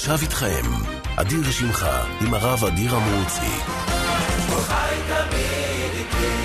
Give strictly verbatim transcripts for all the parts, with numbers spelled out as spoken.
ועכשיו איתכם, אדיר שמחה עם הרב אדיר המרוצי. חי תמיד איתי.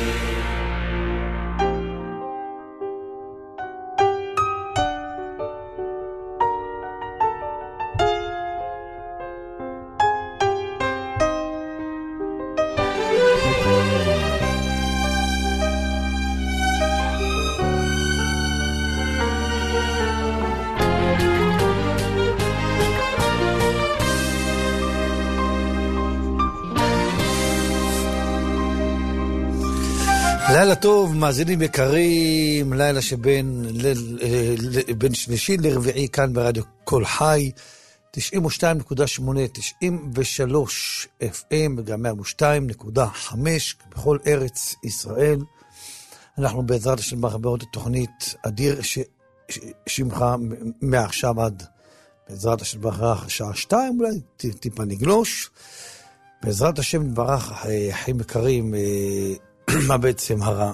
לילה טוב, מאזינים יקרים, לילה שבין בין שלישי לרביעי כאן ברדיו קול חי, תשעים ושתיים נקודה שמונה, תשעים ושלוש אף אם וגם מאה ושתיים נקודה חמש בכל ארץ ישראל. אנחנו בעזרת השם מחברות את תוכנית אדיר ש... ש... שמחה מעכשיו עד בעזרת השם ברך שעה שתיים, אולי טיפה נגלוש. בעזרת השם נברך חיים יקרים, מה בעצם הר...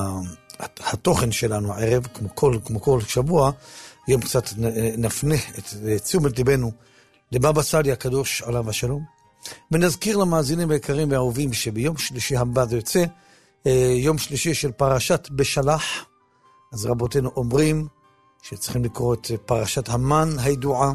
התוכן שלנו הערב, כמו כל, כמו כל שבוע, יום קצת נפנה את תשומת ליבנו לבבא סאלי הקדוש עליו השלום, ונזכיר למאזינים היקרים והאהובים שביום שלישי הבא זה יוצא יום שלישי של פרשת בשלח. אז רבותינו אומרים שצריכים לקרוא את פרשת המן הידועה.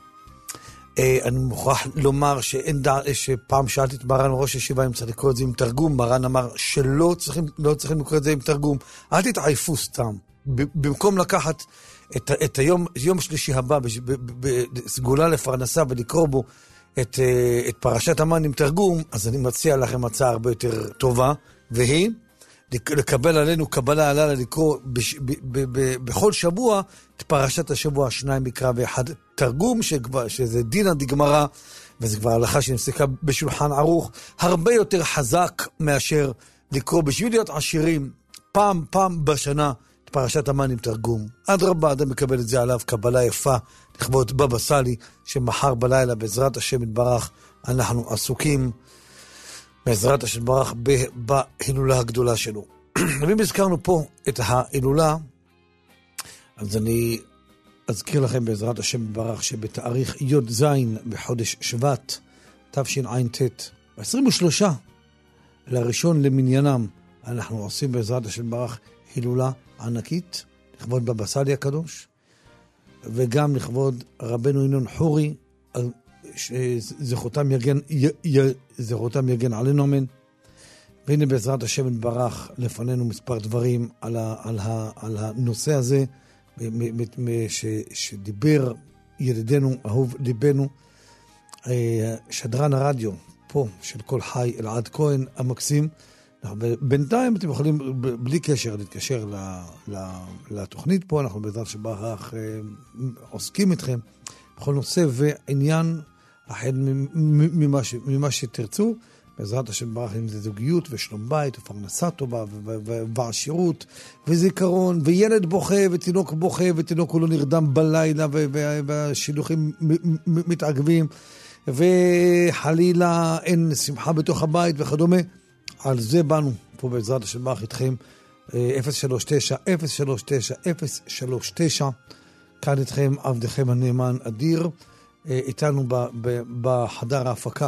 אני מוכרח לומר שאין דע... שפעם שאלתי את מרן ראש ישיבה אם צריך לקרוא את זה עם תרגום. מרן אמר שלא צריכים, לא צריכים לקרוא את זה עם תרגום. אל תתעייפו סתם. במקום לקחת את, את היום, יום שלישי הבא בסגולה לפרנסה ולקרוא בו את, את פרשת המן עם תרגום, אז אני מציע לכם הצעה הרבה יותר טובה, והיא לקבל עלינו קבלה עלינו לקרוא בש, ב, ב, ב, בכל שבוע את פרשת השבוע, שניים מקרא ואחד תרגום, שכבר, שזה דינא דגמרא, וזה כבר הלכה שנפסקה בשולחן ערוך, הרבה יותר חזק מאשר לקרוא בשביל להיות עשירים פעם פעם בשנה את פרשת המן עם תרגום. אדרבה, אדם מקבל את זה עליו קבלה יפה לכבוד בבא סאלי, שמחר בלילה בעזרת השם יתברך אנחנו עסוקים בעזרת השם יתברך בהילולה הגדולה שלו. ואם הזכרנו פה את ההילולה, אז אני אזכיר לכם בעזרת השם יתברך שבתאריך י' זין בחודש שבט תשע"ט, ב-עשרים ושלושה לראשון למניינם, אנחנו עושים בעזרת השם יתברך הילולה ענקית לכבוד בבא סאלי הקדוש, וגם לכבוד רבנו ינון חורי, זכותם יגן, זכותם יגן עלינו אמן. והנה בעזרת השם יתברך לפנינו מספר דברים על, ה, על, ה, על הנושא הזה ש, שדיבר ידידנו אהוב ליבנו, שדרן הרדיו פה של קול חי אלעד כהן המקסים. בינתיים אתם יכולים בלי קשר להתקשר לתוכנית פה, אנחנו בעזרת שברך עוסקים איתכם בכל נושא ועניין אחר ממה, ש, ממה שתרצו, בעזרת השם ברך, אם זה זוגיות ושלום בית ופרנסה טובה ועשירות וזיכרון וילד בוכה ותינוק בוכה ותינוק הוא לא נרדם בלילה והשילוחים מתעגבים וחלילה אין שמחה בתוך הבית וכדומה. על זה באנו פה בעזרת השם ברך איתכם. אפס שלוש תשע אפס שלוש תשע אפס שלוש תשע, כאן איתכם עבדכם הנאמן אדיר, איתנו בחדר ההפקה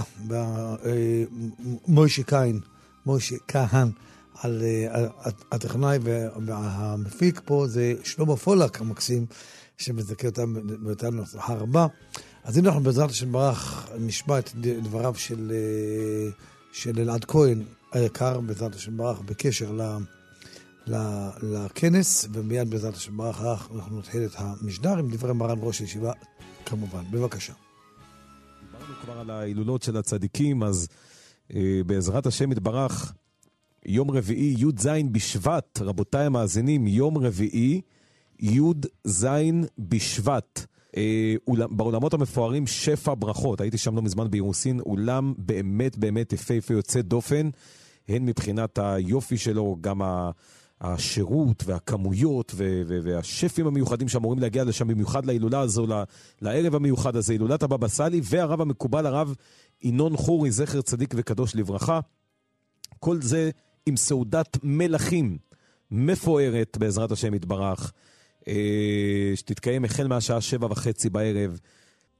מוישה כהן, מוישה כהן על הטכנאי, והמפיק פה זה שלמה פולק המקסים שמזכה אותם ואותנו הצלחה רבה. אז הנה אנחנו בעזרת השם ברך נשמע את דבריו של של אלעד כהן היקר בעזרת השם ברך בקשר ל לכנס, ומיד בעזרת השם ברך אנחנו נתחיל את המשדר עם דברי מרן ראש הישיבה כמובן. בבקשה. דיברנו כבר על ההילולות של הצדיקים, אז אה, בעזרת השם יתברך יום רביעי י' זין בשבט, רבותיי המאזינים, יום רביעי י' זין בשבט, אה, אולם, בעולמות המפוארים שפע ברכות. הייתי שם לא מזמן בירוסין, אולם באמת באמת יפה יפה יוצא דופן, הן מבחינת היופי שלו, גם ה... השירות והכמויות ו- ו- והשפים המיוחדים שאמורים להגיע לשם במיוחד להילולה הזו, לערב המיוחד הזה, הילולת הבבא סאלי, והרב המקובל הרב ינון חורי, זכר צדיק וקדוש לברכה. כל זה עם סעודת מלכים מפוארת בעזרת השם יתברך, שתתקיים החל מהשעה שבע וחצי בערב.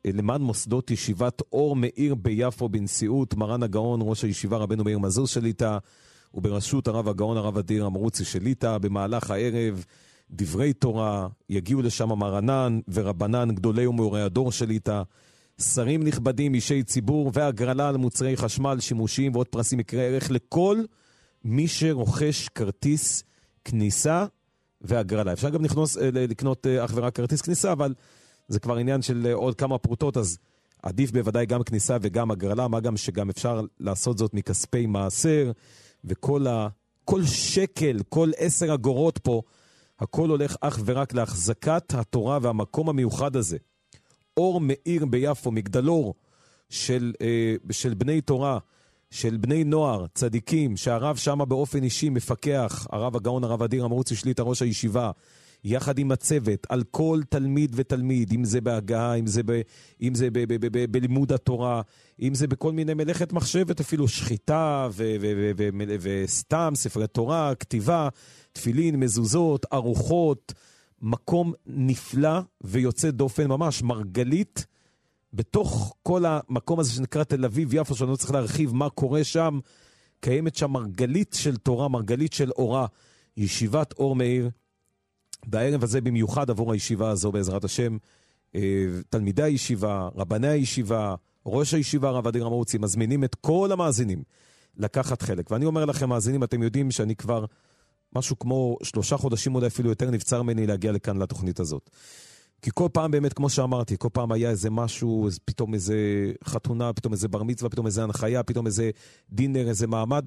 למען מוסדות ישיבת אור מאיר ביפו בנשיאות מרן הגאון ראש הישיבה רבנו מאיר מזוז שליטה, וברשות הרב הגאון הרב אדיר אמרוצי שליטה. במהלך הערב דברי תורה, יגיעו לשם מרנן ורבנן גדולי ומאורי הדור שליטה, שרים נכבדים, אישי ציבור, והגרלה על מוצרי חשמל שימושיים ועוד פרסים יקרי ערך לכל מי שרוכש כרטיס כניסה והגרלה. אפשר גם לקנות, לקנות אך ורק כרטיס כניסה, אבל זה כבר עניין של עוד כמה פרוטות, אז עדיף בוודאי גם כניסה וגם הגרלה, מה גם שגם אפשר לעשות זאת מכספי מעשר, וכל ה, כל שקל, כל עשר אגורות פה, הכל הולך אך ורק להחזקת התורה והמקום המיוחד הזה. אור מאיר ביפו, מגדלור של, אה, של בני תורה, של בני נוער, צדיקים, שהרב שמה באופן אישי מפקח, הרב הגאון הרב אדיר אמרוצי שליטה ראש הישיבה, יחד עם הצוות, על כל תלמיד ותלמיד, אם זה בהגעה, אם זה, ב, אם זה ב, ב, ב, ב, בלימוד התורה, אם זה בכל מיני מלאכת מחשבת, אפילו שחיטה ו, ו, ו, ו, ו, וסתם, ספרי תורה, כתיבה, תפילין, מזוזות, ארוחות, מקום נפלא ויוצא דופן, ממש מרגלית, בתוך כל המקום הזה שנקרא תל אביב יפו, שאני לא צריך להרחיב מה קורה שם, קיימת שם מרגלית של תורה, מרגלית של אורה, ישיבת אור מאיר, בערב הזה במיוחד עבור הישיבה הזו בעזרת השם, תלמידי הישיבה, רבני הישיבה, ראש הישיבה הרב אדיר אמרוצי, מזמינים את כל המאזינים לקחת חלק. ואני אומר לכם מאזינים, אתם יודעים שאני כבר משהו כמו שלושה חודשים אולי אפילו יותר נבצר ממני להגיע לכאן לתוכנית הזאת. כי כל פעם באמת, כמו שאמרתי, כל פעם היה איזה משהו, פתאום איזה חתונה, פתאום איזה בר מצווה, פתאום איזה הנחיה, פתאום איזה דינר, איזה מעמד.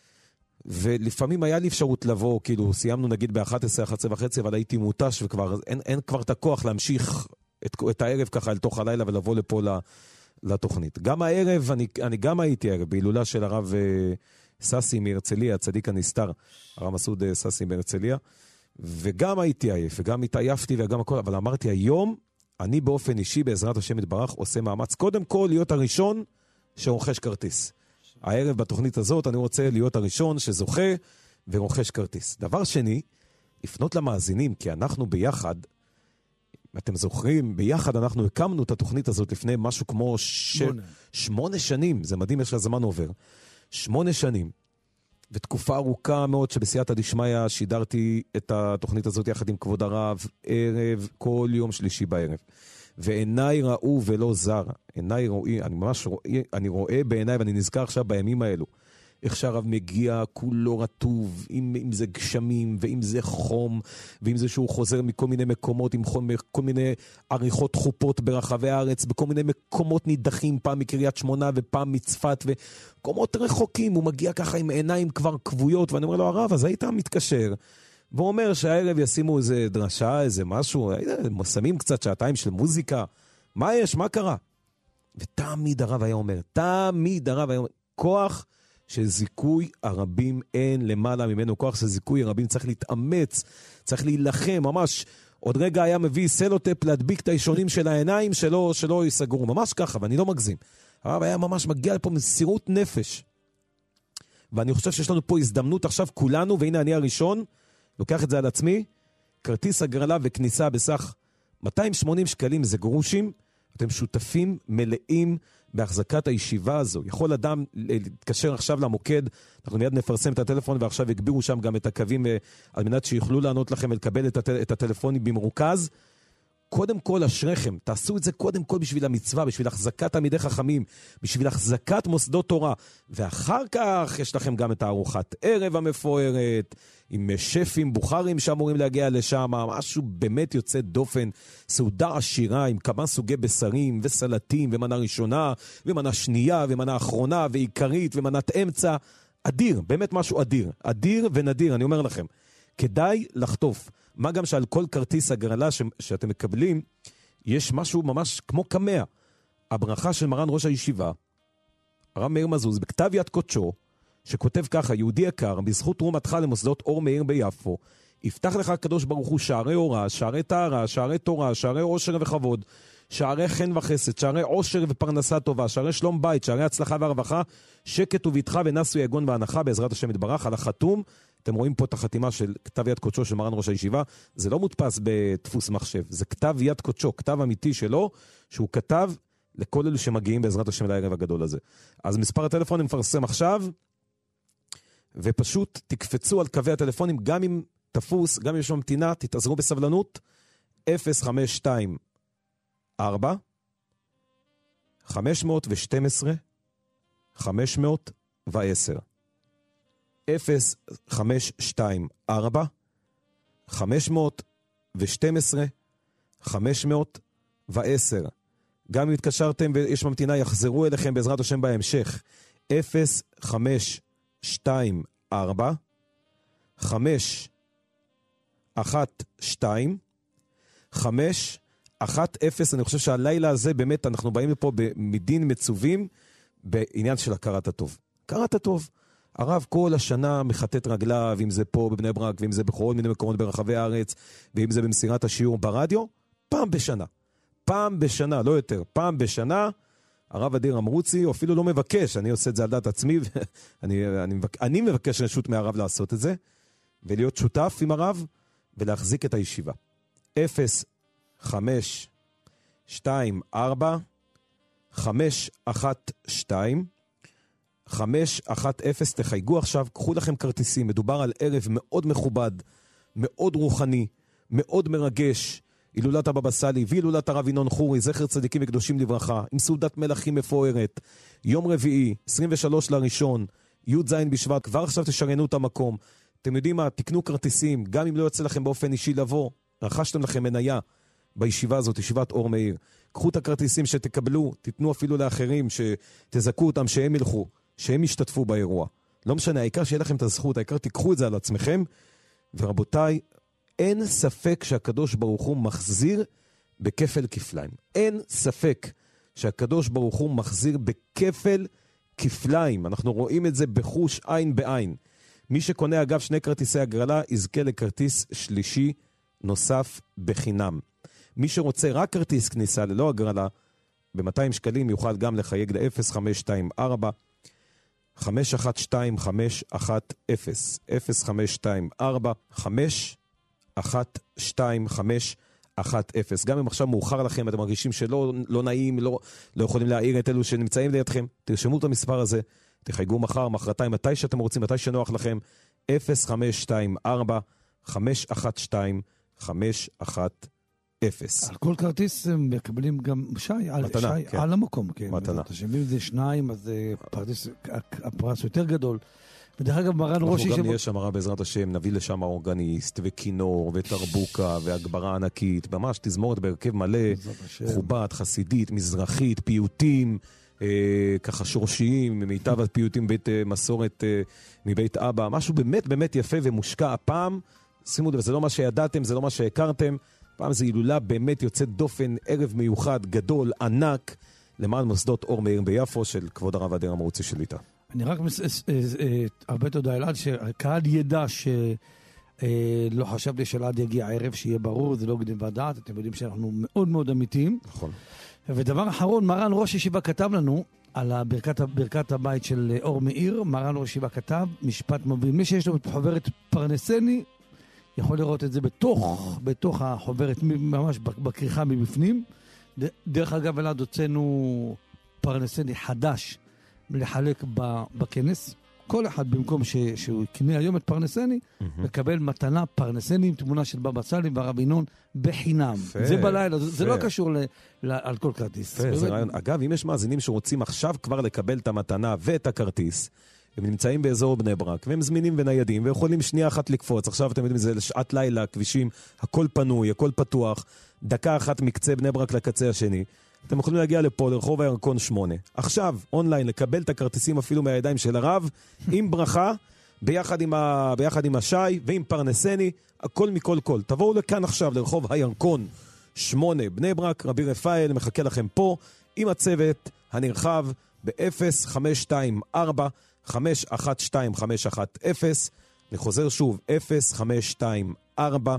ולפעמים היה לי אפשרות לבוא, כאילו סיימנו נגיד ב-אחת עשרה, אחת עשרה וחצי, אבל הייתי מוטש וכבר אין, אין כבר את הכוח להמשיך את, את הערב ככה אל תוך הלילה ולבוא לפה לתוכנית. גם הערב, אני, אני גם הייתי ערב, בהילולה של הרב ססי מהרצליה, הצדיק הנסתר, הרב מסעוד ססי מהרצליה, וגם הייתי עייף, וגם התעייפתי וגם הכל, אבל אמרתי היום, אני באופן אישי בעזרת השם יתברך עושה מאמץ, קודם כל להיות הראשון שרוכש כרטיס. הערב בתוכנית הזאת אני רוצה להיות הראשון שזוכה ורוכש כרטיס. דבר שני, לפנות למאזינים, כי אנחנו ביחד, אתם זוכרים, ביחד אנחנו הקמנו את התוכנית הזאת לפני משהו כמו ש... שמונה. שמונה שנים, זה מדהים איך הזמן עובר. שמונה שנים, ותקופה ארוכה מאוד שבסייעתא דשמיא שידרתי את התוכנית הזאת יחד עם כבוד הרב, ערב, כל יום שלישי בערב. ועיניי ראו ולא זר, עיניי רואה, אני ממש רואה, אני רואה בעיניי, ואני נזכר עכשיו בימים האלו, איך שהרב מגיע כולו רטוב, אם, אם זה גשמים, ואם זה חום, ואם זה שהוא חוזר מכל מיני מקומות, עם חום, כל מיני עריכות חופות ברחבי הארץ, בכל מיני מקומות נידחים, פעם מקריית שמונה ופעם מצפת, ומקומות רחוקים, הוא מגיע ככה עם עיניים כבר כבויות, ואני אומר לו, הרב, אז היית מתקשר, והוא אומר שהערב ישימו איזה דרשה, איזה משהו, שמים קצת שעתיים של מוזיקה, מה יש, מה קרה? ותמיד הרב היה אומר, תמיד הרב היה אומר, כוח של זיכוי הרבים אין למעלה ממנו, כוח של זיכוי הרבים צריך להתאמץ, צריך להילחם, ממש, עוד רגע היה מביא סלוטפ להדביק את הישונים של העיניים שלו, שלא ייסגרו, ממש ככה, ואני לא מגזים. הרב היה ממש מגיע לפה מסירות נפש, ואני חושב שיש לנו פה הזדמנות עכשיו כולנו, והנה אני הראשון, לוקח את זה על עצמי, כרטיס הגרלה וכניסה בסך מאתיים ושמונים שקלים, זה גרושים, אתם שותפים מלאים בהחזקת הישיבה הזו. יכול אדם להתקשר עכשיו למוקד, אנחנו מיד נפרסם את הטלפון, ועכשיו הגבירו שם גם את הקווים, על מנת שיוכלו לענות לכם ולקבל את, הטל, את הטלפונים במרוכז. קודם כל אשריכם, תעשו את זה קודם כל בשביל המצווה, בשביל החזקת תלמידי חכמים, בשביל החזקת מוסדות תורה, ואחר כך יש לכם גם את הארוחת ערב המפוארת, עם שפים בוכרים שאמורים להגיע לשם, משהו באמת יוצא דופן, סעודה עשירה עם כמה סוגי בשרים וסלטים, ומנה ראשונה, ומנה שנייה, ומנה אחרונה, ועיקרית, ומנת אמצע, אדיר, באמת משהו אדיר, אדיר ונדיר, אני אומר לכם, כדאי לחטוף. מה גם שעל כל כרטיס הגרלה ש... שאתם מקבלים, יש משהו ממש כמו קמע. הברכה של מרן ראש הישיבה, הרב מאיר מזוז, בכתב יד קודשו, שכותב ככה, יהודי יקר, בזכות תרומתך למוסדות אור מאיר ביפו, יפתח לך הקדוש ברוך הוא שערי אורה, שערי טהרה, שערי תורה, שערי עושר וכבוד, שערי חן וחסד, שערי עושר ופרנסה טובה, שערי שלום בית, שערי הצלחה והרווחה, שקט וביטחה ונסו יגון והנחה בעזרת השם יתברך. על החתום, אתם רואים פה את החתימה של כתב יד קודשו של מרן ראש הישיבה, זה לא מודפס בדפוס מחשב, זה כתב יד קודשו, כתב אמיתי שלו, שהוא כתב לכל אלו שמגיעים בעזרת השם לערב הגדול הזה. אז מספר הטלפון נפרסם עכשיו, ופשוט תקפצו על קווי הטלפונים, גם אם תפוס, גם אם יש ממתינה, תתעזרו בסבלנות, אפס חמש שתיים ארבע חמש שתיים עשרה חמש עשר אפס חמש שתיים ארבע חמש שתיים עשרה חמש עשר. גם אם התקשרתם ויש ממתינה, יחזרו אליכם בעזרת השם בהמשך. אפס חמש שתיים ארבע חמש אחת שתיים חמש אחת אפס. אני חושב שהלילה הזה באמת אנחנו באים לפה מדין מצווים בעניין של הכרת הטוב. הכרת הטוב. הרב כל השנה מחטט רגליו, אם זה פה בבני ברק, ואם זה בכל מיני מקומות ברחבי הארץ, ואם זה במסירת השיעור ברדיו, פעם בשנה. פעם בשנה, לא יותר. פעם בשנה, הרב אדיר אמרוצי, אפילו לא מבקש, אני עושה את זה על דעת עצמי, אני, אני, מבק, אני מבקש רשות מהרב לעשות את זה, ולהיות שותף עם הרב, ולהחזיק את הישיבה. אפס חמש שתיים ארבע חמש אחת שתיים חמש אחת אפס. תחייגו עכשיו, קחו לכם כרטיסים. מדובר על ערב מאוד מכובד, מאוד רוחני, מאוד מרגש. הילולת הבבא סאלי והילולת הרב ינון חורי, זכר צדיקים וקדושים לברכה, עם סעודת מלכים מפוארת. יום רביעי, עשרים ושלושה לראשון, י' ז' בשבט. כבר עכשיו תשריינו את המקום. אתם יודעים מה? תקנו כרטיסים, גם אם לא יוצא לכם באופן אישי לבוא. רכשתם לכם מניה בישיבה הזאת, ישיבת אור מאיר. קחו את הכרטיסים שתקבלו, תיתנו אפילו לאחרים, שתזכו אותם, שהם ילכו, שהם ישתתפו באירוע. לא משנה, העיקר שיהיה לכם את הזכות, העיקר תיקחו את זה על עצמכם. ורבותיי, אין ספק שהקדוש ברוך הוא מחזיר בכפל כפליים. אין ספק שהקדוש ברוך הוא מחזיר בכפל כפליים. אנחנו רואים את זה בחוש עין בעין. מי שקונה אגב שני כרטיסי הגרלה, יזכה לכרטיס שלישי נוסף בחינם. מי שרוצה רק כרטיס כניסה ללא הגרלה, ב-מאתיים שקלים יוכל גם לחייג ל-אפס חמש שתיים ארבע חמש אחת שתיים חמש אחת אפס אפס חמש שתיים ארבע חמש אחת שתיים חמש אחת אפס. גם אם עכשיו מאוחר לכם, אתם מרגישים שלא לא נעים, לא, לא יכולים להעיר את אלו שנמצאים לידכם, תרשמו את המספר הזה, תחייגו מחר, מחרתיים, מתי שאתם רוצים, מתי שנוח לכם, אפס חמש שתיים ארבע חמש אחת שתיים חמש אחת אפס. על כל כרטיס הם מקבלים גם שי, על, מתנה, שי כן. על המקום. כן. מתנה. אם זה שניים, אז פרטיס, הפרס יותר גדול. ודרך אגב, מרן ראש... אנחנו גם שבו... נהיה שם הרב בעזרת השם, נביא לשם אורגניסט וכינור ותרבוקה והגברה ענקית, ממש תזמורת בהרכב מלא, חובת, חסידית, מזרחית, פיוטים, אה, ככה שורשיים, מיטב הפיוטים בית אה, מסורת אה, מבית אבא, משהו באמת באמת יפה ומושקע הפעם. שימו לב, זה לא מה שידעתם, זה לא מה שהכרתם, פעם זה הילולה באמת יוצאת דופן, ערב מיוחד, גדול, ענק, למען מוסדות אור מאיר ביפו של כבוד הרב אדיר אמרוצי שליטה. אני רק הרבה תודה אלעד, שהקהל ידע שלא חשבתי שאלעד יגיע הערב, שיהיה ברור, זה לא גניבת דעת, אתם יודעים שאנחנו מאוד מאוד אמיתיים. נכון. ודבר אחרון, מרן ראש ישיבה כתב לנו על ברכת הבית של אור מאיר, מרן ראש ישיבה כתב, משפט מוביל. מי שיש לו חוברת פרנסני, יכול לראות את זה בתוך, בתוך החוברת, ממש בכריכה מבפנים. דרך אגב, אלעד, הוצאנו פרנסני חדש, לחלק בכנס. כל אחד במקום ש, שהוא יקנה היום את פרנסני, mm-hmm. מקבל מתנה פרנסני עם תמונה של בבא סאלי והרב ינון בחינם. fair, זה בלילה, fair. זה לא קשור ל, ל, על כל כרטיס. אגב, אם יש מאזינים שרוצים עכשיו כבר לקבל את המתנה ואת הכרטיס, הם נמצאים באזור בני ברק, והם זמינים וניידים, ויכולים שנייה אחת לקפוץ. עכשיו אתם יודעים, זה לשעת לילה, כבישים, הכל פנוי, הכל פתוח, דקה אחת מקצה בני ברק לקצה השני. אתם יכולים להגיע לפה, לרחוב הירקון שמונה. עכשיו, אונליין, לקבל את הכרטיסים אפילו מהידיים של הרב, עם ברכה, ביחד עם, ה... ביחד עם השי, ועם פרנסני, הכל מכל כל. תבואו לכאן עכשיו, לרחוב הירקון שמונה, בני ברק, רבי רפאל, מחכה לכם פה, עם הצוות הנרחב, ב-אפס חמש שתיים ארבע חמש אחת שתיים חמש אחת אפס. אני חוזר שוב, אפס חמש שתיים ארבע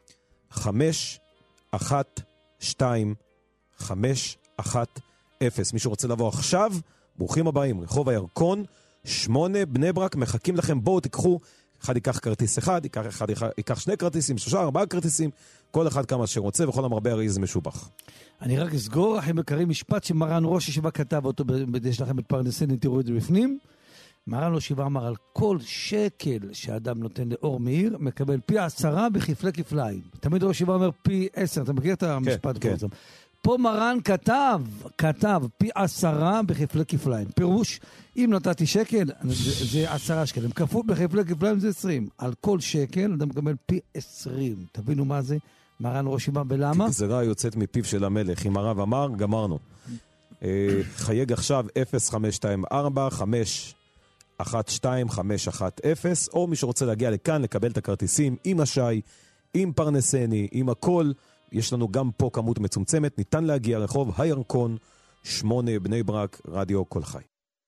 חמש אחת שתיים חמש אחת אפס. מי שרוצה לבוא עכשיו, ברוכים הבאים, רחוב הירקון שמונה, בני ברק, מחכים לכם, בואו תיקחו אחד ייקח כרטיס אחד, ייקח, אחד, ייקח שני כרטיסים, שלושה, ארבעה כרטיסים, כל אחד כמה שרוצה, וכל המרבה הרי זה משובח. אני רק אסגור, אחים יקרים, משפט שמרן ראש ישיבה כתב אותו, יש לכם את פרנסני, תראו את זה בפנים. מרן ראש ישיבה אמר, על כל שקל שאדם נותן לאור מאיר, מקבל פי עשרה בכפלי כפליים. תמיד ראש ישיבה אומר פי עשר, אתה מכיר את המשפט? כן, כן. פה מרן כתב, כתב פי עשרה בכפלי כפליים. פירוש, אם נתתי שקל, זה, זה עשרה שקלים. כפול בכפלי כפליים זה עשרים. על כל שקל, אדם מקבל פי עשרים. תבינו מה זה? מרן ראש ישיבה בלמה? גזרה יוצאת מפיו של המלך. אם הרב אמר, גמרנו. חייג עכשיו אפס חמש שתיים ארבע חמש אחת שתיים חמש אחת אפס, או מי שרוצה להגיע לכאן, לקבל את הכרטיסים עם השי, עם פרנסני, עם הכל. יש לנו גם פה כמות מצומצמת, ניתן להגיע רחוב הירקון, שמונה בני ברק, רדיו כל חי.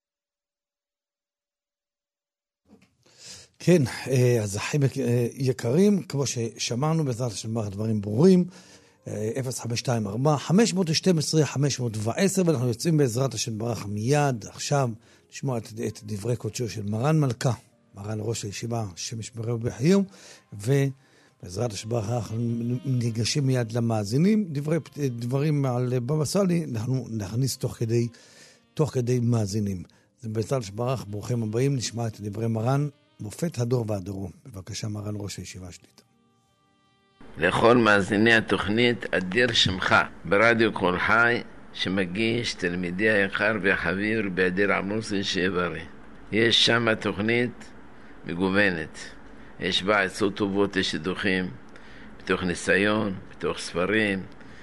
כן, אז אחים יקרים, כמו ששמענו, בעזרת השם דברים ברורים, אפס חמש שתיים ארבע חמש שתים עשרה חמש עשר, ואנחנו יוצאים בעזרת השם ברח מיד, עכשיו, לשמוע את, את דברי קודשו של מרן מלכה, מרן ראש הישיבה, השם ישמרהו בחיוב, ובעזרת השם ברח אנחנו ניגשים מיד למאזינים, דברי, דברים על בבא סאלי, אנחנו נכניס תוך כדי, תוך כדי מאזינים. בעזרת השם ברח, ברוכים הבאים, נשמע את דברי מרן, מופת הדור והדרום. בבקשה מרן ראש הישיבה שליטה. לכל מאזיני התוכנית אדיר שמך ברדיו כל חי, שמגיש תלמידי היקר והחביב רבי אדיר עמוסי שיברי. יש שם תוכנית מגוונת, יש בה עצות טובות לשידוכים, בתוך ניסיון, בתוך ספרים,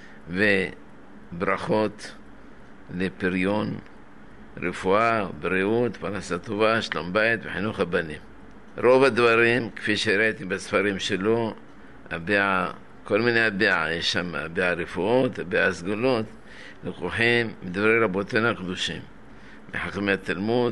וברכות לפריון, רפואה, בריאות, פרנסה טובה, שלום בית וחינוך הבנים. רוב הדברים, כפי שראיתי בספרים שלו, הביע, כל מיני הביע, יש שם הביע רפואות, הביע סגולות, לקוחים מדברי רבותינו הקדושים, מחכמי התלמוד,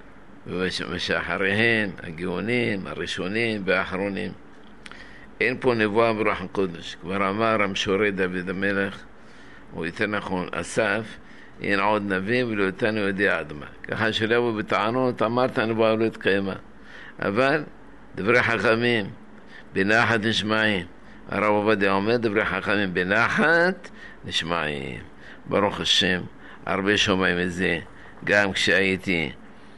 ושאחריהם, הגאונים, הראשונים והאחרונים. אין פה נבואה ברוח הקודש. כבר אמר המשורר דוד המלך, או יותר נכון, אסף, אין עוד נביא ולא איתנו יודע עד מה. ככה שלא יבוא בטענות, אמרת הנבואה לא התקיימה. אבל דברי חכמים, בנחת נשמעים. הרב עובדיה אומר, דברי חכמים בנחת נשמעים. ברוך השם, הרבה שומעים את זה. גם כשהייתי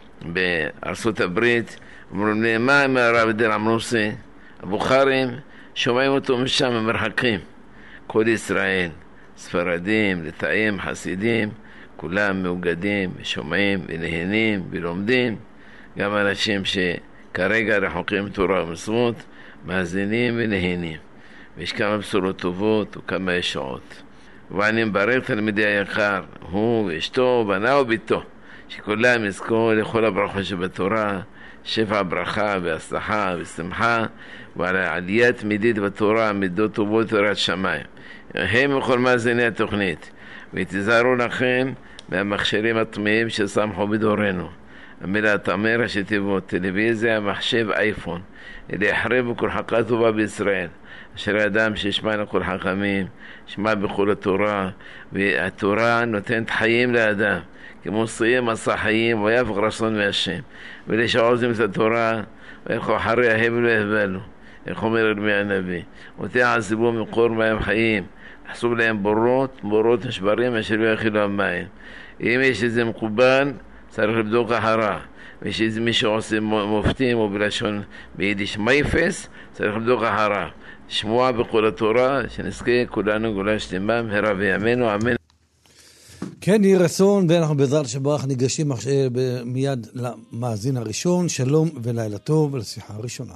בארצות הברית, אמרו לי, מה עם הרב אדיר עמוסי? הבוכרים, שומעים אותו משם במרחקים. כל ישראל, ספרדים, לטאים, חסידים, כולם מאוגדים, שומעים ונהנים ולומדים. גם אנשים שכרגע רחוקים תורה ומצוות, מאזינים ונהנים. ויש כמה בשורות טובות וכמה ישועות. ואני מברך תלמידי היקר, הוא ואשתו, בנה וביתו, שכולם יזכו לכל הברכות שבתורה, שפע ברכה והצלחה ושמחה, ועל העלייה תמידית בתורה, מידות טובות תורת שמיים. הם וכל מאזיני התוכנית, ותיזהרו לכם מהמכשירים הטמאים ששמחו בדורנו. המילה תמר שתיבות, טלוויזיה, מחשב, אייפון, אלה יחרבו כל חכה טובה בישראל. אשר האדם שישמע לכל חכמים, שמע בכל התורה, והתורה נותנת חיים לאדם, כמו סיים מסע חיים, ויפק רצון מהשם. ולשעוזים את התורה, וילכו אחרי ההבל והבלו, איך אומר ירמיה הנביא, ותעזבו מקור מים חיים, חסוב להם בורות, בורות נשברים, אשר לא יכילו המים. אם יש איזה מקובל, צריך לבדוק אחרה. ויש איזה מי שעושה מופתים, או בלשון ביידיש מייפס, צריך לבדוק אחרה. שמוע בכל התורה, שנזכה כולנו גאולה שלמה במהרה בימינו, אמן. כן, יהי רצון, ואנחנו בעזרת שברך ניגשים מיד למאזין הראשון. שלום ולילה טוב, ולשיחה הראשונה.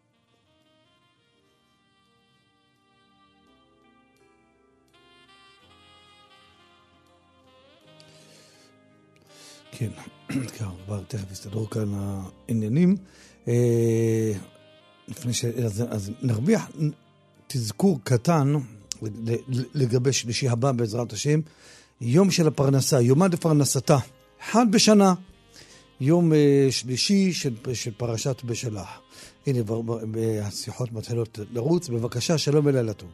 כן, כבר תכף יסתדרו כאן העניינים. לפני ש... אז, אז נרוויח תזכור קטן לגבי שלישי הבא בעזרת השם, יום של הפרנסה, יומא דפרנסתה, אחד בשנה, יום שלישי של, של פרשת בשלח. הנה, השיחות מתחילות לרוץ. בבקשה, שלום ולילה טוב.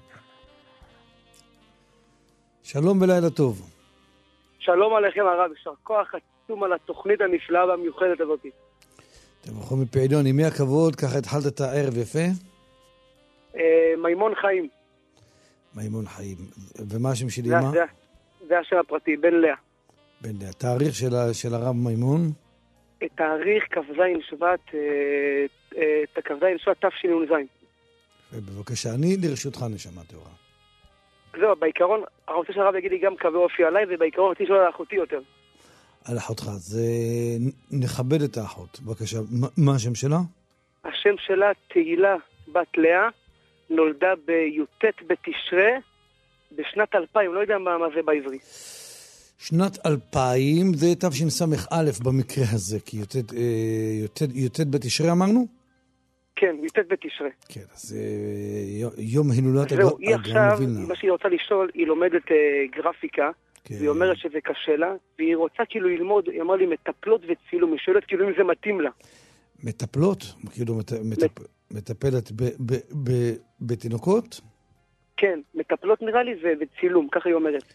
שלום ולילה טוב. שלום עליכם הרב, יישר כוח עצום על התוכנית הנפלאה והמיוחדת הזאת. תברכו מפעילון, עם מי הכבוד? ככה התחלת את הערב יפה? מימון חיים. מימון חיים. ומה השם של אמא? זה השם הפרטי, בן לאה. בן לאה. תאריך של הרב מימון? תאריך כ"ז שבט, כ"ז שבט תשנ"ז. בבקשה, אני לרשותך נשמה טהורה. זהו, בעיקרון, אני רוצה שהרב יגיד לי גם קווי אופי עליי, ובעיקרון רציתי לשאול על אחותי יותר. על אחותך, אז נכבד את האחות. בבקשה, מה השם שלה? השם שלה תהילה בת לאה, נולדה בי"ט בתשרי, בשנת אלפיים, לא יודע מה, מה זה בעברי. שנת אלפיים, זה תשס"א במקרה הזה, כי י"ט בתשרי אמרנו? כן, י"ט בתשרי. כן, אז יום הילולת הגר"א מווילנה. היא עכשיו, מה שהיא רוצה לשאול, היא לומדת גרפיקה, והיא אומרת שזה קשה לה, והיא רוצה כאילו ללמוד, היא אמרה לי מטפלות וצילום, היא שואלת כאילו אם זה מתאים לה. מטפלות? כאילו מטפלת בתינוקות? כן, מטפלות נראה לי וצילום, ככה היא אומרת.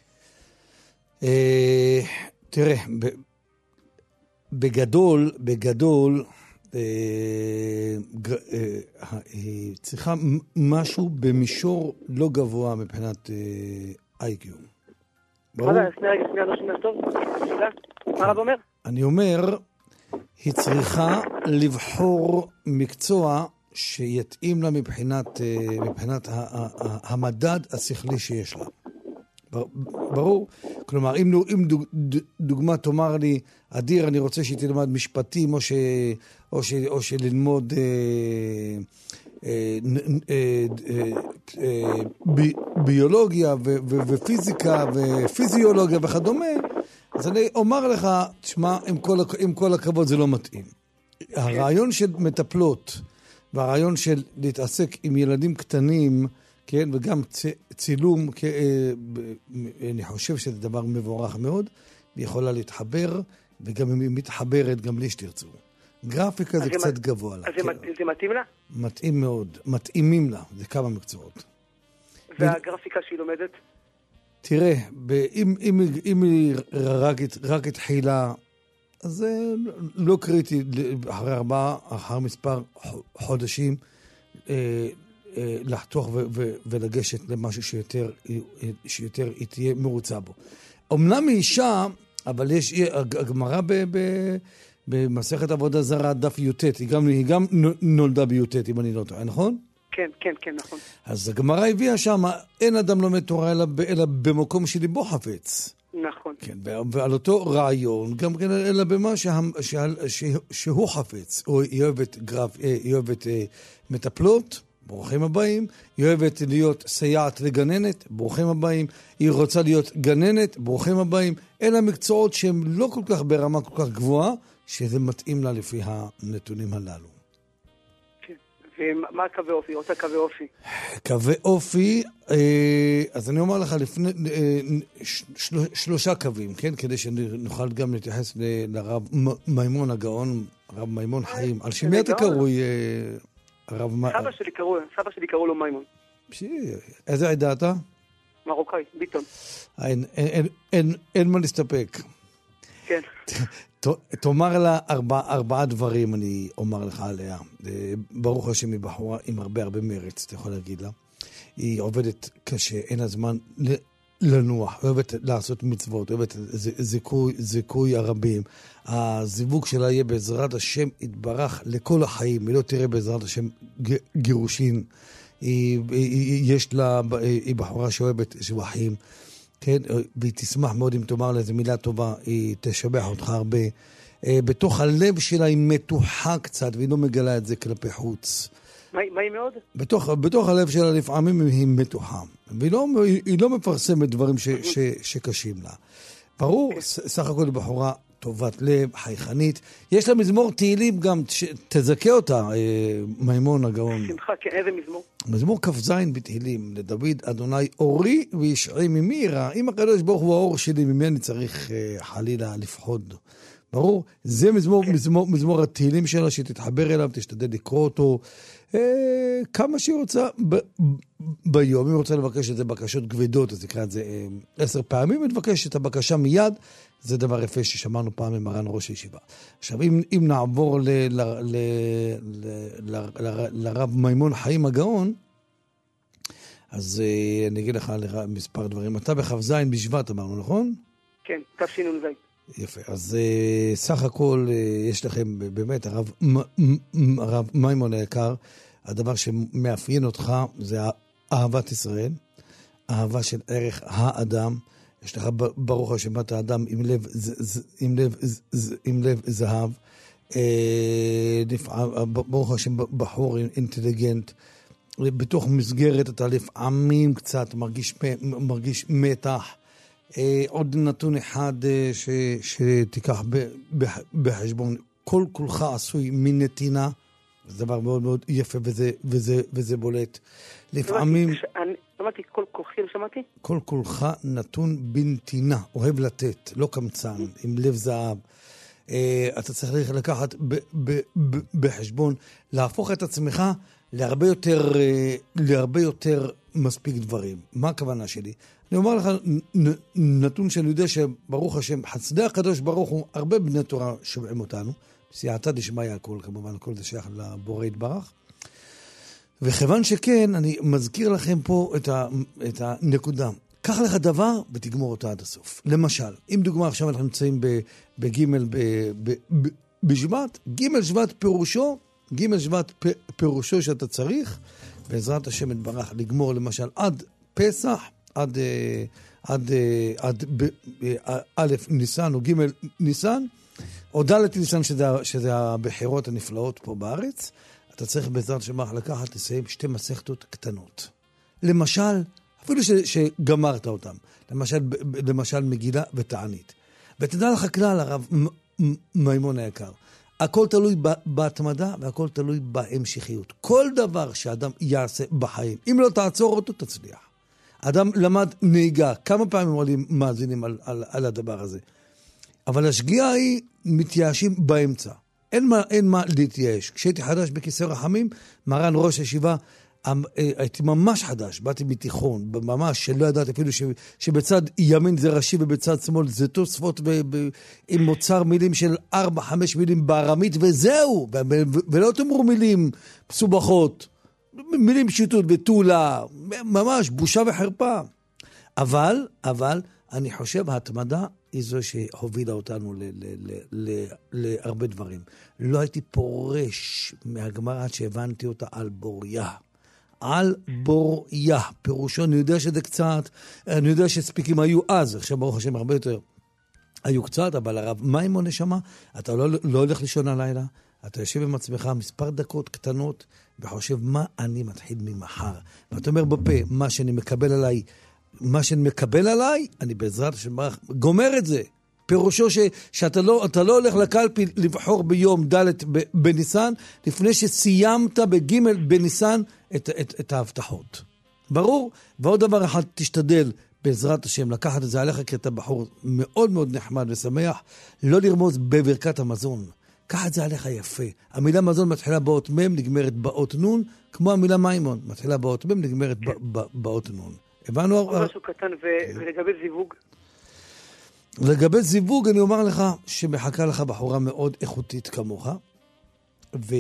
תראה, בגדול, בגדול, היא צריכה משהו במישור לא גבוה מבחינת איי קיו. ברור? שנייה, לא שומע טוב. מה הרב אומר? אני אומר, היא צריכה לבחור מקצוע שיתאים לה מבחינת, מבחינת המדד השכלי שיש לה. ברור? כלומר, אם, אם דוג, דוגמה תאמר לי, אדיר, אני רוצה שהיא תלמד משפטים, או, ש, או, ש, או שללמוד אה, אה, אה, אה, בי, ביולוגיה ו, ו, ופיזיקה ופיזיולוגיה וכדומה, אז אני אומר לך, תשמע, עם כל, עם כל הכבוד זה לא מתאים. הרעיון של מטפלות, והרעיון של להתעסק עם ילדים קטנים, כן, וגם צילום, אני חושב שזה דבר מבורך מאוד, והיא יכולה להתחבר, וגם אם היא מתחברת, גם לי שתרצו. גרפיקה זה קצת גבוה לה. אז זה מתאים לה? מתאים מאוד, מתאימים לה, זה כמה מקצועות. והגרפיקה שהיא לומדת? תראה, אם היא רק התחילה, אז זה לא קריטי, אחרי ארבעה, אחר מספר חודשים, לחתוך ו- ו- ולגשת למשהו שיותר, שיותר היא תהיה מרוצה בו. אמנם היא אישה, אבל יש הגמרא ב- ב- במסכת עבודה זרה, דף י"ט, היא גם, היא גם נולדה בי"ט, אם אני לא טועה, נכון? כן, כן, כן, נכון. אז הגמרא הביאה שם, אין אדם לומד תורה אלא, אלא במקום שליבו חפץ. נכון. כן, ועל אותו רעיון, גם כן אלא במה שה, שה, שה, שהוא חפץ, או היא אוהבת גרף, היא אוהבת מטפלות, ברוכים הבאים. היא אוהבת להיות סייעת לגננת, ברוכים הבאים. היא רוצה להיות גננת, ברוכים הבאים. אלה מקצועות שהם לא כל כך ברמה כל כך גבוהה, שזה מתאים לה לפי הנתונים הללו. כן. ומה קווי אופי? רוצה קווי אופי? קווי אופי, אז אני אומר לך לפני שלושה קווים, כן? כדי שנוכל גם להתייחס לרב מימון הגאון, רב מימון חיים. על שמי אתה קרוי... סבא שלי קראו, סבא שלי קראו לו מימון. איזה עדה אתה? מרוקאי, ביטון. אין, אין, אין, אין מה להסתפק. כן. תאמר לה ארבע, ארבעה דברים אני אומר לך עליה. ברוך השם היא בחורה עם הרבה הרבה מרץ, אתה יכול להגיד לה. היא עובדת קשה, אין לה זמן לנוח, אוהבת לעשות מצוות, אוהבת זיכוי, זיכוי הרבים. הזיווג שלה יהיה בעזרת השם יתברך לכל החיים, היא לא תראה בעזרת השם גירושין. היא, היא, יש לה, היא בחורה שאוהבת שבחים, כן? והיא תשמח מאוד אם תאמר לה איזו מילה טובה, היא תשבח אותך הרבה. בתוך הלב שלה היא מתוחה קצת, והיא לא מגלה את זה כלפי חוץ. מה, מה היא מאוד? בתוך, בתוך הלב שלה לפעמים היא מתוחה, והיא לא, היא, היא לא מפרסמת דברים ש, ש, שקשים לה. ברור, סך הכל היא בחורה טובת לב, חייכנית. יש לה מזמור תהילים גם, תזכה אותה, מימון הגאון. שמחה, כן, איזה מזמור? מזמור כ"ז בתהילים, לדוד אדוני אורי וישעי ממי ירא. אם הקדוש ברוך הוא האור שלי, ממי אני צריך חלילה לפחוד? ברור? זה מזמור, מזמור, מזמור התהילים שלה, שתתחבר אליו, תשתדל לקרוא אותו, אה, כמה שהיא רוצה ב, ב, ביום. אם היא רוצה לבקש את זה בקשות גבדות, אז תקרא את זה אה, עשר פעמים, ותבקש את הבקשה מיד, זה דבר יפה ששמענו פעם עם מרן ראש הישיבה. עכשיו, אם, אם נעבור ל, ל, ל, ל, ל, ל, לרב מימון חיים הגאון, אז אה, אני אגיד לך מספר דברים. אתה בחב זין בשבט, אמרנו, נכון? כן, תש"נ"ז. יפה, אז uh, סך הכל uh, יש לכם באמת, הרב, מ- הרב מימון היקר, הדבר שמאפיין אותך זה אהבת ישראל, אהבה של ערך האדם, יש לך ברוך השם אתה אדם עם לב, ז, ז, עם לב, ז, ז, עם לב זהב, uh, לפעמים, ברוך השם בחור אינטליגנט, בתוך מסגרת אתה לפעמים קצת מרגיש, מרגיש מתח, אה, עוד נתון אחד אה, ש, שתיקח ב, ב, בחשבון, כל כולך עשוי מנתינה, זה דבר מאוד מאוד יפה וזה, וזה, וזה בולט. לפעמים... אני שמעתי כל כוחי, שמעתי? כל כולך נתון בנתינה, אוהב לתת, לא קמצן, עם לב זהב. אה, אתה צריך לקחת ב, ב, ב, בחשבון, להפוך את עצמך להרבה יותר, אה, להרבה יותר מספיק דברים. מה הכוונה שלי? אני אומר לך נתון שאני יודע שברוך השם, חסדי הקדוש ברוך הוא, הרבה בני תורה שומעים אותנו, בסייעתא דשמיא הכל, כמובן, הכל זה שייך לבורא יתברך. וכיוון שכן, אני מזכיר לכם פה את, ה, את הנקודה. קח לך דבר ותגמור אותו עד הסוף. למשל, אם דוגמה עכשיו אנחנו נמצאים בגימל בשבט, גימל שבט פירושו, גימל שבט פירושו שאתה צריך, בעזרת השם יתברך, לגמור למשל עד פסח, עד, עד, עד א' ניסן או ג' ניסן, או ד' ניסן, שזה, שזה הבחירות הנפלאות פה בארץ, אתה צריך בעזרת שמח לקחת, לסיים שתי מסכתות קטנות. למשל, אפילו ש, שגמרת אותם, למשל, למשל מגילה ותענית. ותדע לך כלל, הרב מימון היקר, הכל תלוי בהתמדה והכל תלוי בהמשכיות. כל דבר שאדם יעשה בחיים, אם לא תעצור אותו, תצליח. אדם למד נהיגה, כמה פעמים עולים מאזינים על, על, על הדבר הזה. אבל השגיאה היא מתייאשים באמצע. אין מה, אין מה להתייאש. כשהייתי חדש בכיסא רחמים, מרן ראש הישיבה, הייתי ממש חדש, באתי מתיכון, ממש שלא ידעתי אפילו ש, שבצד ימין זה ראשי ובצד שמאל זה תוספות ב, ב, עם מוצר מילים של ארבע, חמש מילים בארמית וזהו, ו, ו, ולא תאמרו מילים מסובכות. מילים פשוטות וטולה, ממש בושה וחרפה. אבל, אבל, אני חושב, ההתמדה היא זו שהובילה אותנו ל- ל- ל- ל- להרבה דברים. לא הייתי פורש מהגמרא עד שהבנתי אותה על בוריה. על בוריה. פירושו, אני יודע שזה קצת, אני יודע שספיקים היו אז, עכשיו ברוך השם הרבה יותר היו קצת, אבל הרב מימון נשמה, אתה לא, לא הולך לישון הלילה, אתה יושב עם עצמך מספר דקות קטנות, וחושב מה אני מתחיל ממחר. ואתה אומר בפה, מה שאני מקבל עליי, מה שאני מקבל עליי, אני בעזרת השם גומר את זה. פירושו ש, שאתה לא, אתה לא הולך לקלפי לבחור ביום ד' בניסן, לפני שסיימת בג' בניסן את, את, את ההבטחות. ברור? ועוד דבר אחד, תשתדל בעזרת השם לקחת את זה עליך, כי אתה בחור מאוד מאוד נחמד ושמח, לא לרמוז בברכת המזון. קח את זה עליך יפה. המילה מזון מתחילה באות מם, נגמרת באות נון, כמו המילה מימון, מתחילה באות מם, נגמרת באות נון. הבנו? עוד משהו קטן, ולגבי זיווג? לגבי זיווג, אני אומר לך שמחכה לך בחורה מאוד איכותית כמוך, ואתן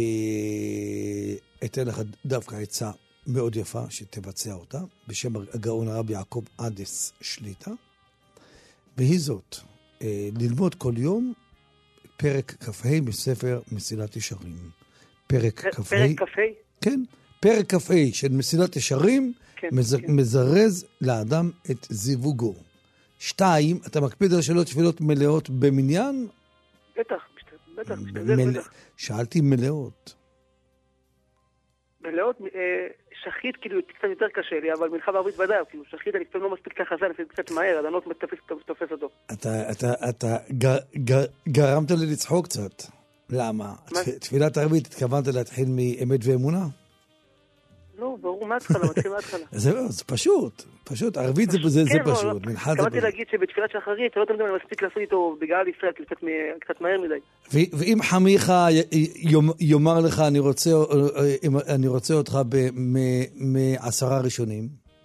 לך דווקא עצה מאוד יפה שתבצע אותה, בשם הגאון הרב יעקב עדס שליטה, והיא זאת, ללמוד כל יום פרק כ"ה מספר מסילת ישרים. פרק כ"ה? פרק כ"ה? כן, פרק כ"ה של מסילת ישרים, כן, מז... כן. מזרז לאדם את זיווגו. שתיים, אתה מקפיד על שאלות תפילות מלאות במניין? בטח, בטח, משתדל מל... בטח. שאלתי מלאות. מלאות, אה, שחית כאילו קצת יותר קשה לי, אבל מלכה בערבית ודאי, כאילו שחית אני לפעמים לא מספיק את החזן, לפעמים קצת מהר, אז אני לא תופס אותו. אתה, אתה, אתה ג, ג, גרמת לי לצחוק קצת. למה? תפילת ערבית התכוונת להתחיל מאמת ואמונה? לא, ברור, מההתחלה, מתחיל מההתחלה. זה פשוט, פשוט, ערבית זה פשוט, מנחת זה... קראתי להגיד שבתפילת שחרית, לא תמיד אני מספיק לעשות איתו בגלל ישראל, קצת מהר מדי. ואם חמיך יאמר לך, אני רוצה אותך מעשרה ראשונים,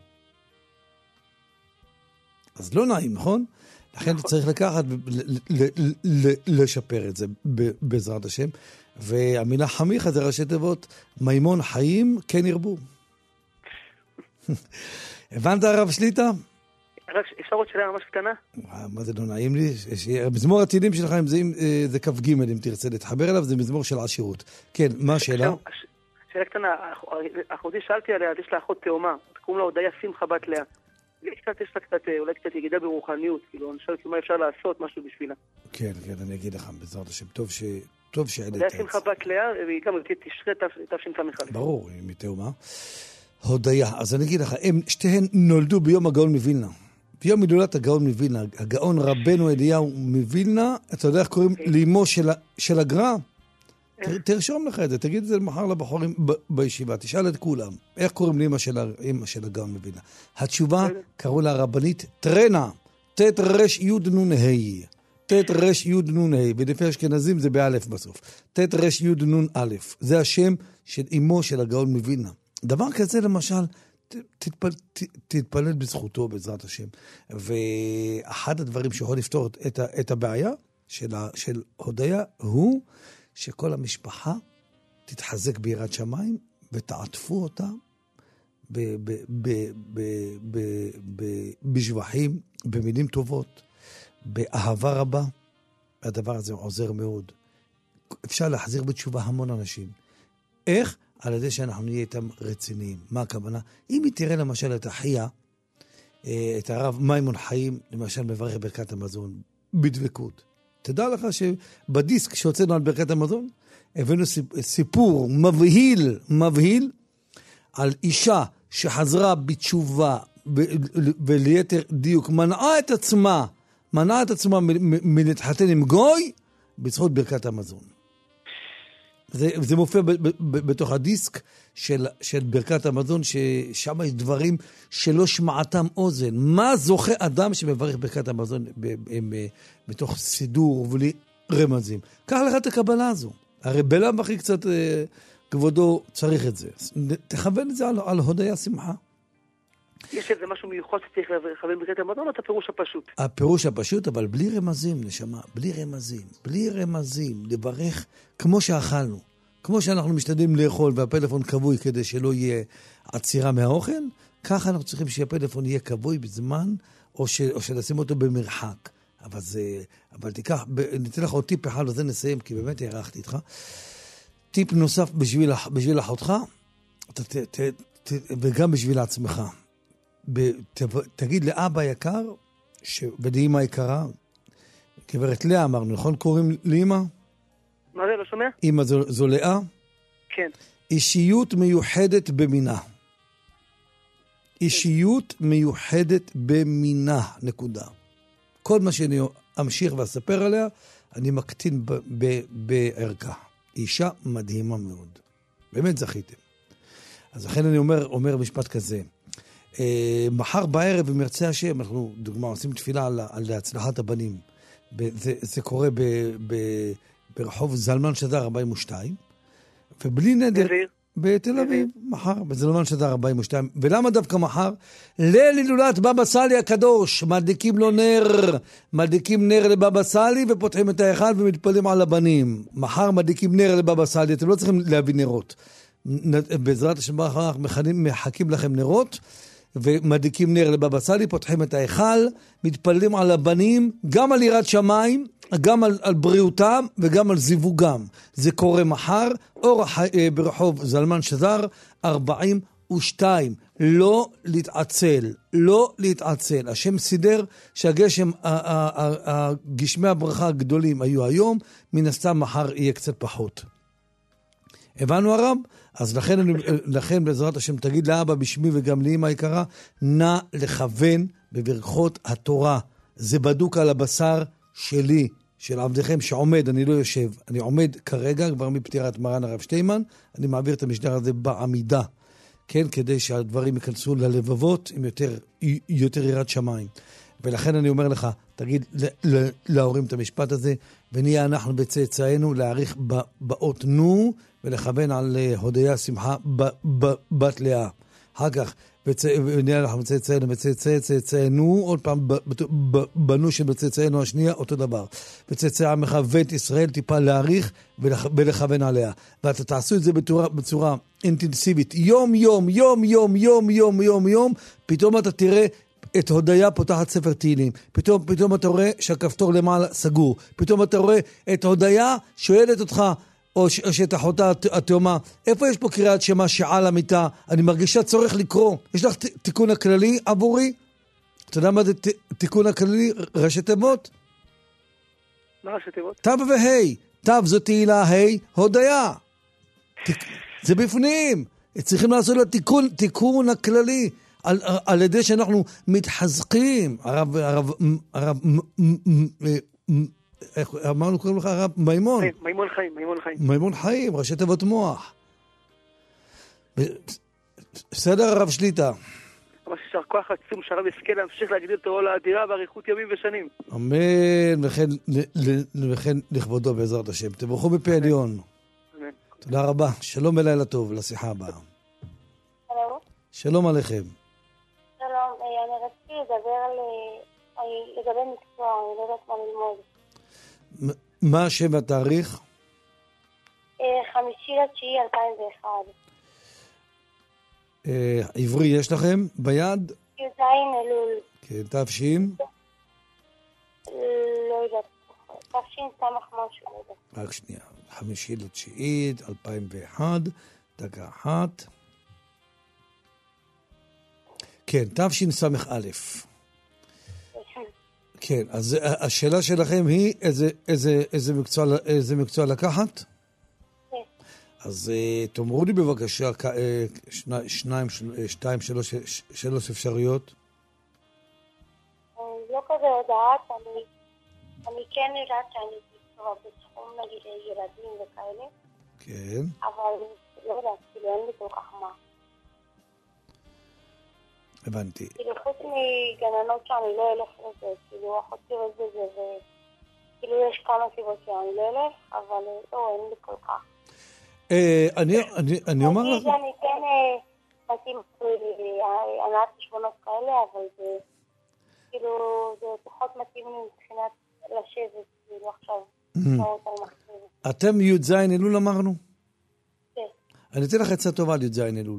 אז לא נעים, נכון? לכן צריך לקחת, לשפר את זה בעזרת השם, והמילה חמיך זה ראשי תיבות, מימון חיים כן ירבו. הבנת הרב שליטה? רק אפשר עוד שאלה ממש קטנה? מה זה לא נעים לי? מזמור התהילים שלך, זה כף ג' אם תרצה להתחבר אליו, זה מזמור של עשירות. כן, מה השאלה? שאלה קטנה, אחותי שאלתי עליה, יש לה אחות תאומה, קוראים לה הודיה שמחה בת לאה. קצת, יש לה קצת, אולי קצת יגידה ברוחניות, כאילו, אני שואל מה אפשר לעשות, משהו בשבילה. כן, כן, אני אגיד לך, בעזרת השם, טוב ש... טוב שעדית. הודיה שמחה בת לאה, והיא גם תשרה תשס"א. ברור, היא מתאומה. הודיה, אז אני אגיד לך, הם שתיהן נולדו ביום הגאון מווילנה. ביום הילולת הגאון מווילנה, הגאון רבנו אליהו מווילנה, אתה יודע איך קוראים לאמו של הגר"א? תרשום לך את זה, תגיד את זה מחר לבחורים בישיבה, תשאל את כולם, איך קוראים לאמא של הגאון מווילנה? התשובה, קראו לה רבנית טרנה, תת רש יוד נון ה', תת רש יוד נון ה', בדפי אשכנזים זה באלף בסוף, תת רש יוד נון א', זה השם של אמו של הגאון מווילנה. דבר כזה למשל, תתפל, תתפלל בזכותו בעזרת השם. ואחד הדברים שיכול לפתור את, את הבעיה של, של הודיה הוא שכל המשפחה תתחזק ביראת שמיים ותעטפו אותה ב, ב, ב, ב, ב, ב, בשבחים, במילים טובות, באהבה רבה. הדבר הזה עוזר מאוד. אפשר להחזיר בתשובה המון אנשים. איך? על ידי שאנחנו נהיה איתם רציניים. מה הכוונה? אם היא תראה למשל את אחיה, את הרב מימון חיים, למשל מברך ברכת המזון, בדבקות. תדע לך שבדיסק שהוצאנו על ברכת המזון, הבאנו סיפור מבהיל, מבהיל, על אישה שחזרה בתשובה, וליתר דיוק, מנעה את עצמה, מנעה את עצמה מלהתחתן עם גוי, בזכות ברכת המזון. זה, זה מופיע ב, ב, ב, בתוך הדיסק של, של ברכת המזון, ששם יש דברים שלא שמעתם אוזן. מה זוכה אדם שמברך ברכת המזון ב, ב, ב, בתוך סידור ובלי רמזים? קח לך את הקבלה הזו. הרי בלם הכי קצת כבודו צריך את זה. תכוון את זה על, על הודיה שמחה. יש איזה משהו מיוחד שצריך לכוון ברכת המזון, או את הפירוש הפשוט? הפירוש הפשוט, אבל בלי רמזים, נשמה, בלי רמזים, בלי רמזים, לברך כמו שאכלנו, כמו שאנחנו משתדלים לאכול והפלאפון כבוי כדי שלא יהיה עצירה מהאוכל, ככה אנחנו צריכים שהפלאפון יהיה כבוי בזמן, או, ש, או שנשים אותו במרחק. אבל זה, אבל תיקח, ניתן לך עוד טיפ אחד, וזה נסיים, כי באמת הערכתי איתך. טיפ נוסף בשביל, בשביל אחותך, ת, ת, ת, ת, וגם בשביל עצמך. ב, ת, תגיד לאבא יקר, ש, ולאמא יקרה, גברת לאה אמרנו, נכון קוראים לאמא? מה זה, לא שומע? אמא זו, זו לאה? כן. אישיות מיוחדת במינה. אישיות מיוחדת במינה, נקודה. כל מה שאני אמשיך ואספר עליה, אני מקטין ב- ב- בערכה. אישה מדהימה מאוד. באמת זכיתם. אז לכן אני אומר, אומר משפט כזה. אה, מחר בערב, אם ירצה השם, אנחנו, דוגמה, עושים תפילה על, על הצלחת הבנים. ב- זה, זה קורה ב- ב- ברחוב זלמן שדר ארבעים ושתיים, ובלי נדר... בתל אביב, מחר, בזלמן שדר ארבעים ושתיים. ולמה דווקא מחר? ליל הילולת בבא סאלי הקדוש, מדליקים לו נר, מדליקים נר לבבא סאלי ופותחים את ההיכל ומתפללים על הבנים. מחר מדליקים נר לבבא סאלי, אתם לא צריכים להביא נרות. בעזרת השם מחר מחכים לכם נרות, ומדליקים נר לבבא סאלי, פותחים את ההיכל, מתפללים על הבנים, גם על יראת שמיים, גם על, על בריאותם וגם על זיווגם. זה קורה מחר, אור אה, ברחוב זלמן שדר ארבעים ושתיים. לא להתעצל, לא להתעצל. השם סידר שהגשם, גשמי הברכה הגדולים היו היום, מן הסתם מחר יהיה קצת פחות. הבנו הרב? אז לכן, לכן בעזרת השם תגיד לאבא בשמי וגם לאמא היקרה, נא לכוון בברכות התורה. זה בדוק על הבשר שלי, של עבדכם שעומד, אני לא יושב, אני עומד כרגע, כבר מפטירת מרן הרב שטיימן, אני מעביר את המשדר הזה בעמידה. כן, כדי שהדברים ייכנסו ללבבות עם יותר, יותר יראת שמיים. ולכן אני אומר לך, תגיד להורים את המשפט הזה, ונהיה אנחנו בצאצאינו להעריך באות נו, ולכוון על הודיה שמחה בת לאה. אחר כך, ונהיה אנחנו בצאצאינו, בצאצאינו, עוד פעם, בנו של בצאצאינו השנייה, אותו דבר. בצאצאי עמך בית ישראל טיפה להעריך ולכוון עליה. ואתה תעשו את זה בצורה, בצורה אינטנסיבית. יום, יום, יום, יום, יום, יום, יום, יום, פתאום אתה תראה את הודיה פותחת ספר תהילים. פתאום, פתאום אתה רואה שהכפתור למעלה סגור. פתאום אתה רואה את הודיה שואלת אותך, או, ש, או שאת אחותה התאומה, איפה יש פה קריאת שמה שעל המיטה? אני מרגישה צורך לקרוא. יש לך ת, תיקון הכללי עבורי? אתה יודע מה זה ת, תיקון הכללי? ראשי תיבות? מה ראשי תיבות? תו והי. תו זו תהילה, הי, הודיה. ת, זה בפנים. צריכים לעשות לה תיקון, תיקון הכללי. על, על ידי שאנחנו מתחזקים. הרב, הרב, הרב, איך אמרנו קוראים לך הרב? מימון. מימון חיים, מימון חיים. מימון חיים, ראשי תיבות מוח. בסדר הרב שליטה. ממש יישר כוח עצום שהרב יזכה להמשיך להגדיל את העול האדירה באריכות ימים ושנים. אמן, וכן לכבודו בעזרת השם. תברכו מפי עליון. אמן. תודה רבה. שלום ולילה טוב, לשיחה הבאה. שלום. שלום עליכם. שלום, אני רציתי לדבר לגבי מקצוע, אני לא יודעת מה ללמוד. מה השם והתאריך? חמישי לתשיעי אלפיים ואחת. עברי יש לכם ביד? י"ז אלול. כן, תפשים? לא יודעת. תפשים סמך משהו, לא יודעת. רק שנייה. חמישי לתשיעי אלפיים ואחת. דקה אחת. כן, תפשים סמך א'. כן, אז השאלה שלכם היא איזה, איזה, איזה מקצוע, איזה מקצוע לקחת? כן. אז תאמרו לי בבקשה שני, שניים, שתיים, שלוש, שלוש אפשרויות. אני לא כזה יודעת, אני, אני כן יודעת שאני תקצוע בתחום נגיד ילדים וכאלה. כן. אבל לא יודעת, כאילו אין לי כל כך מה. הבנתי. כאילו חוץ מגננות שאני לא אלך לזה, כאילו אחותי בזה וכאילו יש כמה סיבות שאני לא אלך, אבל לא, אין לי כל כך. אני אומר לך... אני כן מתאים הנעת חשבונות כאלה, אבל זה כאילו זה פחות מתאים לי מבחינת לשבת, כאילו עכשיו שעות על מחשב. אתם י"ז אלול אמרנו? כן. אני אתן לך עצה טובה על י"ז אלול.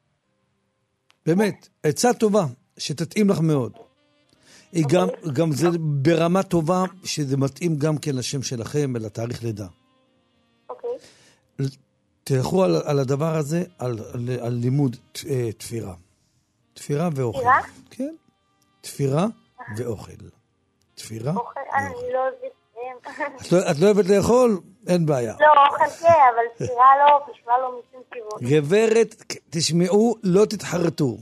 באמת, עצה טובה, שתתאים לך מאוד. היא גם, גם זה ברמה טובה, שזה מתאים גם כן לשם שלכם ולתאריך לידה. אוקיי. תלכו על, על הדבר הזה, על, על, על לימוד אה, תפירה. תפירה ואוכל. תפירה? כן. תפירה ואוכל. תפירה אוכל, ואוכל. אני לא אוהבת... את לא, את לא אוהבת לאכול? אין בעיה. לא, אוכל כן, אבל תפירה לא, בשבילה לא משום כיוון. גברת, תשמעו, לא תתחרטו.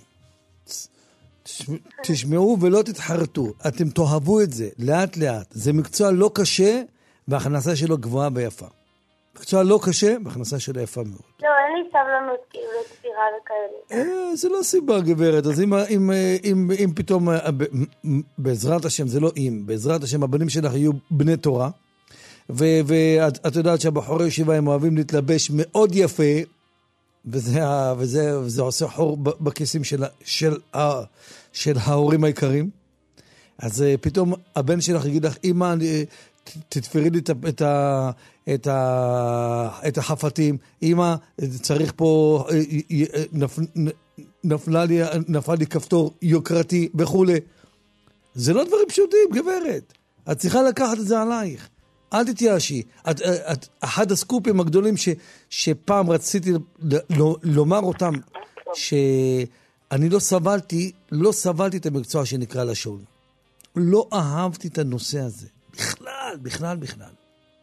תשמעו ולא תתחרטו. אתם תאהבו את זה, לאט לאט. זה מקצוע לא קשה, וההכנסה שלו גבוהה ויפה. מקצוע לא קשה, וההכנסה שלו יפה מאוד. לא, אין לי סבלנות כאילו לתפירה וכאלה. זה לא סיבה, גברת. אז אם פתאום, בעזרת השם, זה לא אם, בעזרת השם, הבנים שלך יהיו בני תורה, ואת יודעת שהבחורי ישיבה הם אוהבים להתלבש מאוד יפה, וזה, וזה, וזה עושה חור בכיסים של, של, של ההורים העיקרים. אז פתאום הבן שלך יגיד לך, אמא, תתפרי לי את, את, את, את החפתים, אמא, צריך פה, נפל, נפלה לי, נפל לי כפתור יוקרתי וכולי. זה לא דברים פשוטים, גברת. את צריכה לקחת את זה עלייך. אל תתייאשי. את, את, אחד הסקופים הגדולים ש, שפעם רציתי ל, לומר אותם, שאני לא סבלתי, לא סבלתי את המקצוע שנקרא לשון. לא אהבתי את הנושא הזה. בכלל, בכלל, בכלל.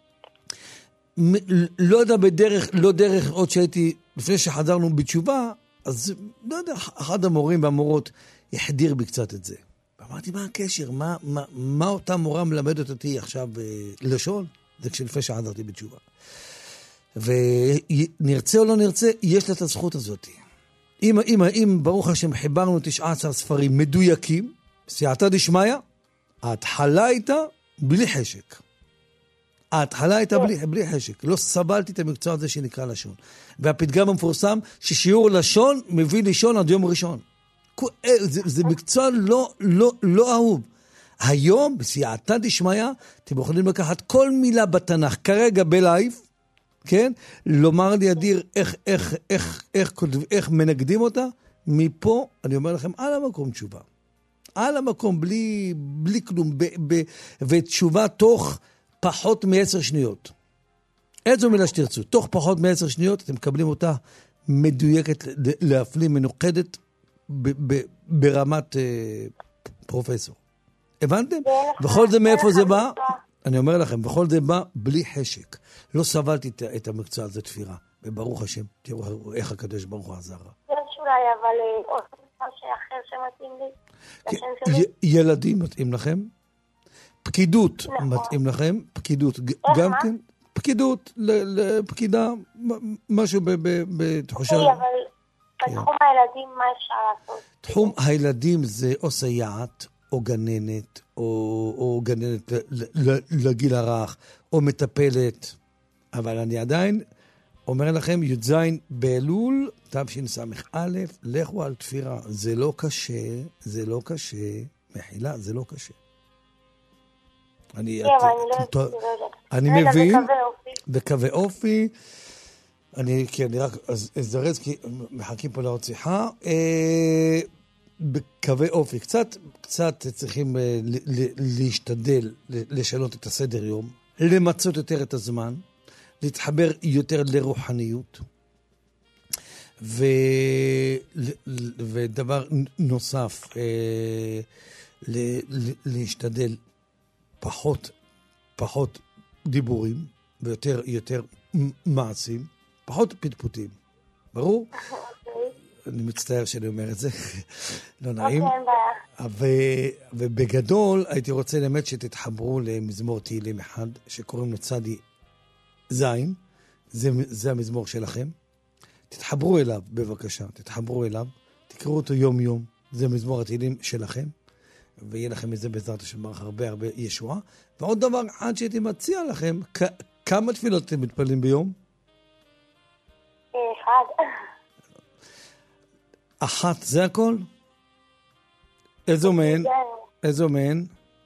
לא יודע בדרך, לא דרך עוד שהייתי, לפני שחזרנו בתשובה, אז לא יודע, אחד המורים והמורות יחדיר בי קצת את זה. אמרתי, מה הקשר? מה, מה, מה אותה מורה מלמדת אותי עכשיו לשון? זה כשלפני שחזרתי בתשובה. ונרצה או לא נרצה, יש לה את הזכות הזאת. אם, אם, אם ברוך השם חיברנו תשעה עשר ספרים מדויקים, סייעתא דשמיא, ההתחלה הייתה בלי חשק. ההתחלה הייתה בלי, בלי חשק. לא סבלתי את המקצוע הזה שנקרא לשון. והפתגם המפורסם, ששיעור לשון מביא לישון עד יום ראשון. זה, זה מקצוע לא, לא, לא אהוב. היום, בסייעתא דשמיא, אתם יכולים לקחת כל מילה בתנ"ך, כרגע בלייב, כן? לומר לי אדיר איך, איך, איך, איך, איך, איך מנגדים אותה, מפה, אני אומר לכם, על המקום תשובה. על המקום, בלי, בלי כלום, ב, ב, ותשובה תוך פחות מעשר שניות. איזו מילה שתרצו, תוך פחות מעשר שניות, אתם מקבלים אותה מדויקת, להפליא, מנוחדת, ב, ב, ברמת אה, פרופסור. הבנתם? וכל זה מאיפה זה בא? אני אומר לכם, וכל זה בא בלי חשק. לא סבלתי את, את המקצוע הזה תפירה. וברוך השם, תראו איך הקדוש ברוך הוא עזר. יש אולי, אבל עוד משהו אחר שמתאים לי. ילדים מתאים לכם? פקידות מתאים לכם? פקידות. גם כן? פקידות, לפקידה, משהו בתחושה. אבל בתחום הילדים, מה אפשר לעשות? תחום הילדים זה או סייעת, או גננת, או, או גננת לגיל הרך, או מטפלת. אבל אני עדיין אומר לכם, י"ז באלול, תשס"א, לכו על תפירה. זה לא קשה, זה לא קשה. מחילה, זה לא קשה. אני, אני מבין, בקווי אופי, אני, כי אני רק אזרז, כי מחכים פה לעוד שיחה, בקווי אופי, קצת, קצת צריכים להשתדל, לשנות את הסדר יום, למצות יותר את הזמן, להתחבר יותר לרוחניות, ו... ודבר נוסף, להשתדל פחות, פחות דיבורים, ויותר, יותר מעשים, פחות פטפוטים. ברור? אני מצטער שאני אומר את זה, לא נעים. ובגדול הייתי רוצה באמת שתתחברו למזמור תהילים אחד, שקוראים לו צדי זין, זה, זה המזמור שלכם. תתחברו אליו, בבקשה, תתחברו אליו, תקראו אותו יום יום, זה מזמור התהילים שלכם, ויהיה לכם את זה בעזרת השם ברך הרבה הרבה ישועה. ועוד דבר אחד שהייתי מציע לכם, כ- כמה תפילות אתם מתפללים ביום? אחד. אחת, זה הכל? איזו מהן? איזו מהן?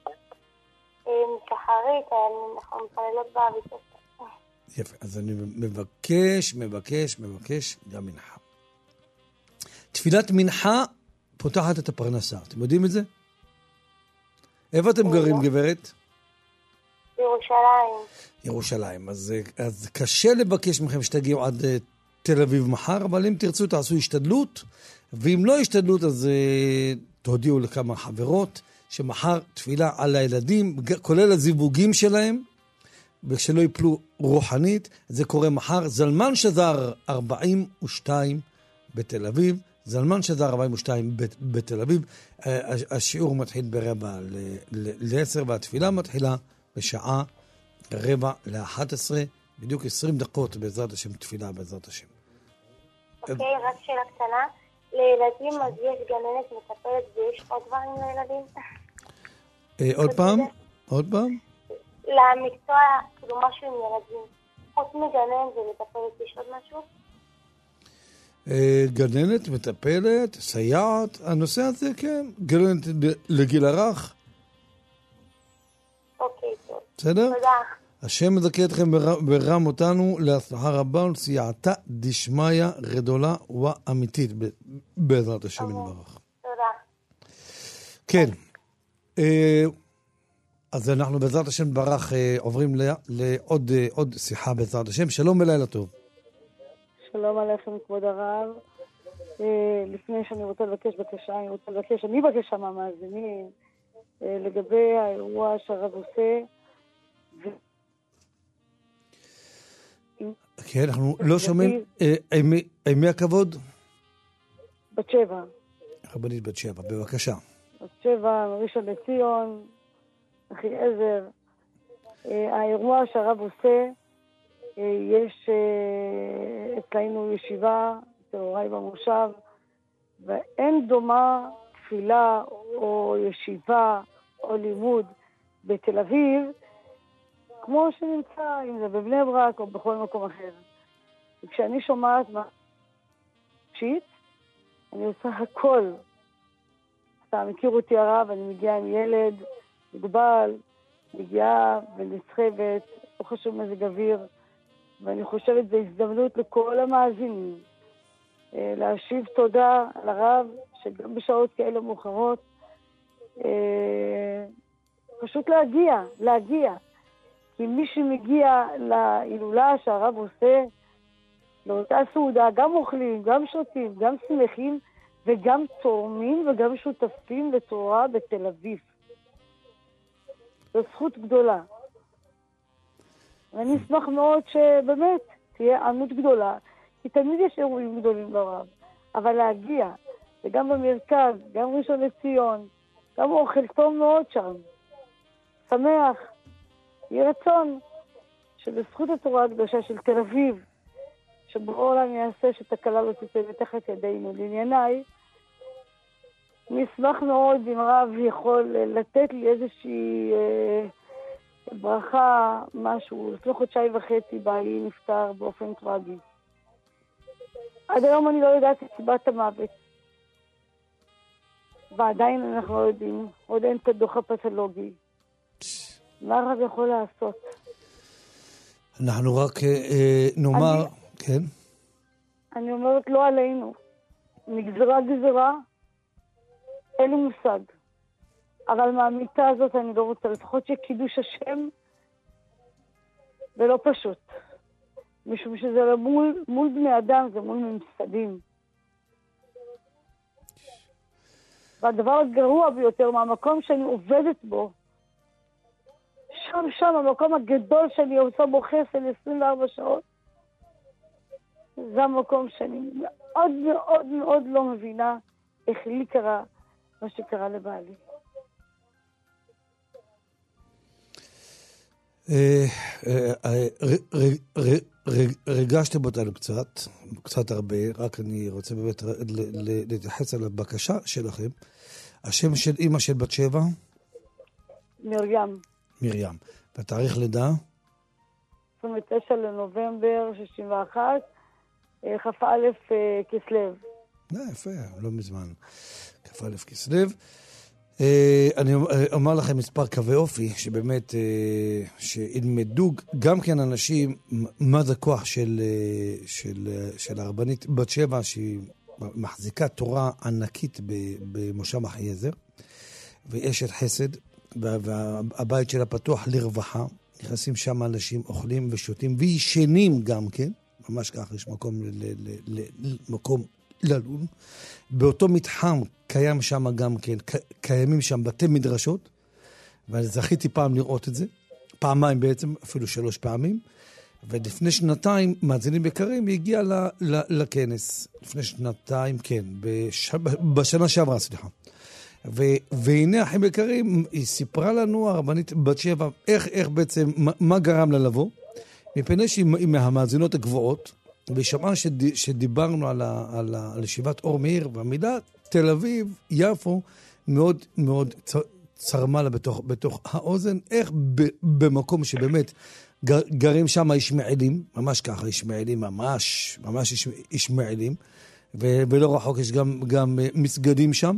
שחרית, אנחנו מתפללות באביתות. יפה, אז אני מבקש, מבקש, מבקש גם מנחה. תפילת מנחה פותחת את הפרנסה, אתם יודעים את זה? איפה אתם גרים, גברת? ירושלים. ירושלים, אז, אז קשה לבקש מכם שתגיעו עד uh, תל אביב מחר, אבל אם תרצו תעשו השתדלות, ואם לא השתדלות אז uh, תודיעו לכמה חברות, שמחר תפילה על הילדים, כולל הזיווגים שלהם, ושלא יפלו רוחנית, זה קורה מחר, זלמן שזר ארבעים ושתיים בתל אביב, זלמן שזר ארבעים ושתיים בתל אביב, השיעור מתחיל ברבע לעשר, והתפילה מתחילה בשעה רבע לאחת עשרה, בדיוק עשרים דקות בעזרת השם, תפילה בעזרת השם. אוקיי, רק שאלה קטנה, לילדים אז יש גננת מטפלת ויש עוד דברים לילדים? עוד פעם? עוד פעם? למקצוע, כאילו משהו עם ילדים. חוץ מגננת ומטפלת, יש עוד משהו? גננת, מטפלת, סייעת, הנושא הזה, כן. גננת לגיל הרך. אוקיי, טוב. בסדר? תודה. השם מזכה אתכם ברם אותנו להצלחה רבה ולסייעתא דשמיא גדולה ואמיתית, בעזרת השם יתברך. תודה. כן. אז אנחנו בעזרת השם ברך עוברים לעוד עוד שיחה בעזרת השם. שלום ולילה טוב. שלום עליכם כבוד הרב. לפני שאני רוצה לבקש בקשה, אני רוצה לבקש, אני בקשה מהמאזינים, לגבי האירוע שהרב עושה. כן, אנחנו לא שומעים. עם מי הכבוד? בת שבע. רבנית בת שבע, בבקשה. בת שבע, ראשון לציון, אחי עזר. האירוע שהרב עושה, יש אצלנו ישיבה, תאורי במושב, ואין דומה תפילה או ישיבה או לימוד בתל אביב, כמו שנמצא, אם זה בבני ברק או בכל מקום אחר. וכשאני שומעת מה שיט, אני עושה הכל. אתה מכיר אותי הרב, אני מגיעה עם ילד, מגבל, מגיעה ונסחבת, לא חשוב מזג אוויר, ואני חושבת זו הזדמנות לכל המאזינים, להשיב תודה לרב, שגם בשעות כאלה מאוחרות, פשוט להגיע, להגיע. כי מי שמגיע להילולה שהרב עושה, לאותה סעודה, גם אוכלים, גם שותים, גם שמחים, וגם תורמים וגם שותפים לתורה בתל אביב. זו זכות גדולה. ואני אשמח מאוד שבאמת תהיה ענות גדולה, כי תמיד יש אירועים גדולים לרב, אבל להגיע, וגם במרכז, גם ראשון לציון, גם אוכל טוב מאוד שם. שמח, יהיה רצון שבזכות התורה הקדושה של תל אביב, שבורא עולם יעשה שתקלה לא תצא מתחת ידינו לענייניי, אני אשמח מאוד אם רב יכול לתת לי איזושהי אה, ברכה, משהו. לפני חודשיים וחצי בעלי נפטר באופן טרגי. עד היום אני לא יודעת את סיבת המוות. ועדיין אנחנו לא יודעים. עוד אין את הדוח הפתולוגי. מה הרב יכול לעשות? אנחנו רק אה, נאמר... אני, כן. אני אומרת לא עלינו. נגזרה גזרה. אין לי מושג. אבל מהמיטה הזאת אני לא רוצה. לפחות שקידוש השם ולא פשוט. משום שזה לא מול, מול בני אדם, זה מול ממסדים. והדבר הגרוע ביותר מהמקום שאני עובדת בו, שם שם המקום הגדול שאני עושה בו חסד עשרים וארבע שעות, זה המקום שאני מאוד מאוד מאוד לא מבינה איך לי קרה מה שקרה לבעלי. רגשתם אותנו קצת, קצת הרבה, רק אני רוצה באמת להתייחס על הבקשה שלכם. השם של אמא של בת שבע? מרים. מרים. בתאריך לידה? עשרים ותשעה לנובמבר שישים ואחת, כ"א כסלו. יפה, לא מזמן. כ"א כסלו. אני אומר לכם מספר קווי אופי, שבאמת, שילמדו גם כן אנשים מה זה כוח של, של, של הרבנית בת שבע, שהיא מחזיקה תורה ענקית במושב אחייעזר, ואשת חסד, והבית שלה פתוח לרווחה, נכנסים שם אנשים, אוכלים ושותים, וישנים גם כן, ממש ככה יש מקום למקום ללון. באותו מתחם קיים שם גם כן, קיימים שם בתי מדרשות, ואני זכיתי פעם לראות את זה, פעמיים בעצם, אפילו שלוש פעמים, ולפני שנתיים, מאזינים יקרים, היא הגיעה ל- ל- לכנס. לפני שנתיים, כן, בש... בשנה שעברה, סליחה. ו... והנה, אחים יקרים, היא סיפרה לנו, הרבנית בת שבע, איך, איך בעצם, מה, מה גרם לה לבוא, מפני שהיא מהמאזינות הגבוהות, ושמעה שד... שדיברנו על, ה... על, ה... על ישיבת אור מאיר, והמילה תל אביב, יפו, מאוד מאוד צ... צרמה לה בתוך, בתוך האוזן, איך ב... במקום שבאמת, גרים שם ישמעאלים, ממש ככה, ישמעאלים, ממש, ממש ישמעאלים, ולא רחוק יש גם, גם מסגדים שם.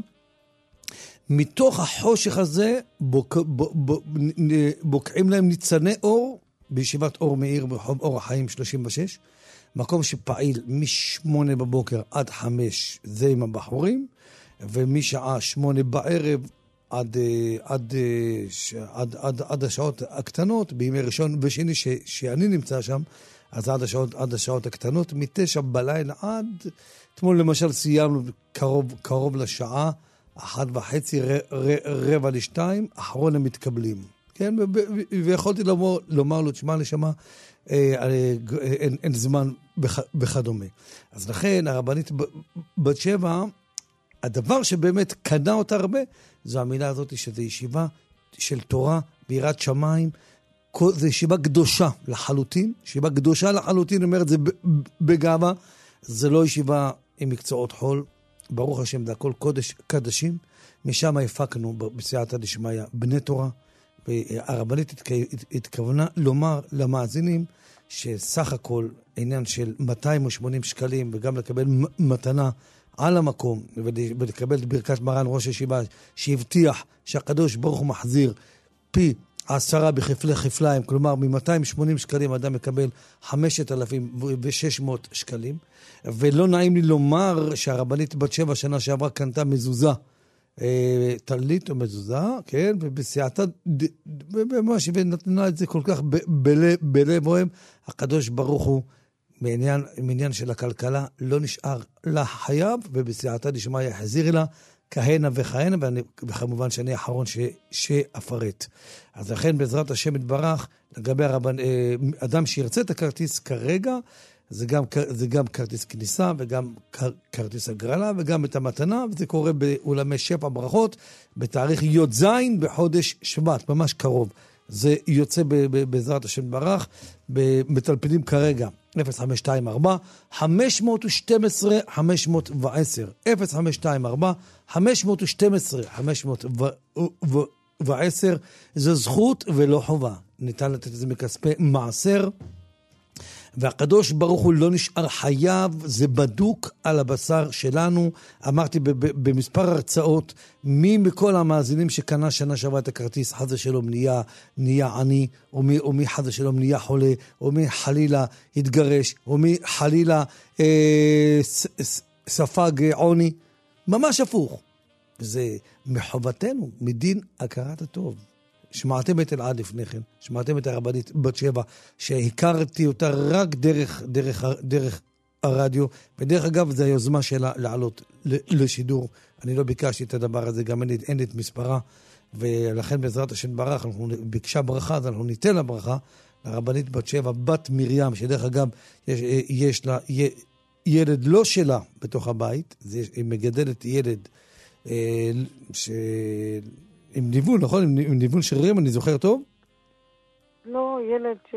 מתוך החושך הזה בוק, בוק, בוק, בוקעים להם ניצני אור, בישיבת אור מאיר ברחוב אור החיים שלושים ושש, מקום שפעיל משמונה בבוקר עד חמש, זה עם הבחורים, ומשעה שמונה בערב, עד, עד, עד, עד, עד השעות הקטנות, בימי ראשון ושני ש, שאני נמצא שם, אז עד השעות, עד השעות הקטנות, מתשע בלילה עד, אתמול למשל סיימנו קרוב, קרוב לשעה, אחת וחצי, ר, ר, רבע לשתיים, אחרון המתקבלים. כן, ו, ו, ויכולתי לומר, לומר לו, תשמע לשמה, אה, אה, אין, אין זמן בח, בחדומה. אז לכן, הרבנית בת שבע, הדבר שבאמת קנה אותה הרבה, זו המילה הזאת שזו ישיבה של תורה ביראת שמיים, זו ישיבה קדושה לחלוטין, ישיבה קדושה לחלוטין, אומר את זה בגאווה, זה לא ישיבה עם מקצועות חול, ברוך השם, זה הכל קודש קדשים. משם הפקנו בסייעתא דשמיא בני תורה, והרבנית התכוונה לומר למאזינים שסך הכל עניין של מאתיים ושמונים שקלים, וגם לקבל מתנה על המקום, ולקבל את ברכת מרן ראש הישיבה, שהבטיח שהקדוש ברוך הוא מחזיר פי עשרה בכפלי כפליים, כלומר מ-מאתיים ושמונים שקלים אדם מקבל חמשת אלפים ושש מאות שקלים. ולא נעים לי לומר שהרבנית בת שבע שנה שעברה קנתה מזוזה, תלית או מזוזה, כן, ובסייעתא ממש, ונתנה את זה כל כך בלב אוהם. הקדוש ברוך הוא מעניין, מעניין של הכלכלה לא נשאר לה חייב, ובסייעתא דשמיא יחזיר לה כהנה וכהנה, וכמובן שאני האחרון ש, שאפרט. אז לכן בעזרת השם יתברך, לגבי הרבן, אדם שירצה את הכרטיס כרגע, זה גם, זה גם כרטיס כניסה, וגם כרטיס הגרלה, וגם את המתנה, וזה קורה באולמי שפע ברכות, בתאריך י"ז בחודש שבט, ממש קרוב. זה יוצא בעזרת השם יתברך, מטלפנים כרגע, אפס חמש שתיים ארבע חמש שתים עשרה חמש עשר, אפס חמש שתיים ארבע חמש שתים עשרה חמש עשר. זו זכות ולא חובה. ניתן לתת את זה מכספי מעשר, והקדוש ברוך הוא לא נשאר חייב, זה בדוק על הבשר שלנו. אמרתי במספר הרצאות, מי מכל המאזינים שקנה שנה שעברה את הכרטיס, חס ושלום נהיה, נהיה עני, או מי, או מי חס ושלום נהיה חולה, או מי חלילה התגרש, או מי חלילה אה, ס, ס, ספג עוני, ממש הפוך. וזה מחובתנו, מדין הכרת הטוב. שמעתם את אלעד לפני כן, שמעתם את הרבנית בת שבע, שהכרתי אותה רק דרך, דרך, דרך הרדיו, ודרך אגב, זו היוזמה שלה לעלות לשידור. אני לא ביקשתי את הדבר הזה, גם אין, אין את מספרה, ולכן בעזרת השם ברח, אנחנו ביקשה ברכה, אז אנחנו ניתן לה ברכה, לרבנית בת שבע, בת מרים, שדרך אגב, יש, יש לה ילד לא שלה בתוך הבית, זה, היא מגדלת ילד אה, ש... עם ניוון, נכון? עם, עם ניוון שרירים, אני זוכר טוב? לא, ילד ש...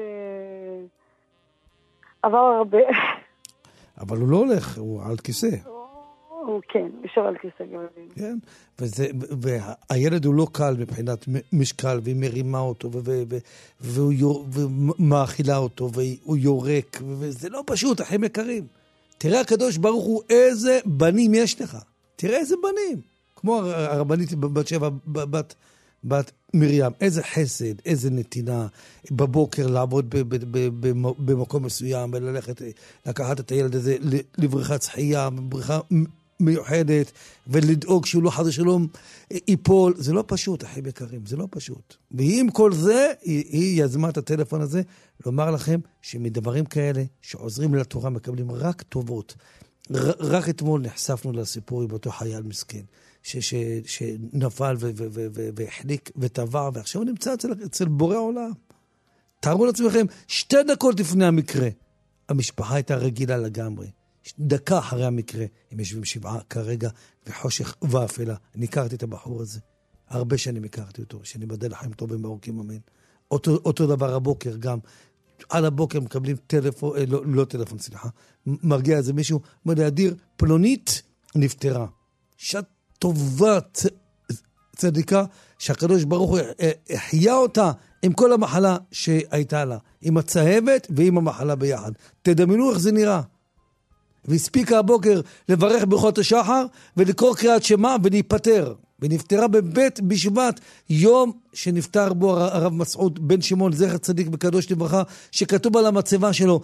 עבר הרבה. אבל הוא לא הולך, הוא על כיסא. הוא כן, יושב על כיסא גלגלים. כן, וזה, והילד הוא לא קל מבחינת משקל, והיא מרימה אותו, והוא מאכילה אותו, והוא יורק, וזה לא פשוט, אחים יקרים. תראה הקדוש ברוך הוא, איזה בנים יש לך. תראה איזה בנים. כמו הרבנית בת שבע, בת, בת מרים, איזה חסד, איזה נתינה, בבוקר לעבוד ב, ב, ב, ב, במקום מסוים, וללכת, לקחת את הילד הזה לבריכת שחייה, בריכה מיוחדת, ולדאוג שהוא לא חס ושלום ייפול. זה לא פשוט, אחים יקרים, זה לא פשוט. ועם כל זה, היא, היא יזמה את הטלפון הזה, לומר לכם שמדברים כאלה, שעוזרים לתורה, מקבלים רק טובות. ר, רק אתמול נחשפנו לסיפור עם אותו חייל מסכן, ש, ש, שנפל ו, ו, ו, ו, והחליק וטבע, ועכשיו הוא נמצא אצל, אצל בורא עולם. תארו לעצמכם, שתי דקות לפני המקרה, המשפחה הייתה רגילה לגמרי. דקה אחרי המקרה, הם יושבים שבעה כרגע, וחושך ואפלה. אני הכרתי את הבחור הזה. הרבה שנים הכרתי אותו, שאני בדל לחיים טוב במאורקים אמן. אותו, אותו דבר הבוקר גם. על הבוקר מקבלים טלפון, אה, לא, לא טלפון, סליחה. מרגיע איזה מישהו, אומר אדיר, פלונית נפטרה. שאת טובה, צ... צדיקה, שהקדוש ברוך הוא החיה אותה עם כל המחלה שהייתה לה. עם הצהבת ועם המחלה ביחד. תדמיינו איך זה נראה. והספיקה הבוקר לברך ברכות השחר, ולקרוא קריאת שמע ולהיפטר. ונפטרה בבית בשבט, יום שנפטר בו הרב מסעוד בן שמעון, זכר צדיק וקדוש לברכה, שכתוב על המצבה שלו,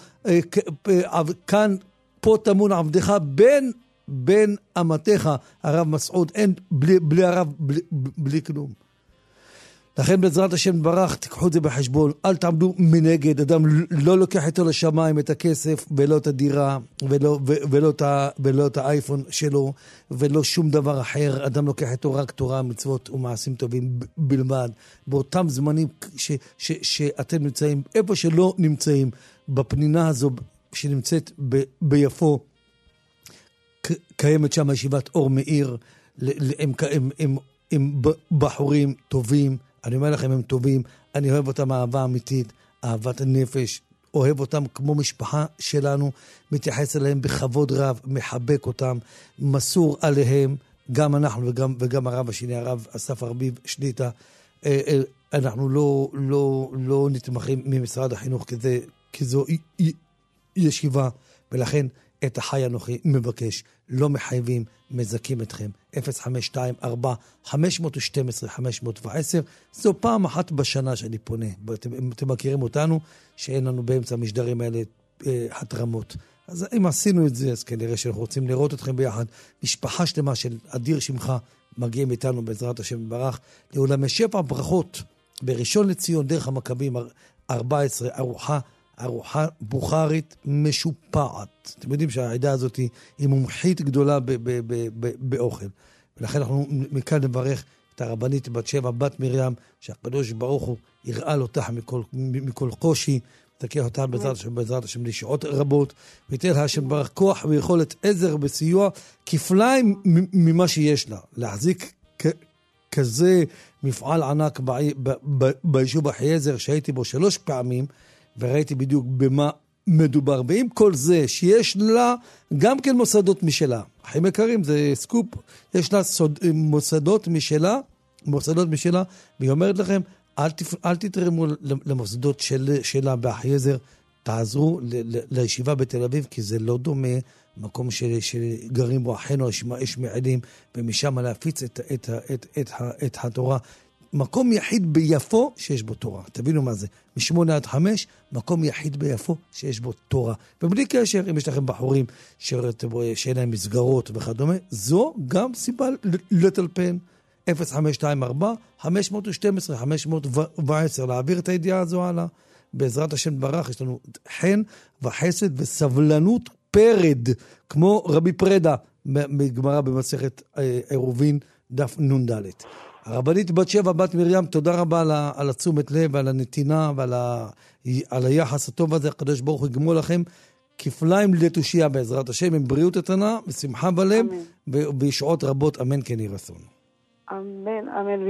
כאן פה תמון עבדך, בין בין אמתך, הרב מסעוד, אין בלי, בלי הרב, בלי, בלי כלום. לכן בעזרת השם ברח, תיקחו את זה בחשבון, אל תעמדו מנגד, אדם לא לוקח איתו לשמיים את הכסף, ולא את הדירה, ולא, ולא, את, ולא את האייפון שלו, ולא שום דבר אחר, אדם לוקח איתו רק תורה, מצוות ומעשים טובים בלבד. באותם זמנים ש, ש, שאתם נמצאים, איפה שלא נמצאים, בפנינה הזו שנמצאת ב, ביפו, קיימת שם ישיבת אור מאיר, הם, הם, הם, הם בחורים טובים, אני אומר לכם, הם טובים, אני אוהב אותם אהבה אמיתית, אהבת הנפש, אוהב אותם כמו משפחה שלנו, מתייחס אליהם בכבוד רב, מחבק אותם, מסור עליהם, גם אנחנו וגם, וגם הרב השני, הרב אסף ארביב שליטה, אנחנו לא, לא, לא נתמכים ממשרד החינוך כזה, כי זו ישיבה, ולכן את החי אנוכי מבקש, לא מחייבים, מזכים אתכם. אפס חמש שתיים ארבע חמש שתים עשרה חמש עשר, זו פעם אחת בשנה שאני פונה. אתם, אתם מכירים אותנו, שאין לנו באמצע המשדרים האלה אה, התרמות. אז אם עשינו את זה, אז כנראה שאנחנו רוצים לראות אתכם ביחד. משפחה שלמה של אדיר שמחה, מגיעים איתנו בעזרת השם ברך, לעולמי שפע ברכות, בראשון לציון, דרך המכבים, ארבע עשרה, ארוחה, ארוחה בוכרית משופעת. אתם יודעים שהעדה הזאת היא מומחית גדולה ב- ב- ב- ב- באוכל. ולכן אנחנו מכאן נברך את הרבנית בת שבע, בת מרים, שהקדוש ברוך הוא יראה אותך מכל, מכל קושי, תקח אותה בעזרת השם, בעזרת השם לשעות רבות, ויתן השם ברך כוח ויכולת עזר וסיוע כפליים ממה שיש לה. להחזיק כ- כזה מפעל ענק ב- ב- ב- ביישוב החייזר, שהייתי בו שלוש פעמים, וראיתי בדיוק במה מדובר. ועם כל זה שיש לה גם כן מוסדות משלה. אחים יקרים, זה סקופ. יש לה סוד, מוסדות משלה, מוסדות משלה, והיא אומרת לכם, אל, תפ, אל תתרמו למוסדות של, שלה באחייזר, תעזרו ל, ל, לישיבה בתל אביב, כי זה לא דומה מקום של, שגרים בו אחינו ישמעאלים, ומשם להפיץ את, את, את, את, את, את התורה. מקום יחיד ביפו שיש בו תורה. תבינו מה זה. משמונה עד חמש, מקום יחיד ביפו שיש בו תורה. ובלי קשר, אם יש לכם בחורים שאין להם מסגרות וכדומה, זו גם סיבה לטלפן. אפס חמש שתיים ארבע חמש שתים עשרה חמש עשר, להעביר את הידיעה הזו הלאה. בעזרת השם ברך, יש לנו חן וחסד וסבלנות פרד, כמו רבי פרדה, מגמרא במסכת עירובין, דף נון ד'. הרבנית בת שבע, בת מרים, תודה רבה על, על התשומת לב ועל הנתינה ועל ה, על היחס הטוב הזה. הקדוש ברוך הוא יגמול לכם כפליים לתושייה בעזרת השם, עם בריאות איתנה ושמחה בלב, ובישועות רבות, אמן כן יהי רצון. אמן, אמן.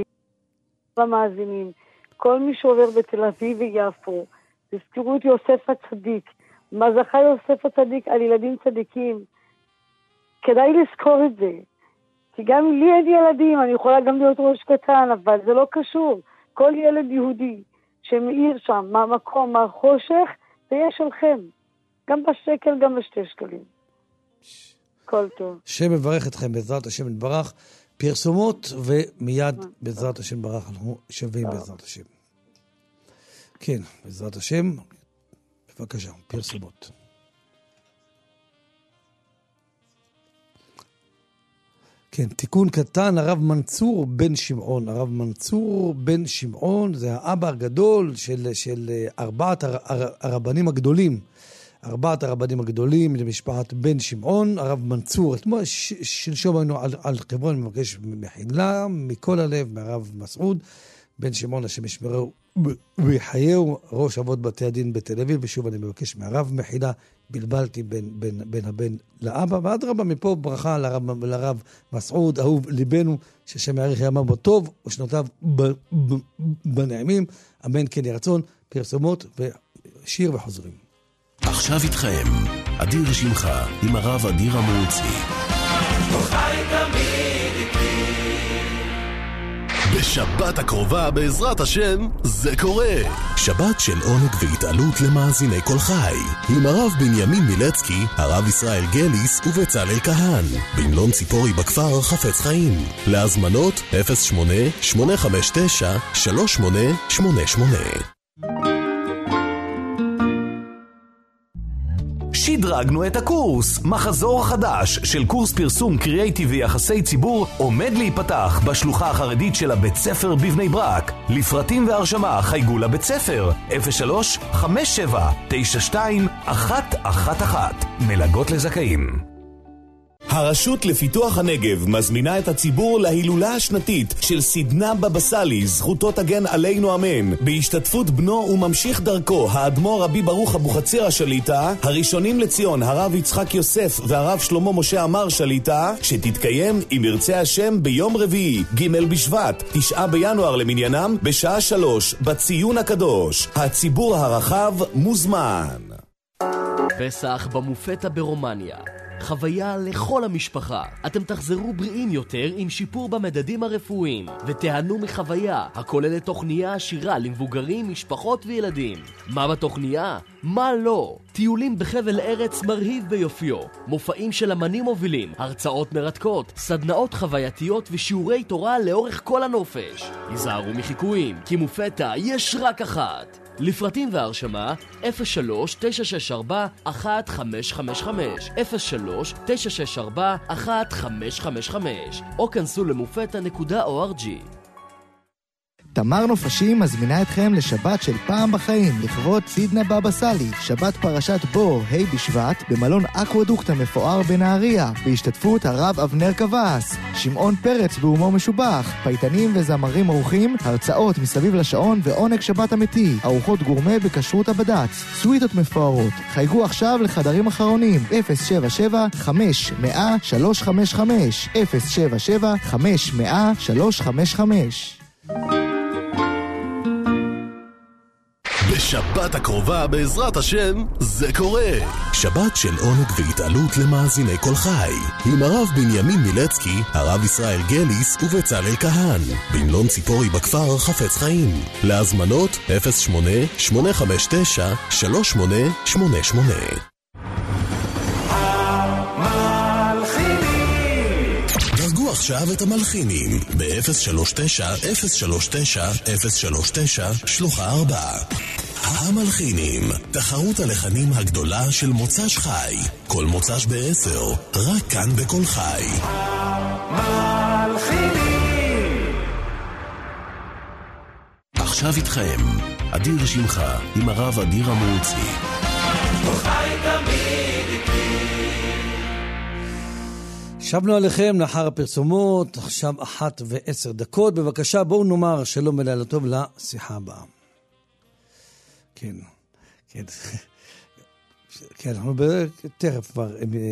למאזינים, כל מי שעובר בתל אביב ויפו, תזכרו את יוסף הצדיק, מה זכה יוסף הצדיק על ילדים צדיקים. כדאי לזכור את זה. כי גם לי אין ילדים, אני יכולה גם להיות ראש קטן, אבל זה לא קשור. כל ילד יהודי שמאיר שם, מהמקום, מהחושך, זה יהיה שלכם. גם בשקל, גם בשתי שקלים. כל טוב. שם מברך אתכם בעזרת השם יתברך. פרסומות, ומיד בעזרת השם יתברך אנחנו שווים בעזרת השם. כן, בעזרת השם. בבקשה, פרסומות. כן, תיקון קטן, הרב מנצור בן שמעון. הרב מנצור בן שמעון זה האבא הגדול של, של ארבעת הר, הר, הרבנים הגדולים. ארבעת הרבנים הגדולים למשפחת בן שמעון, הרב מנצור. אתמול שלשום היינו על, על חברון, מבקש מחילה מכל הלב, מהרב מסעוד בן שמעון, השם ישמרו וחייהו, ראש אבות בתי הדין בתל אביב, ושוב אני מבקש מהרב מחילה, בלבלתי בין, בין, בין הבן לאבא, ועד רבה מפה ברכה לרב, לרב מסעוד, אהוב ליבנו, ששם יאריך ימיו בטוב, ושנותיו בנעימים, אמן כן יהי רצון. פרסומות ושיר וחוזרים. עכשיו איתכם, אדיר שמחה עם הרב אדיר המוציא. חי תמיד איתי. בשבת הקרובה בעזרת השם זה קורה. שבת של עונג והתעלות למאזיני כל חי, עם הרב בנימין מילצקי, הרב ישראל גליס ובצלאל כהן, במלון ציפורי בכפר חפץ חיים. להזמנות אפס שמונה שמונה חמש תשע שלוש שמונה שמונה שמונה. שדרגנו את הקורס. מחזור חדש של קורס פרסום קריאייטיב ויחסי ציבור עומד להיפתח בשלוחה החרדית של הבית ספר בבני ברק. לפרטים והרשמה חייגו לבית ספר אפס שלוש חמש שבע תשע שתיים אחת אחת אחת. מלגות לזכאים. הרשות לפיתוח הנגב מזמינה את הציבור להילולה השנתית של סדנה בבא סאלי, זכותו תגן עלינו אמן, בהשתתפות בנו וממשיך דרכו, האדמו"ר רבי ברוך אבוחצירא שליט"א, הראשונים לציון, הרב יצחק יוסף והרב שלמה משה עמר שליט"א, שתתקיים אם ירצה השם ביום רביעי, ג' בשבט, תשעה בינואר למניינם, בשעה שלוש, בציון הקדוש. הציבור הרחב מוזמן. פסח במופתה ברומניה. חוויה לכל המשפחה. אתם תחזרו בריאים יותר עם שיפור במדדים הרפואיים ותיהנו מחוויה הכוללת תוכניה עשירה למבוגרים, משפחות וילדים. מה בתוכניה? מה לא? טיולים בחבל ארץ מרהיב ביופיו, מופעים של אמנים מובילים, הרצאות מרתקות, סדנאות חווייתיות ושיעורי תורה לאורך כל הנופש. היזהרו מחיקויים, כי מופתה יש רק אחת. לפרטים והרשמה אפס שלוש תשע שש ארבע אחת חמש חמש חמש אפס שלוש תשע שש ארבע אחת חמש חמש חמש או כנסו למופתה נקודה או אר ג'י. תמר נופשים מזמינה אתכם לשבת של פעם בחיים לכבוד סידנה בבא סאלי, שבת פרשת בור, ה' בשבט, במלון אקוודוקט המפואר בנהריה, בהשתתפות הרב אבנר קבאס, שמעון פרץ בהומור משובח, פייטנים וזמרים אורחים, הרצאות מסביב לשעון ועונג שבת אמיתי, ארוחות גורמה בכשרות הבד"ץ, סוויטות מפוארות. חייגו עכשיו לחדרים אחרונים אפס שבע שבע חמש מאה שלוש חמש חמש אפס שבע שבע חמש מאה שלוש חמש חמש. בשבת הקרובה בעזרת השם זה קורה. שבת של עונג והתעלות למאזיני כל חי, עם הרב בנימין מילצקי, הרב ישראל גליס ובצלאל כהן, במלון ציפורי בכפר חפץ חיים. להזמנות אפס שמונה שמונה חמש תשע שלוש שמונה שמונה שמונה. דרגו עכשיו את המלחינים ב-אפס שלוש תשע אפס שלוש תשע אפס שלוש תשע שלוחה ארבע. המלחינים, תחרות הלחנים הגדולה של מוצ"ש חי. כל מוצ"ש בעשר, רק כאן בכל חי. המלחינים. עכשיו איתכם, אדיר שמחה עם הרב אדיר המורצי. כל חי תמיד איתי. שבנו עליכם לאחר הפרסומות, עכשיו אחת ועשר דקות. בבקשה, בואו נאמר שלום ולילה טוב לשיחה הבאה. כן, כן, כן, אנחנו תכף כבר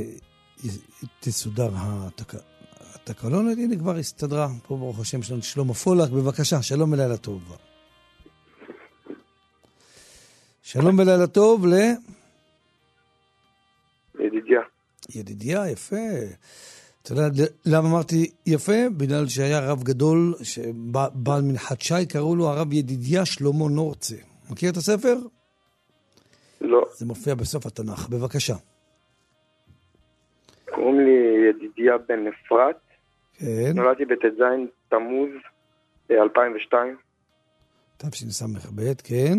תסודר התקלונת, הנה כבר הסתדרה, פה ברוך השם שלנו שלמה פולק, בבקשה, שלום ולילה טוב. שלום ולילה טוב ל... ידידיה. ידידיה, יפה. אתה יודע, למה אמרתי יפה? בגלל שהיה רב גדול, בעל מנחת שי, קראו לו הרב ידידיה שלמה נורצה. מכיר את הספר? לא. זה מופיע בסוף התנ"ך. בבקשה. קוראים לי ידידיה בן אפרת. כן. נולדתי בט"ז תמוז אלפיים ושתיים. תשס"ב, כן.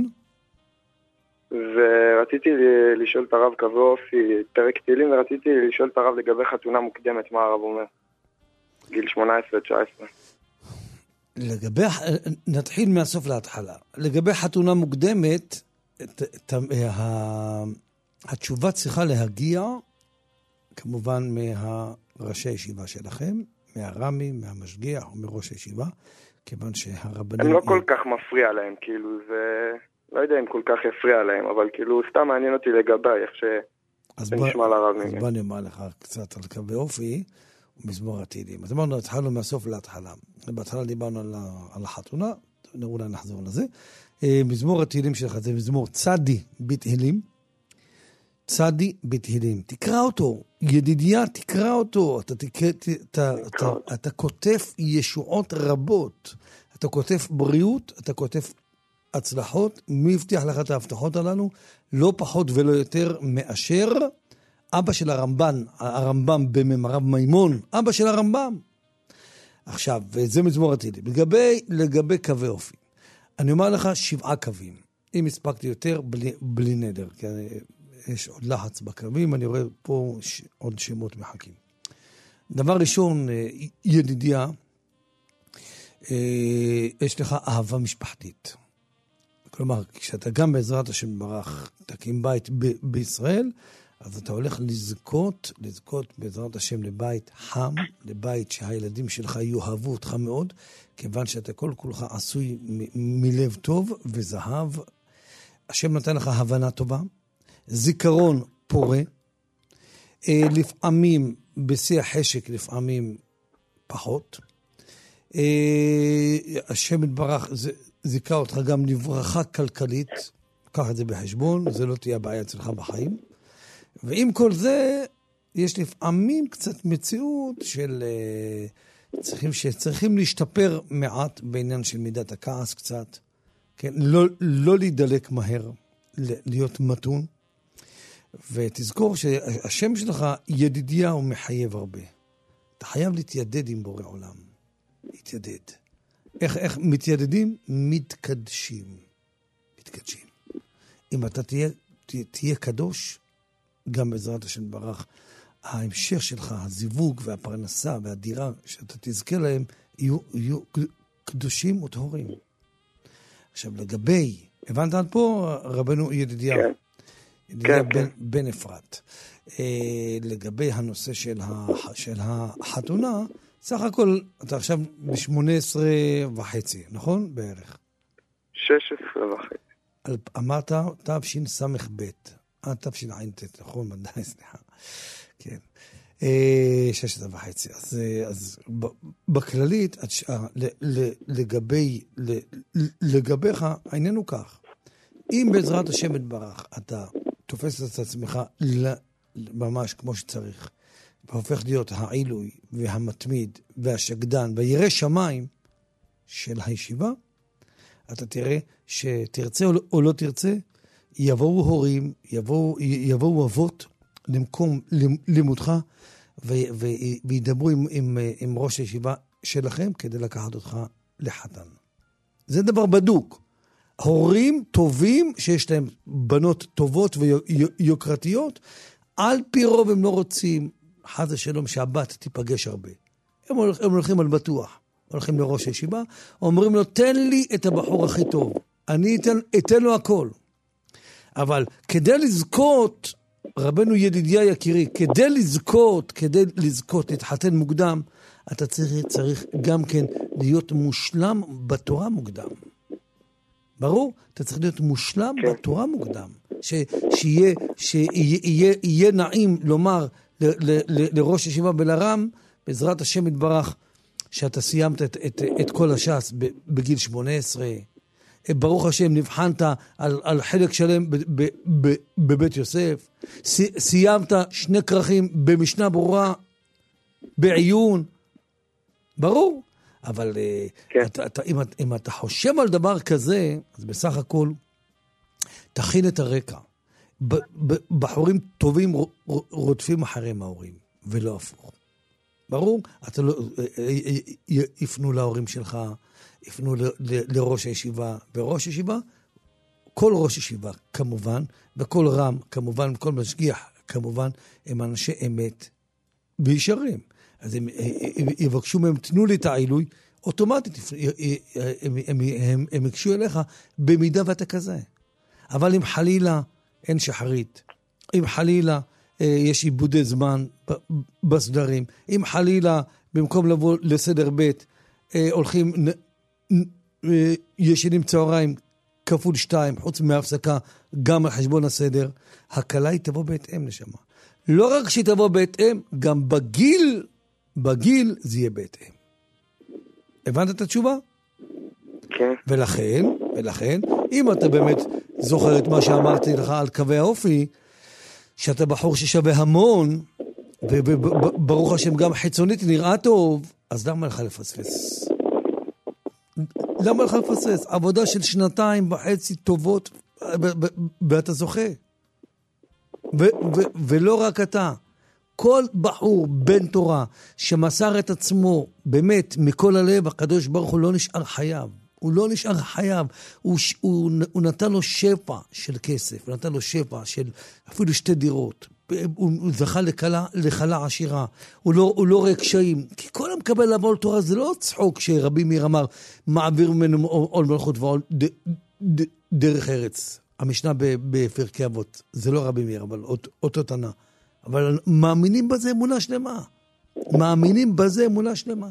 ורציתי לשאול את הרב קווי אופי, פרק תהילים, ורציתי לשאול את הרב לגבי חתונה מוקדמת, מה הרב אומר? גיל שמונה עשרה תשע עשרה. לגבי, נתחיל מהסוף להתחלה. לגבי חתונה מוקדמת, ת, ת, ה, התשובה צריכה להגיע, כמובן מהראשי הישיבה שלכם, מהרמי, מהמשגיח או מראש הישיבה, כיוון שהרבנים... הם לא כל כך מפריע להם, כאילו זה... לא יודע אם כל כך יפריע להם, אבל כאילו סתם מעניין אותי לגבי איך שזה נשמע לרב ממנו. אז בוא נאמר לך קצת על קווי אופי ומזמור עתידים. אז אמרנו, התחלנו מהסוף להתחלה. בהתחלה דיברנו על, על החתונה, אולי נחזור לזה. מזמור התהילים שלך זה מזמור צדי בתהילים. צדי בתהילים. תקרא אותו, ידידיה, תקרא אותו. אתה, תקרא, אתה, אתה, אתה, אתה כותב ישועות רבות. אתה כותב בריאות, אתה כותב הצלחות. מי הבטיח לך את ההבטחות הללו? לא פחות ולא יותר מאשר אבא של הרמב"ן, הרמב"ם בממרב מימון, אבא של הרמב"ם. עכשיו, וזה מזמור התהילים. לגבי, לגבי קווי אופי. אני אומר לך שבעה קווים. אם הספקתי יותר, בלי, בלי נדר. כי יש עוד לחץ בקווים, אני רואה פה ש... עוד שמות מחכים. דבר ראשון, ידידיה, יש לך אהבה משפחתית. כלומר, כשאתה גם בעזרת השם ברך תקים בית ב- בישראל, אז אתה הולך לזכות, לזכות בעזרת השם לבית חם, לבית שהילדים שלך יאהבו אותך מאוד, כיוון שאתה כל כולך עשוי מ- מלב טוב וזהב. השם נתן לך הבנה טובה, זיכרון פורה, אה, לפעמים בשיא החשק, לפעמים פחות. אה, השם יתברך זיכה אותך גם לברכה כלכלית, קח את זה בחשבון, זה לא תהיה בעיה אצלך בחיים. ועם כל זה, יש לפעמים קצת מציאות של uh, צריכים, שצריכים להשתפר מעט בעניין של מידת הכעס קצת, כן? לא, לא להידלק מהר, להיות מתון, ותזכור שהשם שלך ידידיה הוא מחייב הרבה. אתה חייב להתיידד עם בורא עולם. להתיידד. איך, איך מתיידדים? מתקדשים. מתקדשים. אם אתה תהיה, תהיה, תהיה קדוש, גם בעזרת השם ברך, ההמשך שלך, הזיווג והפרנסה והדירה שאתה תזכה להם, יהיו, יהיו קדושים וטהורים. עכשיו, לגבי, הבנת עד פה, רבנו ידידיה, כן. ידידיה כן, בן, כן. בן אפרת, אה, לגבי הנושא של, ה, של החתונה, סך הכל, אתה עכשיו ב-שמונה עשרה וחצי, נכון? בערך. שש עשרה וחצי. אמרת תשס"ב. אה, תשע"ט, נכון, מדי, סליחה. כן. שש עשרה וחצי. אז, אז בכללית, לגבי, לגביך, העניין הוא כך. אם בעזרת השם יתברך, אתה תופס את עצמך ממש כמו שצריך, והופך להיות העילוי והמתמיד והשקדן וירא שמיים של הישיבה, אתה תראה שתרצה או לא תרצה, יבואו הורים, יבואו, יבואו אבות למקום לימודך, ו, ו, וידברו עם, עם, עם ראש הישיבה שלכם כדי לקחת אותך לחתן. זה דבר בדוק. הורים טובים שיש להם בנות טובות ויוקרתיות, על פי רוב הם לא רוצים, חס ושלום, שהבת תיפגש הרבה. הם, הולכ, הם הולכים על בטוח. הולכים לראש הישיבה, אומרים לו, תן לי את הבחור הכי טוב. אני אתן, אתן לו הכל. אבל כדי לזכות, רבנו ידידיה יקירי, כדי לזכות, כדי לזכות, להתחתן מוקדם, אתה צריך, צריך גם כן להיות מושלם בתורה מוקדם. ברור? אתה צריך להיות מושלם כן. בתורה מוקדם. ש, שיהיה, שיהיה, יהיה נעים לומר ל, ל, ל, לראש ישיבה ולרם, בעזרת השם יתברך, שאתה סיימת את, את, את כל הש"ס בגיל שמונה עשרה, ברוך השם נבחנת על, על חלק שלם ב, ב, ב, בבית יוסף, סי, סיימת שני כרכים במשנה ברורה, בעיון, ברור, אבל כן. אתה, אתה, אם, אם אתה חושב על דבר כזה, אז בסך הכל תכין את הרקע. ב, ב, בחורים טובים רודפים אחריהם ההורים, ולא הפוך. ברור, אתה לא, יפנו להורים שלך, יפנו ל, ל, לראש הישיבה, וראש הישיבה, כל ראש ישיבה כמובן, וכל רם כמובן, וכל משגיח כמובן, הם אנשי אמת וישרים. אז הם, הם יבקשו מהם, תנו לי את העילוי, אוטומטית הם, הם, הם, הם יקשו אליך במידה ואתה כזה. אבל אם חלילה אין שחרית, אם חלילה יש עיבודי זמן בסדרים, אם חלילה במקום לבוא לסדר בית, הולכים, ישנים צהריים כפול שתיים, חוץ מההפסקה, גם על חשבון הסדר, הקלה היא תבוא בהתאם לשמה. לא רק שהיא תבוא בהתאם, גם בגיל, בגיל זה יהיה בהתאם. הבנת את התשובה? כן. ולכן, ולכן, אם אתה באמת זוכר את מה שאמרתי לך על קווי האופי, שאתה בחור ששווה המון, וברוך השם גם חיצונית נראה טוב, אז למה לך לפספס? למה לך לפספס? עבודה של שנתיים וחצי טובות, ואתה זוכה. ולא רק אתה. כל בחור בן תורה שמסר את עצמו באמת מכל הלב, הקדוש ברוך הוא לא נשאר חייב. הוא לא נשאר חייב. הוא, הוא, הוא נתן לו שפע של כסף, הוא נתן לו שפע של אפילו שתי דירות. הוא זכה לקלה, לקלה עשירה. הוא לא, הוא לא רואה קשיים. כי כל המקבל לעבור תורה זה לא צחוק שרבי מאיר אמר, מעביר ממנו עול מלכות ועול ד, ד, דרך ארץ. המשנה בפרקי אבות. זה לא רבי מאיר, אבל אותו תנא. אבל מאמינים בזה אמונה שלמה. מאמינים בזה אמונה שלמה.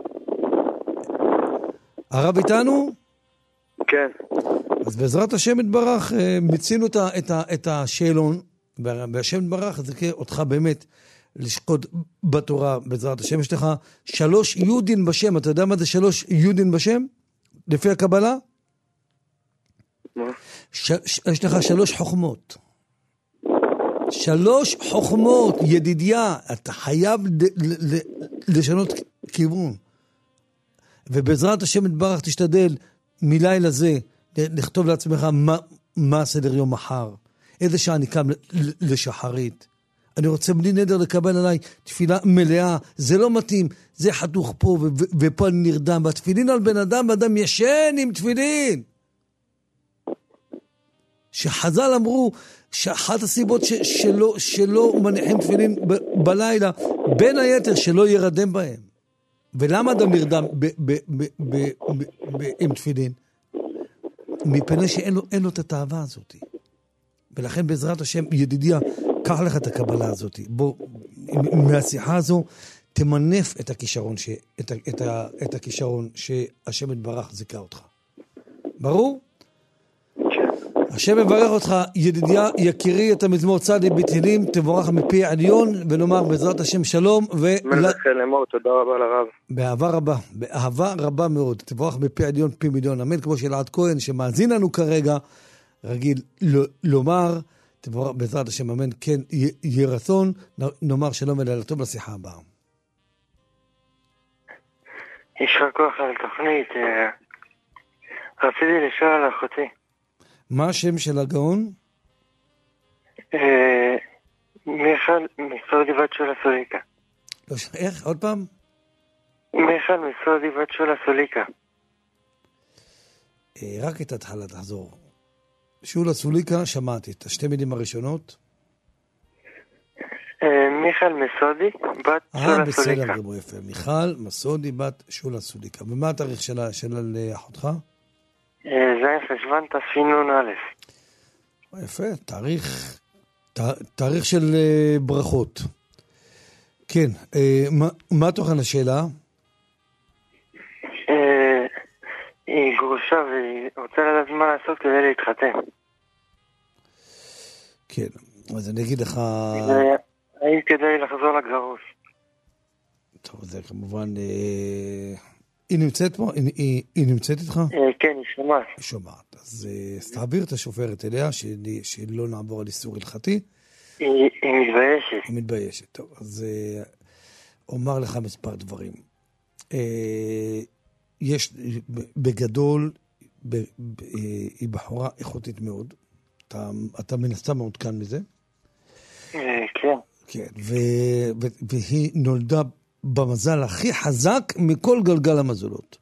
הרב איתנו? כן. אז בעזרת השם יתברך, מצינו את, את, את השאלון, והשם יתברך, זה אותך באמת לשקוד בתורה בעזרת השם. יש לך שלוש יודין בשם. אתה יודע מה זה שלוש יודין בשם? לפי הקבלה? מה? ש, ש, יש לך שלוש חוכמות. שלוש חוכמות, ידידיה. אתה חייב ל, ל, ל, לשנות כיוון. ובעזרת השם יתברך תשתדל מלילה זה לכתוב לעצמך מה, מה סדר יום מחר. איזה שעה אני קם לשחרית. אני רוצה בלי נדר לקבל עליי תפילה מלאה. זה לא מתאים. זה חתוך פה ו- ו- ופה אני נרדם. והתפילין על בן אדם, ואדם ישן עם תפילין. שחז"ל אמרו שאחת הסיבות ש- שלא, שלא מניחים תפילין ב- בלילה, בין היתר שלא ירדם בהם. ולמה אדם נרדם ב- ב- ב- ב- ב- ב- עם תפילין? מפני שאין לו, אין לו את התאווה הזאת. ולכן בעזרת השם, ידידיה, קח לך את הקבלה הזאת. בוא, מהשיחה הזו, תמנף את הכישרון, ש, את, את, את הכישרון שהשם יתברך זיכה אותך. ברור? השם יברך אותך, ידידיה, יקירי, את המזמור צדי בתהילים, תבורך מפי עליון, ונאמר בעזרת השם שלום. מלך לאמור, תודה רבה לרב. באהבה רבה, באהבה רבה מאוד. תבורך מפי עליון, פי מיליון. אמן, כמו של עד כהן, שמאזין לנו כרגע, רגיל לומר, תבורך בעזרת השם, אמן, כן, יהיה רצון, נאמר שלום ולילה טוב לשיחה הבאה. יישר כוח על תוכנית. רציתי לשאול על אחותי. מה השם של הגאון? מיכל מסודי בת שולה סוליקה. איך? עוד פעם? מיכל מסודי בת שולה סוליקה. רק את התחלה תחזור. שולה סוליקה, שמעתי את השתי מילים הראשונות. מיכל מסודי בת שולה סוליקה. בסדר גמור, יפה. מיכל מסודי בת שולה סוליקה. ומה התאריך שלה, שלה לאחותך? זין חשבן תש"נ א'. יפה, תאריך, תאריך של ברכות. כן, מה, מה תוכן השאלה? היא גרושה והיא רוצה לדעת מה לעשות כדי להתחתן. כן, אז אני אגיד לך... האם כדי לחזור לגרוש? טוב, זה כמובן... היא נמצאת פה? היא, היא, היא נמצאת איתך? כן, היא שומעת. היא שומעת. אז, אז תעביר את השופרת אליה, שלא נעבור על איסור הלכתי. היא, היא מתביישת. היא מתביישת. טוב, אז אומר לך מספר דברים. יש, בגדול, ב, ב, היא בחורה איכותית מאוד. אתה, אתה מנסה מאוד כאן מזה. כן. כן, ו, ו, והיא נולדה במזל הכי חזק מכל גלגל המזלות.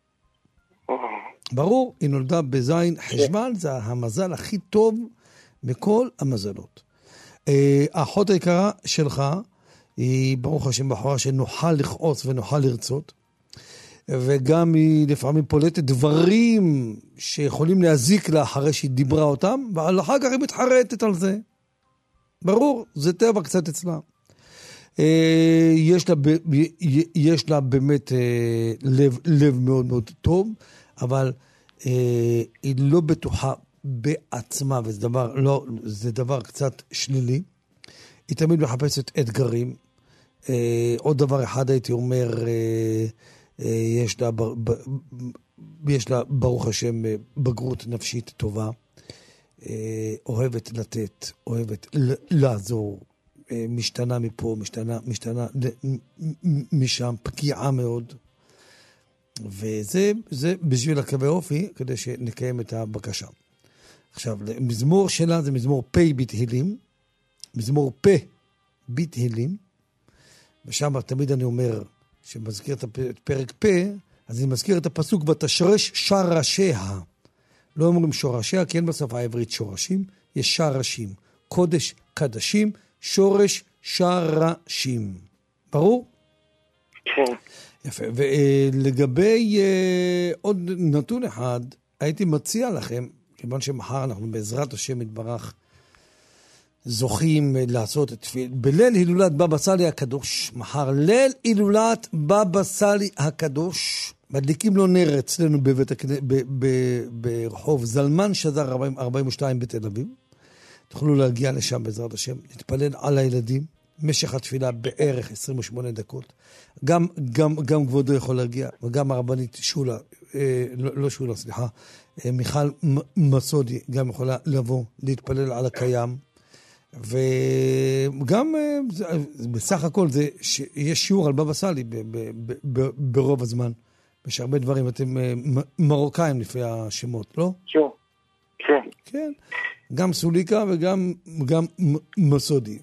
ברור, היא נולדה בזין חשבן, זה המזל הכי טוב מכל המזלות. האחות היקרה שלך, היא ברוך השם בחורה שנוכל לכעוס ונוכל לרצות, וגם היא לפעמים פולטת דברים שיכולים להזיק לה אחרי שהיא דיברה אותם, אבל אחר כך היא מתחרטת על זה. ברור, זה טבע קצת אצלה. יש לה, יש לה באמת לב, לב מאוד מאוד טוב, אבל היא לא בטוחה בעצמה, וזה דבר, לא, זה דבר קצת שלילי. היא תמיד מחפשת אתגרים. עוד דבר אחד הייתי אומר, יש לה, יש לה ברוך השם בגרות נפשית טובה, אוהבת לתת, אוהבת לעזור, משתנה מפה, משתנה, משתנה משם, פגיעה מאוד. וזה, זה בשביל הקווי אופי, כדי שנקיים את הבקשה. עכשיו, מזמור שלה זה מזמור פי בתהילים, מזמור פה בתהילים, ושם תמיד אני אומר, שמזכיר את פרק פה, אז אני מזכיר את הפסוק, ותשרש שרשיה. לא אומרים שורשיה, כי אין בשפה העברית שורשים, יש שרשים. קודש קדשים, שורש שרשים. ברור? כן. יפה. ולגבי uh, עוד נתון אחד, הייתי מציע לכם, כיוון שמחר אנחנו בעזרת השם יתברך זוכים לעשות את תפילה. בליל הילולת בבא סאלי הקדוש, מחר ליל הילולת בבא סאלי הקדוש, מדליקים לו נר אצלנו בבית הכנ... ב... ב... ברחוב זלמן שזר ארבעים ושתיים בתל אביב. תוכלו להגיע לשם בעזרת השם, להתפלל על הילדים, משך התפילה בערך עשרים ושמונה דקות. גם, גם, גם כבודו יכול להגיע, וגם הרבנית שולה, אה, לא, לא שולה, סליחה, אה, מיכל מסודי גם יכולה לבוא, להתפלל על הקיים. וגם בסך הכל זה יש שיעור על בבא סאלי ברוב הזמן. יש הרבה דברים, אתם מרוקאים לפי השמות, לא? שיעור, כן. כן, גם סוליקה וגם גם מסודי.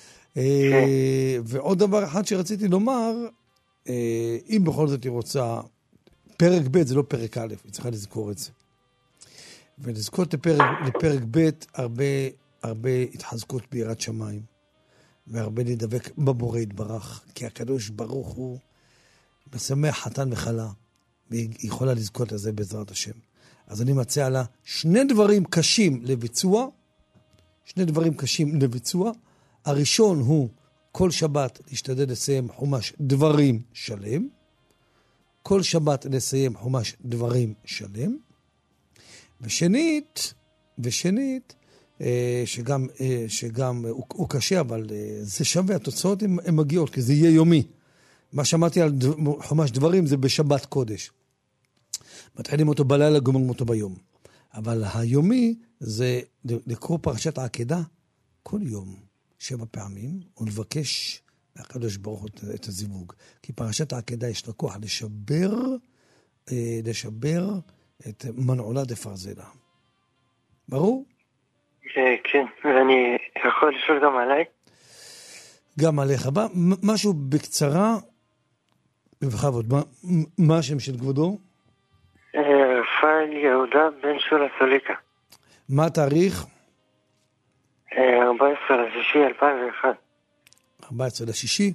ועוד דבר אחד שרציתי לומר, אם בכל זאת היא רוצה, פרק ב' זה לא פרק א', היא צריכה לזכור את זה. ולזכור לפרק ב' הרבה הרבה התחזקות ביראת שמיים, והרבה להידבק בבורא יתברך, כי הקדוש ברוך הוא משמח חתן וחלה, והיא יכולה לזכות לזה בעזרת השם. אז אני מציע לה שני דברים קשים לביצוע, שני דברים קשים לביצוע. הראשון הוא כל שבת להשתדל לסיים חומש דברים שלם, כל שבת לסיים חומש דברים שלם, ושנית, ושנית, שגם, שגם הוא, הוא קשה, אבל זה שווה, התוצאות הן, הן מגיעות, כי זה יהיה יומי. מה שמעתי על חומש דברים זה בשבת קודש. מתחילים אותו בלילה, גומרים אותו ביום. אבל היומי זה לקרוא פרשת העקדה כל יום, שבע פעמים, ולבקש מהקדוש ברוך הוא את הזיווג. כי פרשת העקדה יש לכוח לשבר, לשבר את מנעולה דפרזלה. ברור? כן, ואני יכול לשאול גם עליי? גם עליך. משהו בקצרה, ובכבוד, מה השם של כבודו? רפאל יהודה בן שולה סוליקה. מה התאריך? ארבעה עשר לשישי אלפיים ואחת. ארבעה עשר לשישי?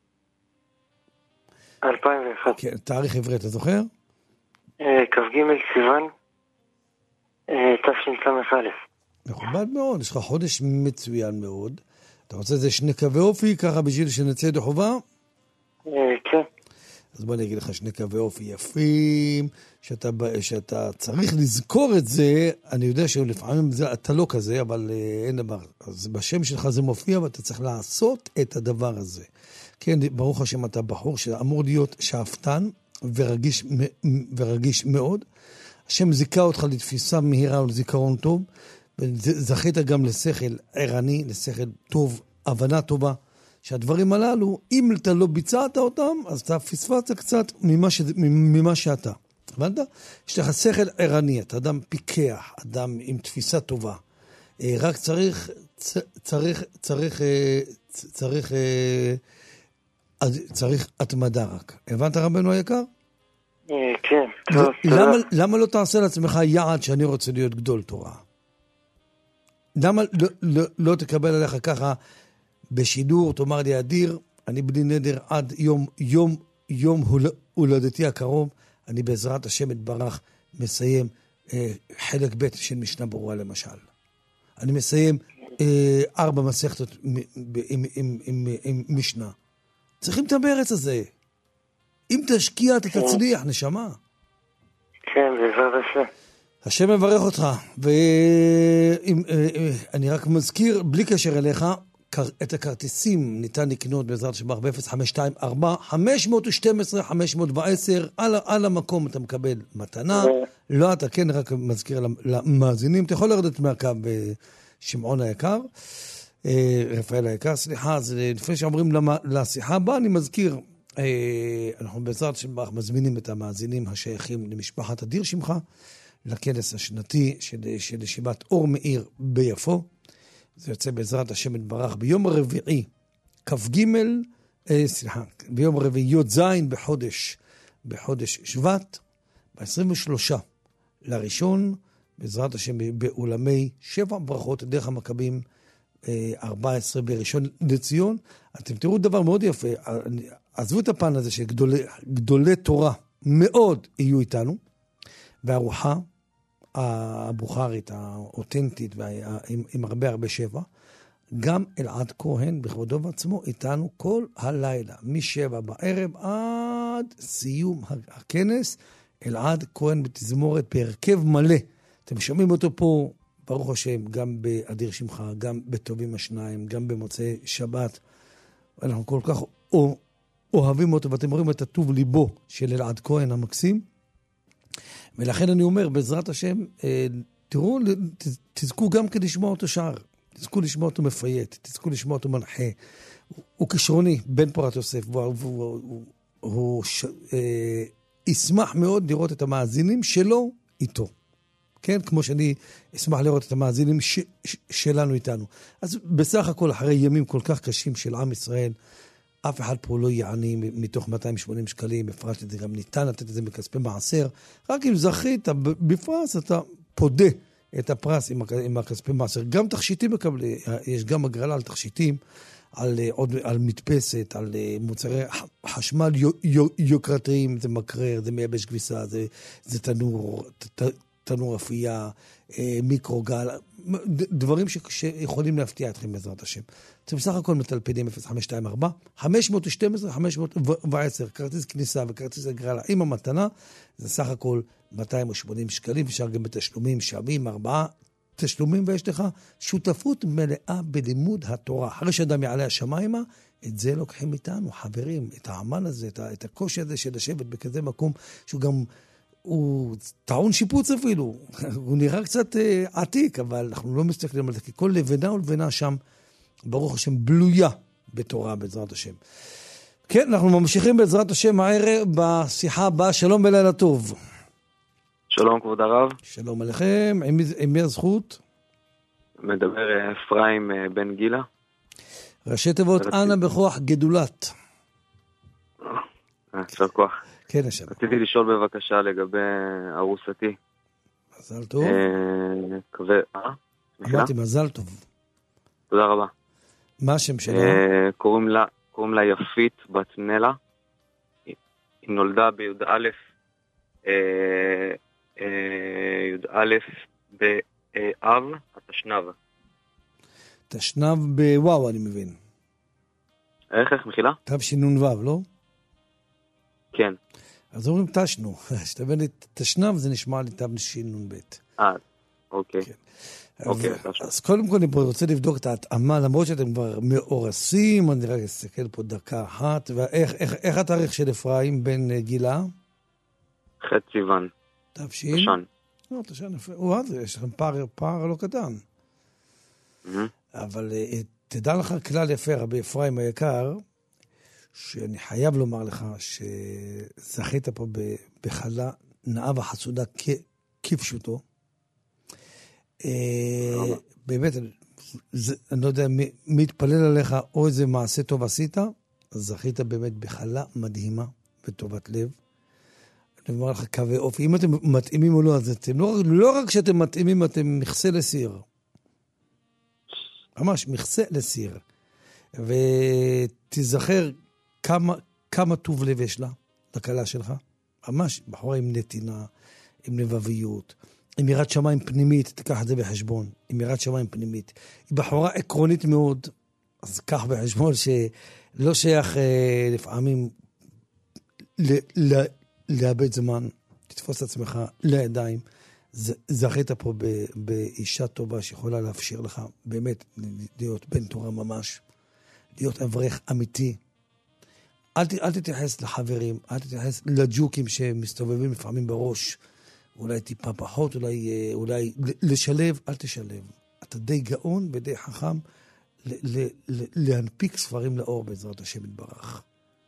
אלפיים ואחת. כן, תאריך עברי, אתה זוכר? כ"ג סיוון, תשס"א. מכובד מאוד, יש לך חודש מצוין מאוד. אתה רוצה איזה שני קווי אופי, ככה בשביל שנצא ידי חובה? כן. אז בוא אני אגיד לך שני קווי אופי יפים, שאתה, שאתה צריך לזכור את זה. אני יודע שלפעמים זה, אתה לא כזה, אבל אין דבר. אז בשם שלך זה מופיע, ואתה צריך לעשות את הדבר הזה. כן, ברוך השם, אתה בחור שאמור להיות שאפתן ורגיש, ורגיש מאוד. השם זיכה אותך לתפיסה מהירה ולזיכרון טוב, וזכית גם לשכל ערני, לשכל טוב, הבנה טובה, שהדברים הללו, אם אתה לא ביצעת אותם, אז אתה פספסת קצת ממה, ש... ממה שאתה. הבנת? יש לך שכל ערני, אתה אדם פיקח, אדם עם תפיסה טובה. רק צריך, צריך, צריך, צריך, צריך התמדה רק. הבנת רבנו היקר? כן. למה, למה לא תעשה לעצמך יעד שאני רוצה להיות גדול תורה? למה לא, לא, לא תקבל עליך ככה בשידור, תאמר לי אדיר, אני בלי נדר עד יום, יום, יום הולדתי הקרוב, אני בעזרת השם יתברך מסיים אה, חלק ב' של משנה ברורה למשל. אני מסיים אה, ארבע מסכתות עם, עם, עם, עם, עם משנה. צריכים את המרץ הזה. אם תשקיע, אתה תצליח, נשמה. כן, בעזרת השם. השם מברך אותך, ואני רק מזכיר, בלי קשר אליך, את הכרטיסים ניתן לקנות בעזרת שבח ב-אפס חמש שתיים ארבע חמש שתים עשרה חמש עשר, על, על המקום אתה מקבל מתנה, לא אתה כן, רק מזכיר למאזינים, אתה יכול לרדת מהקו בשמעון היקר, רפאל היקר, סליחה, אז לפני שעוברים לשיחה הבאה, אני מזכיר, אנחנו בעזרת שבח מזמינים את המאזינים השייכים למשפחת אדיר שמך, לכנס השנתי של, של ישיבת אור מאיר ביפו. זה יוצא בעזרת השם יתברך ביום רביעי, כ"ג, אה, סליחה, ביום רביעי י"ז בחודש, בחודש שבט, ב-עשרים ושלושה לראשון, בעזרת השם באולמי שבע ברכות דרך המכבים, אה, ארבע עשרה בראשון לציון. אתם תראו דבר מאוד יפה, עזבו את הפן הזה שגדולי גדולי תורה מאוד יהיו איתנו, והארוחה, הבוכרית, האותנטית, עם, עם הרבה הרבה שבע. גם אלעד כהן בכבודו ועצמו איתנו כל הלילה, משבע בערב עד סיום הכנס. אלעד כהן בתזמורת בהרכב מלא. אתם שומעים אותו פה, ברוך השם, גם באדיר שמך, גם בטובים השניים, גם במוצאי שבת. אנחנו כל כך אוהבים אותו, ואתם רואים את הטוב ליבו של אלעד כהן המקסים. ולכן אני אומר, בעזרת השם, תראו, תזכו גם כדי לשמוע אותו שער. תזכו לשמוע אותו מפייט, תזכו לשמוע אותו מנחה. הוא כישרוני, בן פורת יוסף, הוא ישמח מאוד לראות את המאזינים שלו איתו. כן, כמו שאני אשמח לראות את המאזינים ש, ש, שלנו איתנו. אז בסך הכל, אחרי ימים כל כך קשים של עם ישראל, אף אחד פה לא יעני מתוך מאתיים ושמונים שקלים, בפרט את זה גם ניתן לתת את זה מכספי מעשר, רק אם זכית בפרס, אתה פודה את הפרס עם, עם הכספי מעשר. גם תכשיטים מקבלים, יש גם הגרלה על תכשיטים, על, עוד, על מדפסת, על מוצרי חשמל יוקרתיים, זה מקרר, זה מייבש כביסה, זה, זה תנור, ת, תנור אפייה, מיקרוגל, דברים שיכולים להפתיע אתכם בעזרת השם. אתם בסך הכל מטלפנים אפס חמש שתיים ארבע חמש שתים עשרה חמש עשר, כרטיס כניסה וכרטיס הגרלה עם המתנה, זה סך הכל מאתיים ושמונים שקלים, אפשר גם בתשלומים שווים, ארבעה תשלומים, ויש לך שותפות מלאה בלימוד התורה. אחרי שאדם יעלה השמיימה, את זה לוקחים איתנו, חברים, את העמל הזה, את, את הקושי הזה של לשבת בכזה מקום, שהוא גם, הוא טעון שיפוץ אפילו, הוא נראה קצת אה, עתיק, אבל אנחנו לא מסתכלים על זה, כי כל לבנה ולבנה שם, ברוך השם, בלויה בתורה, בעזרת השם. כן, אנחנו ממשיכים בעזרת השם הערב בשיחה הבאה. שלום ולילה טוב. שלום כבוד הרב. שלום עליכם, עם, עם מי הזכות? מדבר אפרים בן גילה. ראשי תיבות אנה בכוח גדולת. אפשר כוח. כן, אפשר. רציתי לשאול בבקשה לגבי ארוסתי. מזל טוב. כבד, אה? אמרתי מזל טוב. תודה רבה. מה השם שלה? קוראים לה, קוראים לה יפית בת נלה. היא נולדה בי"א י"א באב התשנ"ב. תשנ"ב בוואו, אני מבין. איך, איך, מחילה? תשנ"ו, לא? כן. אז אומרים תשנו. שתבין לי, תשנ"ב זה נשמע לי תשנ"ב. אה, אוקיי. אוקיי. אז קודם כל אני רוצה לבדוק את ההתאמה, למרות שאתם כבר מאורסים, אני רק אסתכל פה דקה אחת, ואיך התאריך של אפרים בן גילה? ח' סיוון. תפשין? תשן. לא, תשן יפה. וואו, יש לכם פער, פער לא קטן. אבל תדע לך כלל יפה, רבי אפרים היקר, שאני חייב לומר לך שזכית פה בחלה נאה וחסודה כפשוטו. באמת, אני לא יודע מי התפלל עליך או איזה מעשה טוב עשית, אז זכית באמת בחלה מדהימה וטובת לב. אני אומר לך קווי אופי, אם אתם מתאימים או לא, אז אתם לא, לא רק שאתם מתאימים, אתם מכסה לסיר. ממש מכסה לסיר. ותזכר כמה, כמה טוב לב יש לה, לקלה שלך. ממש בחורה עם נתינה, עם לבביות, עם יראת שמיים פנימית, תיקח את זה בחשבון, עם יראת שמיים פנימית. היא בחורה עקרונית מאוד, אז קח בחשבון שלא שייך אה, לפעמים ל... ל לאבד זמן, תתפוס את עצמך לידיים, זכית פה ב, באישה טובה שיכולה להפשיר לך, באמת, להיות בן תורה ממש, להיות אברך אמיתי. אל, אל תתייחס לחברים, אל תתייחס לג'וקים שמסתובבים לפעמים בראש, אולי טיפה פחות, אולי, אולי לשלב, אל תשלב. אתה די גאון ודי חכם ל, ל, ל, להנפיק ספרים לאור בעזרת השם יתברך.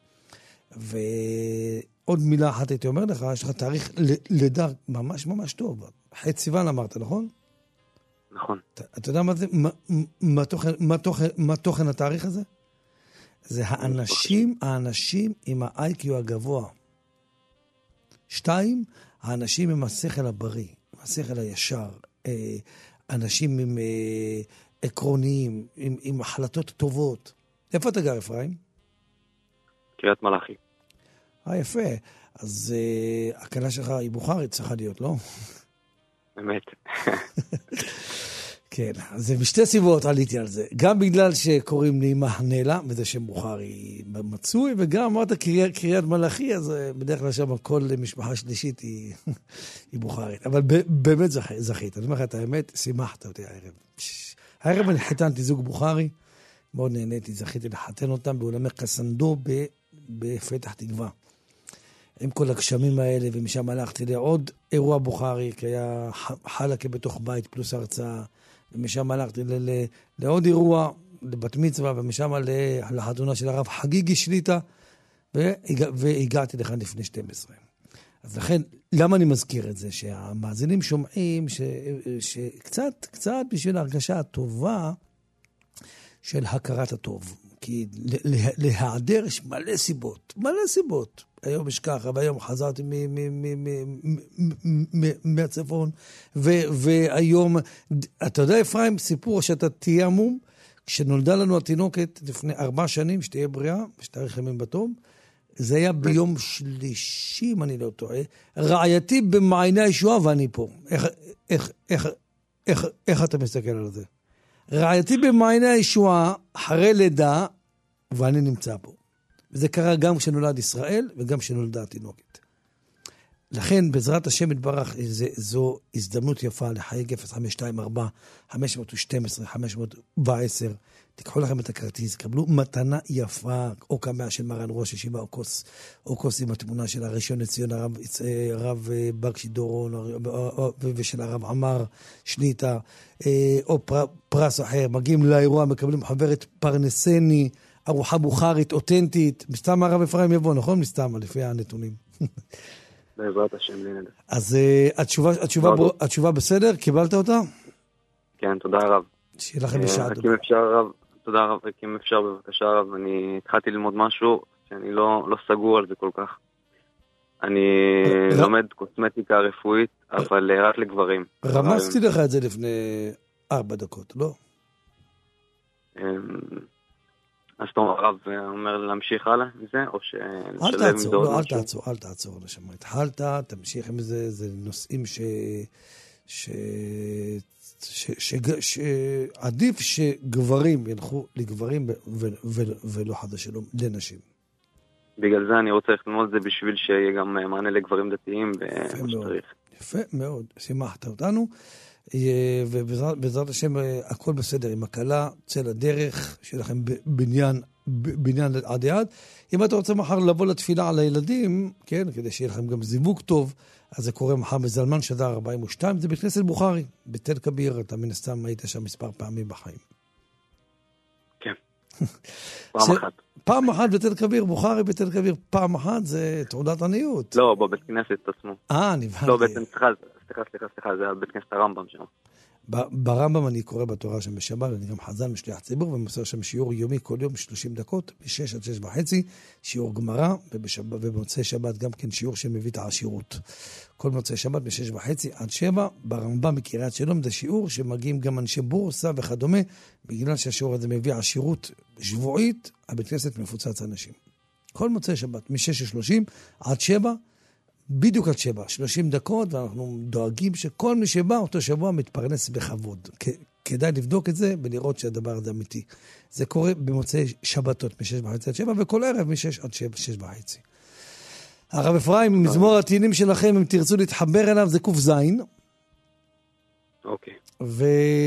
ועוד מילה אחת הייתי אומר לך, יש לך תאריך לידה ממש ממש טוב. ח' סיוון אמרת, נכון? נכון. אתה, אתה יודע מה זה? מה, מה, תוכן, מה, תוכן, מה תוכן התאריך הזה? זה האנשים, האנשים עם ה-איי קיו הגבוה. שתיים, האנשים עם השכל הבריא, עם השכל הישר. אנשים עם עקרוניים, עם, עם החלטות טובות. איפה אתה גר, אפרים? קריית מלאכי. אה, יפה. אז uh, הקלה שלך היא בוכרית צריכה להיות, לא? באמת. כן, זה משתי סיבות עליתי על זה. גם בגלל שקוראים לי מהנלה, וזה שם בוכרי מצוי, וגם אמרת קריית מלאכי, אז בדרך כלל שם כל משפחה שלישית היא, היא בוכרית. אבל באמת זכית. אני אומר לך את האמת, שימחת אותי הערב. הערב אני חיתנתי זוג בוכרי, מאוד נהניתי, זכיתי לחתן אותם באולמי קסנדו בפתח תקווה. עם כל הגשמים האלה, ומשם הלכתי לעוד אירוע בוכרי, כי היה חלקה בתוך בית פלוס הרצאה, ומשם הלכתי לעוד אירוע, לבת מצווה, ומשם לחתונה של הרב חגיגי שליטה, והגעתי לכאן לפני שתים עשרה. אז לכן, למה אני מזכיר את זה? שהמאזינים שומעים שקצת, קצת בשביל ההרגשה הטובה של הכרת הטוב. כי להיעדר יש מלא סיבות, מלא סיבות. היום יש ככה, והיום חזרתי מהצפון, והיום, אתה יודע, אפרים, סיפור שאתה תהיה עמום, כשנולדה לנו התינוקת לפני ארבע שנים, שתהיה בריאה, שתאריך ימים בתום, זה היה ביום שלישי, אם אני לא טועה, רעייתי במעייני הישועה, ואני פה. איך, איך, איך, איך, איך אתה מסתכל על זה? רעייתי במעייני הישועה, אחרי לידה, ואני נמצא פה. וזה קרה גם כשנולד ישראל, וגם כשנולדה התינוקת. לכן, בעזרת השם יתברך, זו הזדמנות יפה לחייג אפס חמש שתיים ארבע חמש שתים עשרה חמש עשר. תיקחו לכם את הכרטיס, קבלו מתנה יפה, או קמאה של מרן ראש ישיבה, או כוס, או כוס עם התמונה של הראשון לציון, הרב, הרב בקשי דורון, ושל הרב עמר שליטה, או פר, פרס אחר. מגיעים לאירוע, מקבלים חברת פרנסני, ארוחה בוכרית, אותנטית. מסתם הרב אפרים יבוא, נכון? מסתם, לפי הנתונים. בעזרת השם, לנד. אז התשובה, התשובה, התשובה בסדר? קיבלת אותה? כן, תודה רב. שיהיה לכם בשעה. רק אם אפשר רב, תודה רב, רק אם אפשר בבקשה רב, אני התחלתי ללמוד משהו שאני לא, לא סגור על זה כל כך. אני לומד קוסמטיקה רפואית, אבל רק לגברים. רמזתי לך את זה לפני ארבע דקות, לא? אז אתה אומר, הרב אומר להמשיך הלאה עם זה, או ש... אל תעצור, לא, אל תעצור, אל תעצור, נשמה. התחלת, תמשיך עם זה, זה נושאים ש... ש... שעדיף שגברים ילכו לגברים ולא חד ושלום לנשים. בגלל זה אני רוצה ללמוד את זה בשביל שיהיה גם מענה לגברים דתיים ומה שצריך. יפה מאוד, שימחת אותנו. ובעזרת השם הכל בסדר, עם הקלה, צא לדרך, שיהיה לכם בניין, בניין עד יד. אם אתה רוצה מחר לבוא לתפילה על הילדים, כן, כדי שיהיה לכם גם זיווג טוב, אז זה קורה מחר בזלמן שדר ארבעים ושתיים, זה בכנסת בוכרי, בתל כביר, אתה מן הסתם היית שם מספר פעמים בחיים. כן, פעם אחת. פעם אחת בתל כביר, בוכרי בתל כביר, פעם אחת זה תעודת עניות. לא, בבית כנסת עצמו. אה, נבהלתי. לא, בעצם, סליחה, סליחה, סליחה, סליחה, זה בית כנסת הרמב"ם שם. ברמב"ם אני קורא בתורה שם בשבת, אני גם חזן משליח ציבור, ומוסר שם שיעור יומי כל יום שלושים דקות, ב-שש עד שש וחצי, שיעור גמרא, ובמוצאי שבת גם כן שיעור שמביא את העשירות. כל מוצאי שבת ב-שש וחצי עד שבע, ברמב"ם בקריית שלום, זה שיעור שמגיעים גם אנשי בורסה וכדומה, בגלל שהשיעור הזה מביא עשירות שבועית, הבית כנסת מפוצץ אנשים. כל מוצאי שבת, מ-שש ושלושים עד שבע, בדיוק עד שבע, שלושים דקות, ואנחנו דואגים שכל מי שבא אותו שבוע מתפרנס בכבוד. כדאי לבדוק את זה ולראות שהדבר הזה אמיתי. זה קורה במוצאי שבתות מ-שש וחצי עד שבע, וכל ערב מ-שש עד שבע, שש וחצי. הרב אפרים, מזמור התהילים שלכם, אם תרצו להתחבר אליו, זה קוף זין. אוקיי. ו...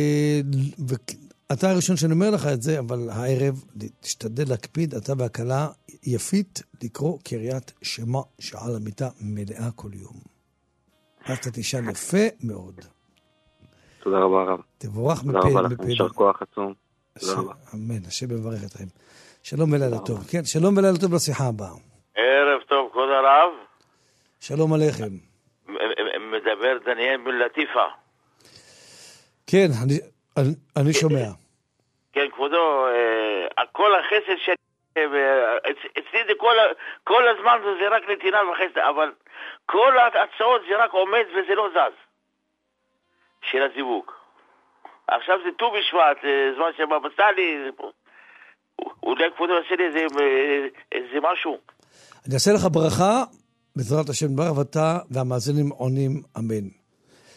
אתה הראשון שאני אומר לך את זה, אבל הערב תשתדל להקפיד, אתה והקלה יפית לקרוא קריאת שמע שעל המיטה מלאה כל יום. אז אתה תישן יפה מאוד. תודה רבה רב. תבורך מפה. תודה רבה לכם, שר כוח עצום. תודה רבה. אמן, השם יברך אתכם. שלום ולילה טוב. כן, שלום ולילה טוב לשיחה הבאה. ערב טוב, כבוד הרב. שלום עליכם. מדבר דניאל בן לטיפה. כן, אני... אני שומע. כן, כבודו, כל החסד ש... אצלי זה כל הזמן זה רק נתינה וחסד, אבל כל ההצעות זה רק עומד וזה לא זז. של הזיווג. עכשיו זה ט"ו בשבט, זמן שבא בסלי, אולי כבודו עושה לי איזה משהו. אני אעשה לך ברכה, בעזרת השם ברוך, ואתה והמאזינים עונים אמן.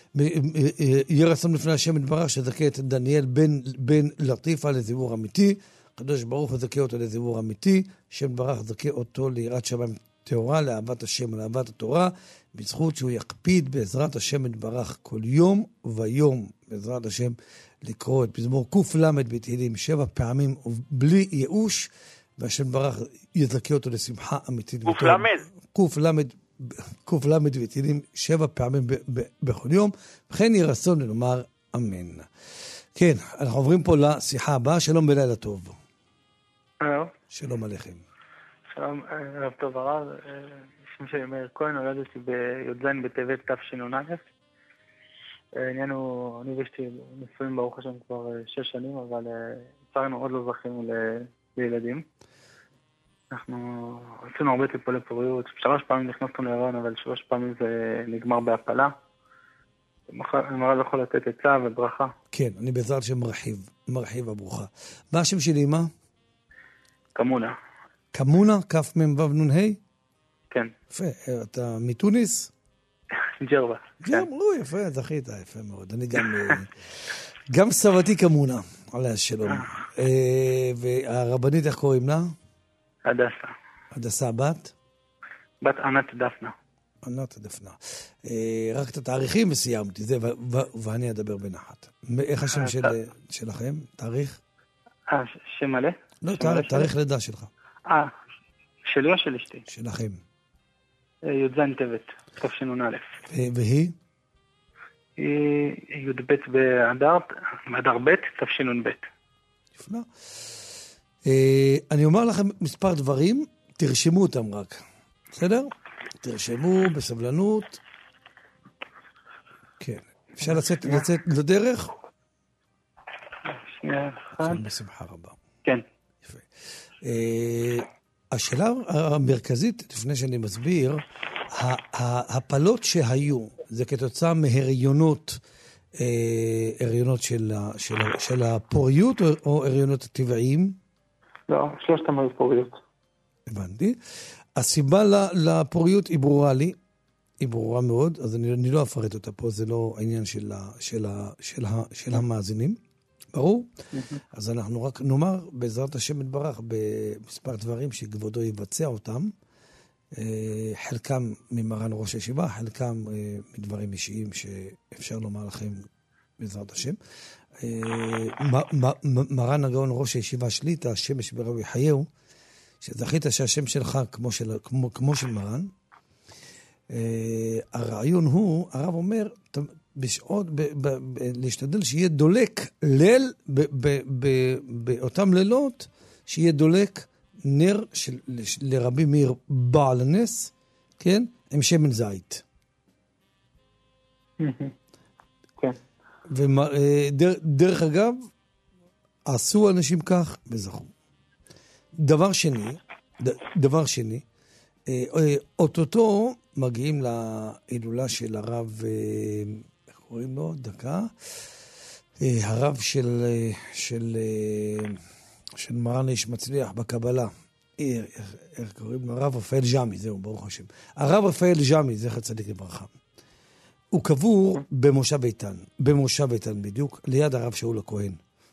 יהיה רצון לפני השם יתברך שזכה את דניאל בן, בן לטיפה לזיבור אמיתי, הקדוש ברוך הוא זכה אותו לזיבור אמיתי, השם יתברך זכה אותו ליראת שמיים טהורה, לאהבת השם ולאהבת התורה, בזכות שהוא יקפיד בעזרת השם יתברך כל יום ויום, בעזרת השם לקרוא את מזמור קוף למד בתהילים שבע פעמים בלי ייאוש, והשם יתברך יזכה אותו לשמחה אמיתית. קוף למד? קוף למד, קוף למד בתהילים שבע פעמים ב- ב- בכל יום, וכן יהיה רצון לומר אמן. כן, אנחנו עוברים פה לשיחה הבאה, שלום ולילה טוב. הלו. שלום עליכם. שלום, ערב טוב הרב, שם שלי מאיר כהן, נולדתי בי"ז בטבת תשנ"א. העניין הוא, אני ואשתי נשואים ברוך השם כבר שש שנים, אבל לצערנו עוד לא זכינו לילדים. אנחנו עשינו הרבה טיפולי פוריות, שלוש פעמים נכנסנו להיריון, אבל שלוש פעמים זה נגמר בהפלה. אני יכול לתת עצה וברכה. כן, אני בעזרת שם מרחיב, מרחיב הברוכה. מה השם שלי, מה? כמונה. כמונה, כף מ"ו נ"ה? כן. יפה, אתה מתוניס? ג'רבה. ג'רבה, יפה, זכית, יפה מאוד. אני גם, גם סבתי כמונה, עליה שלום. והרבנית, איך קוראים לה? הדסה. הדסה בת? בת ענת דפנה. ענת דפנה. רק את התאריכים וסיימתי, זה, ואני אדבר בנחת. איך השם שלכם? תאריך? אה, שם מלא? לא, תאריך לידה שלך. אה, שלי או של אשתי? שלכם. י"ז טבת, תשנ"א. והיא? היא י"ב באדר, באדר ב', תשנ"ב. יפנה. אני אומר לכם מספר דברים, תרשמו אותם רק. בסדר? תרשמו בסבלנות. כן. אפשר לצאת, לצאת לדרך? שנייה אחת. בשמחה רבה. כן. יפה. השאלה המרכזית, לפני שאני מסביר, ההפלות שהיו, זה כתוצאה מהריונות, הריונות של הפוריות או הריונות הטבעיים? לא, שלושתם היו פוריות. הבנתי. הסיבה לפוריות היא ברורה לי, היא ברורה מאוד, אז אני לא אפרט אותה פה, זה לא העניין של המאזינים. ברור? אז אנחנו רק נאמר, בעזרת השם יתברך, במספר דברים שכבודו יבצע אותם, חלקם ממרן ראש הישיבה, חלקם מדברים אישיים שאפשר לומר לכם בעזרת השם. מרן הגאון ראש הישיבה שליט, השמש ברבי חייהו, שזכית שהשם שלך כמו של, כמו, כמו של מרן. הרעיון הוא, הרב אומר, בשעות, ב, ב, ב, להשתדל שיהיה דולק ליל, ב, ב, ב, באותם לילות, שיהיה דולק נר של, לרבי מאיר בעל הנס, כן? עם שמן זית. כן. ודרך אגב, עשו אנשים כך וזכו. דבר שני, דבר שני, אוטוטו מגיעים להילולה של הרב, איך קוראים לו? דקה. הרב של, של, של מרן איש מצליח בקבלה. איך, איך קוראים לו? הרב רפאל ג'מי, זהו, ברוך השם. הרב רפאל ג'מי, זכר צדיק לברכה. הוא קבור במושב איתן, במושב איתן בדיוק, ליד הרב שאול הכהן.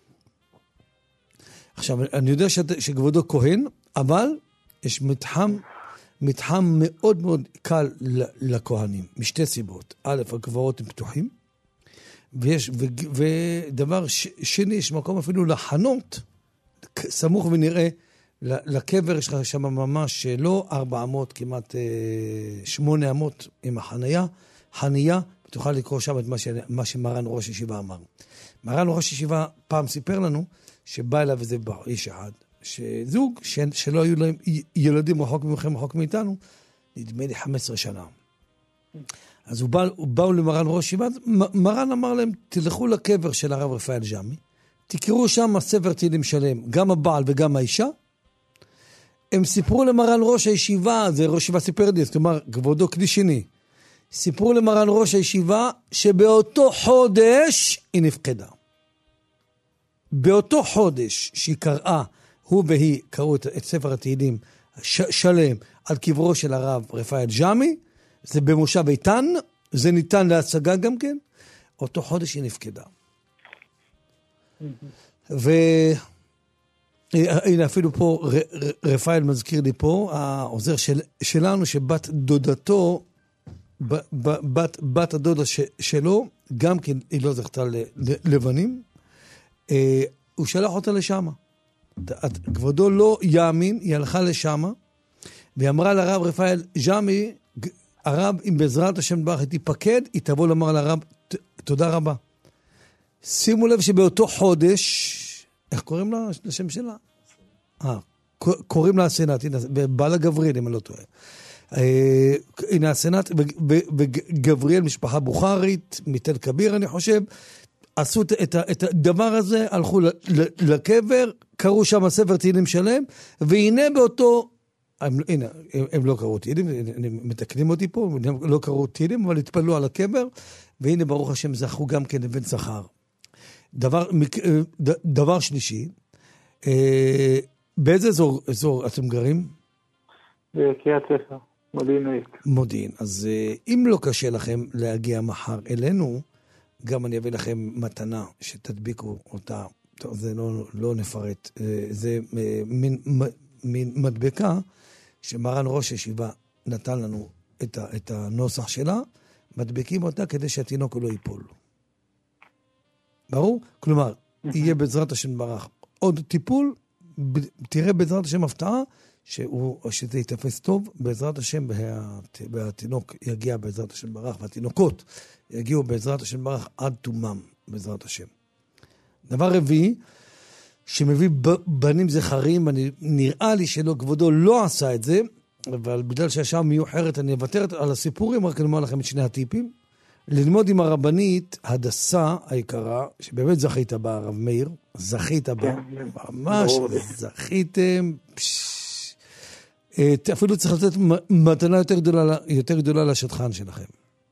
עכשיו, אני יודע שכבודו כהן, אבל יש מתחם, מתחם מאוד מאוד קל לכהנים, משתי סיבות. א', הקברות הם פתוחים, ויש, ו, ודבר ש, שני, יש מקום אפילו לחנות, סמוך ונראה, לקבר יש לך שם ממש לא ארבע אמות, כמעט שמונה אמות עם החנייה, חנייה, תוכל לקרוא שם את מה, ש, מה שמרן ראש ישיבה אמר. מרן ראש ישיבה פעם סיפר לנו, שבא אליו איזה איש אחד, שזוג ש, שלא היו להם ילדים רחוק ממכם, רחוק מאיתנו, נדמה לי חמש עשרה שנה. אז הוא בא, הוא באו למרן ראש ישיבה, מרן אמר להם, תלכו לקבר של הרב רפאל ג'מי, תקראו שם ספר תהילים שלם, גם הבעל וגם האישה, הם סיפרו למרן ראש הישיבה, זה ראש ישיבה סיפר לי, זאת אומרת, כבודו כלי שני, סיפרו למרן ראש הישיבה, שבאותו חודש היא נפקדה. באותו חודש שהיא קראה, הוא והיא קראו את, את ספר התהילים ש, שלם על קברו של הרב רפאל ג'מי, זה במושב איתן, זה ניתן להצגה גם כן, אותו חודש היא נפקדה. והנה אפילו פה, רפאל מזכיר לי פה, העוזר של, שלנו, שבת דודתו, ב, ב, בת, בת הדודה ש, שלו, גם כן היא לא זכתה ללבנים, אה, הוא שלח אותה לשמה. כבודו לא יאמין, היא הלכה לשמה, והיא אמרה לרב רפאל, ג'מי, הרב, אם בעזרת השם ברך, היא תיפקד, היא תבוא לומר לרב, תודה רבה. שימו לב שבאותו חודש, איך קוראים לה? לשם שלה? אה, קוראים לה הסנאט, בעלה גבריאל, אם אני לא טועה. הנה הסנאט, וגבריאל, משפחה בוכרית, מתל כביר, אני חושב, עשו את הדבר הזה, הלכו לקבר, קראו שם ספר תהילים שלם, והנה באותו, הנה, הם לא קראו תהילים, הם מתקנים אותי פה, הם לא קראו תהילים, אבל התפללו על הקבר, והנה ברוך השם זכו גם כן לבן שכר. דבר, דבר שלישי, באיזה אזור, אזור אתם גרים? בקריית ספר, מודיעין עילית. מודיעין, אז אם לא קשה לכם להגיע מחר אלינו, גם אני אביא לכם מתנה שתדביקו אותה, טוב, זה לא, לא נפרט, זה מין, מין מדבקה שמרן ראש ישיבה נתן לנו את, ה, את הנוסח שלה, מדבקים אותה כדי שהתינוק לא ייפול. ברור? כלומר, יהיה בעזרת השם ברך עוד טיפול, תראה בעזרת השם הפתעה, שהוא, שזה יתפס טוב, בעזרת השם, והתינוק יגיע בעזרת השם ברך, והתינוקות יגיעו בעזרת השם ברך עד תומם, בעזרת השם. דבר רביעי, שמביא בנים זכרים, אני, נראה לי שלא, כבודו לא עשה את זה, אבל בגלל שהשעה מיוחרת, אני אוותר על הסיפורים, רק נאמר לכם את שני הטיפים. ללמוד עם הרבנית הדסה היקרה, שבאמת זכית בה, הרב מאיר, זכית בה, ממש זכיתם, אפילו צריך לתת מתנה יותר גדולה, יותר גדולה לשטחן שלכם.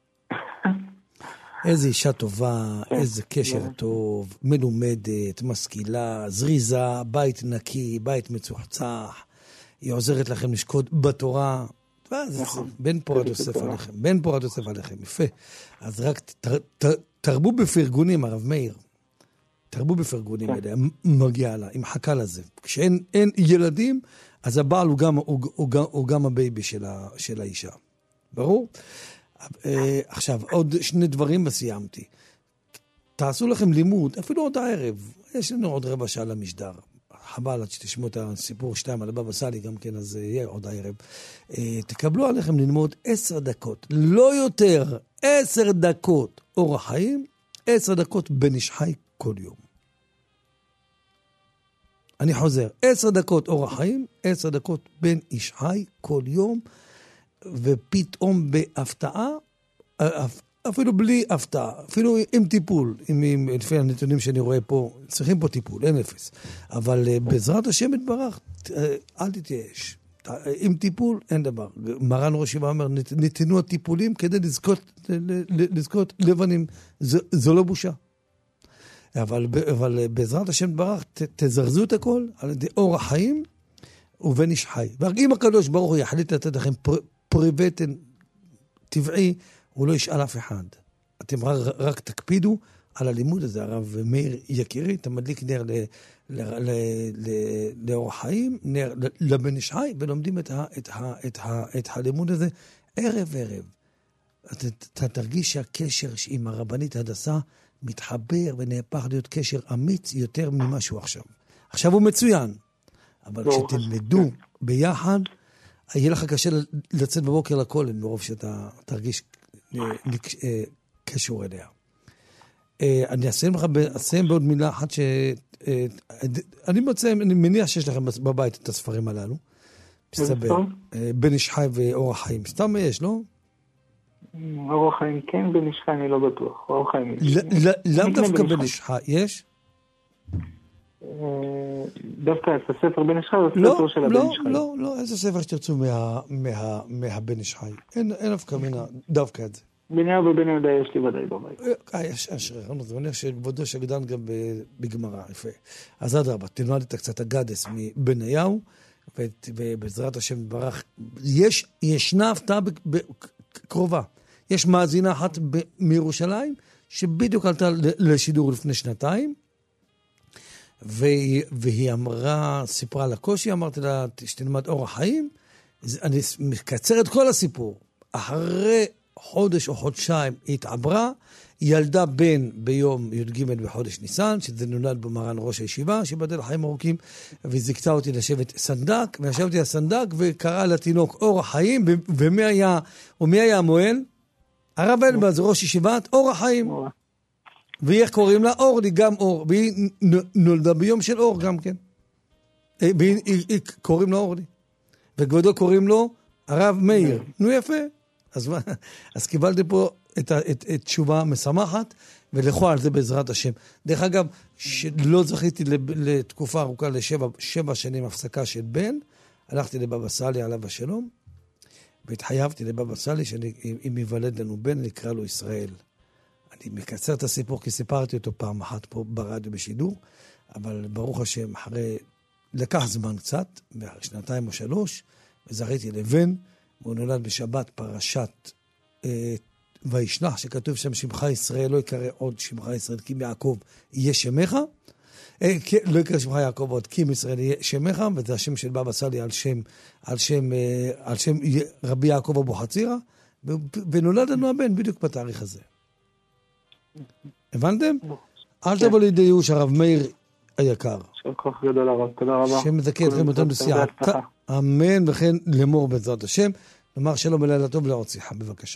איזו אישה טובה, איזה קשר טוב, מלומדת, משכילה, זריזה, בית נקי, בית מצוחצח, היא עוזרת לכם לשקוד בתורה, בן פורת יוסף עליכם, בן פורת יוסף עליכם, יפה. אז רק תרבו בפרגונים, הרב מאיר, תרבו בפרגונים אליה, מגיע לה, היא מחכה לזה. כשאין ילדים, אז הבעל הוא גם, הוא, הוא, הוא גם הבייבי של, ה, של האישה. ברור? עכשיו, עוד שני דברים וסיימתי. תעשו לכם לימוד, אפילו עוד הערב, יש לנו עוד רבע שעה למשדר. חבל עד שתשמעו את הסיפור שתיים על הבבא סאלי, גם כן, אז יהיה עוד הערב. תקבלו עליכם ללמוד עשר דקות, לא יותר, עשר דקות אורח חיים, עשר דקות בן איש חי כל יום. אני חוזר, עשר דקות אורח חיים, עשר דקות בן איש חי כל יום, ופתאום בהפתעה, אפילו בלי הפתעה, אפילו עם טיפול, עם, עם, לפי הנתונים שאני רואה פה, צריכים פה טיפול, אין אפס. אבל uh, בעזרת השם יתברך, אל תתייאש. עם טיפול, אין דבר. מרן ראש ישיבה אומר, ניתנו הטיפולים כדי לזכות, לזכות לבנים. זו, זו לא בושה. אבל, אבל בעזרת השם יתברך, ת, תזרזו את הכל על ידי אורח חיים ובן איש חי. ואם הקדוש ברוך הוא יחליט לתת לכם פר, פריבטן טבעי, הוא לא ישאל אף אחד. אתם רק, רק תקפידו על הלימוד הזה. הרב מאיר יקירי, אתה מדליק נר ל, ל, ל, ל, לאורח חיים, נר לבן איש חי, ולומדים את, ה, את, ה, את, ה, את הלימוד הזה ערב ערב. אתה, אתה תרגיש שהקשר עם הרבנית הדסה מתחבר ונהפך להיות קשר אמיץ יותר ממה שהוא עכשיו. עכשיו הוא מצוין, אבל כשתלמדו ביחד, יהיה לך קשה לצאת בבוקר לכולן, ברוב שאתה תרגיש קשור אליה. אני אסיים לך, אסיים בעוד מילה אחת ש... אני מוצא, אני מניח שיש לכם בבית את הספרים הללו. מסתבר. בן איש חי ואורח חיים. סתם יש, לא? אורח חיים כן, בן איש חי אני לא בטוח. אורח חיים יש. למה דווקא בן איש חי? יש? דווקא את הספר בן איש חי או הספר של הבן איש חי? לא, לא, איזה ספר שתרצו מהבן איש חי. אין דווקא מינה, דווקא את זה. בניהו ובן יהודה יש לי ודאי בבית. יש אשרי, אני מניח שכבודו שגדל גם בגמרא, יפה. אז עד רבה, תלמד את קצת הגדס מבניהו, ובעזרת השם ברך, ישנה הפתעה קרובה. יש מאזינה אחת מירושלים, שבדיוק עלתה לשידור לפני שנתיים, והיא, והיא אמרה, סיפרה על הקושי, אמרתי לה, שתלמד אורח חיים, אני מקצר את כל הסיפור. אחרי חודש או חודשיים היא התעברה, ילדה בן ביום י"ג בחודש ניסן, שזה נולד במרן ראש הישיבה, שבדל חיים ארוכים, וזיקתה אותי לשבת סנדק, וישבתי הסנדק, וקרא לתינוק אורח חיים, ומי היה, ומי היה המועל? הרב אלבז, ראש ישיבת אורח חיים. ואיך קוראים לה? אורלי, גם אור. והיא נולדה ביום של אור גם כן. והיא קוראים לה אורלי. וכבודו קוראים לו הרב מאיר. נו יפה. אז, אז קיבלתי פה את, את, את תשובה משמחת, ולכו על זה בעזרת השם. דרך אגב, שלא זכיתי לתקופה ארוכה, לשבע שבע שנים הפסקה של בן, הלכתי לבבא סאלי עליו השלום, והתחייבתי לבבא סאלי, שאם יוולד לנו בן, נקרא לו ישראל. אני מקצר את הסיפור, כי סיפרתי אותו פעם אחת פה ברדיו בשידור, אבל ברוך השם, אחרי, לקח זמן קצת, בשנתיים או שלוש, וזכיתי לבן, הוא נולד בשבת פרשת אה, וישלח, שכתוב שם שמך ישראל, לא יקרא עוד שמך ישראל, כי מיעקב יהיה שמך, אה, לא יקרא שמך יעקב עוד, כי מישראל יהיה שמך, וזה השם של בבא סאלי על שם, על שם, אה, על שם רבי יעקב אבו חצירה, ונולד לנו הבן בדיוק בתאריך הזה. הבנתם? אל תבוא לידי ייאוש, הרב מאיר היקר. שם כוח גדול הרב, תודה רבה. שם מזכה אתכם אותם לסייעתה. אמן, וכן לאמור בעזרת השם. נאמר שלום ולילה טוב לעוד שיחה, בבקשה.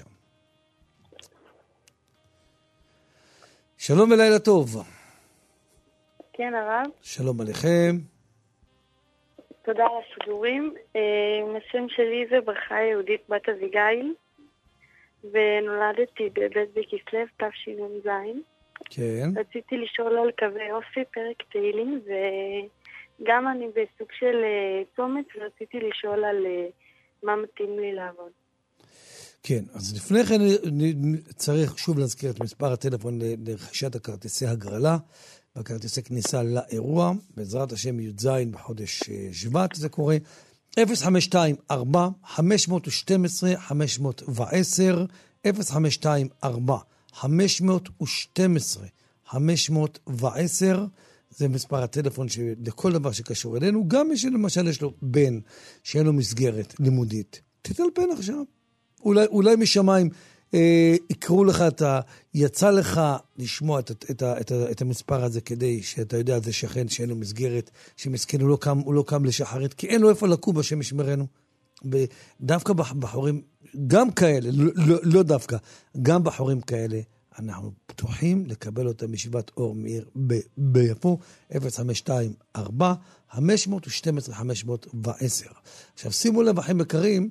שלום ולילה טוב. כן, הרב. שלום עליכם. תודה על השידורים. השם שלי זה ברכה יהודית בת אביגיל, ונולדתי בבית בכסלו תשנ"ז. כן. רציתי לשאול על קווי אופי, פרק תהילים, וגם אני בסוג של צומת, ורציתי לשאול על מה מתאים לי לעבוד. כן, אז לפני כן צריך שוב להזכיר את מספר הטלפון לרכישת הכרטיסי הגרלה, והכרטיסי כניסה לאירוע, בעזרת השם י"ז בחודש שבט, זה קורה, אפס חמש שתיים ארבע חמש שתים עשרה חמש עשר, אפס חמש שתיים ארבע חמש שתים עשרה חמש עשר, זה מספר הטלפון לכל דבר שקשור אלינו, גם מי שלמשל יש לו בן שאין לו מסגרת לימודית, תטלפן עכשיו. אולי, אולי משמיים אה, יקראו לך, אתה, יצא לך לשמוע את, את, את, את, את המספר הזה כדי שאתה יודע, זה שכן שאין לו מסגרת, שמסכן הוא לא קם, הוא לא קם לשחרית, כי אין לו איפה לקום השם ישמרנו. דווקא בחורים, גם כאלה, לא, לא, לא דווקא, גם בחורים כאלה, אנחנו פתוחים לקבל אותם משבעת אור מאיר ביפו, אפס חמש שתיים ארבע חמש שתים עשרה חמש עשר. עכשיו שימו לב, אחים יקרים,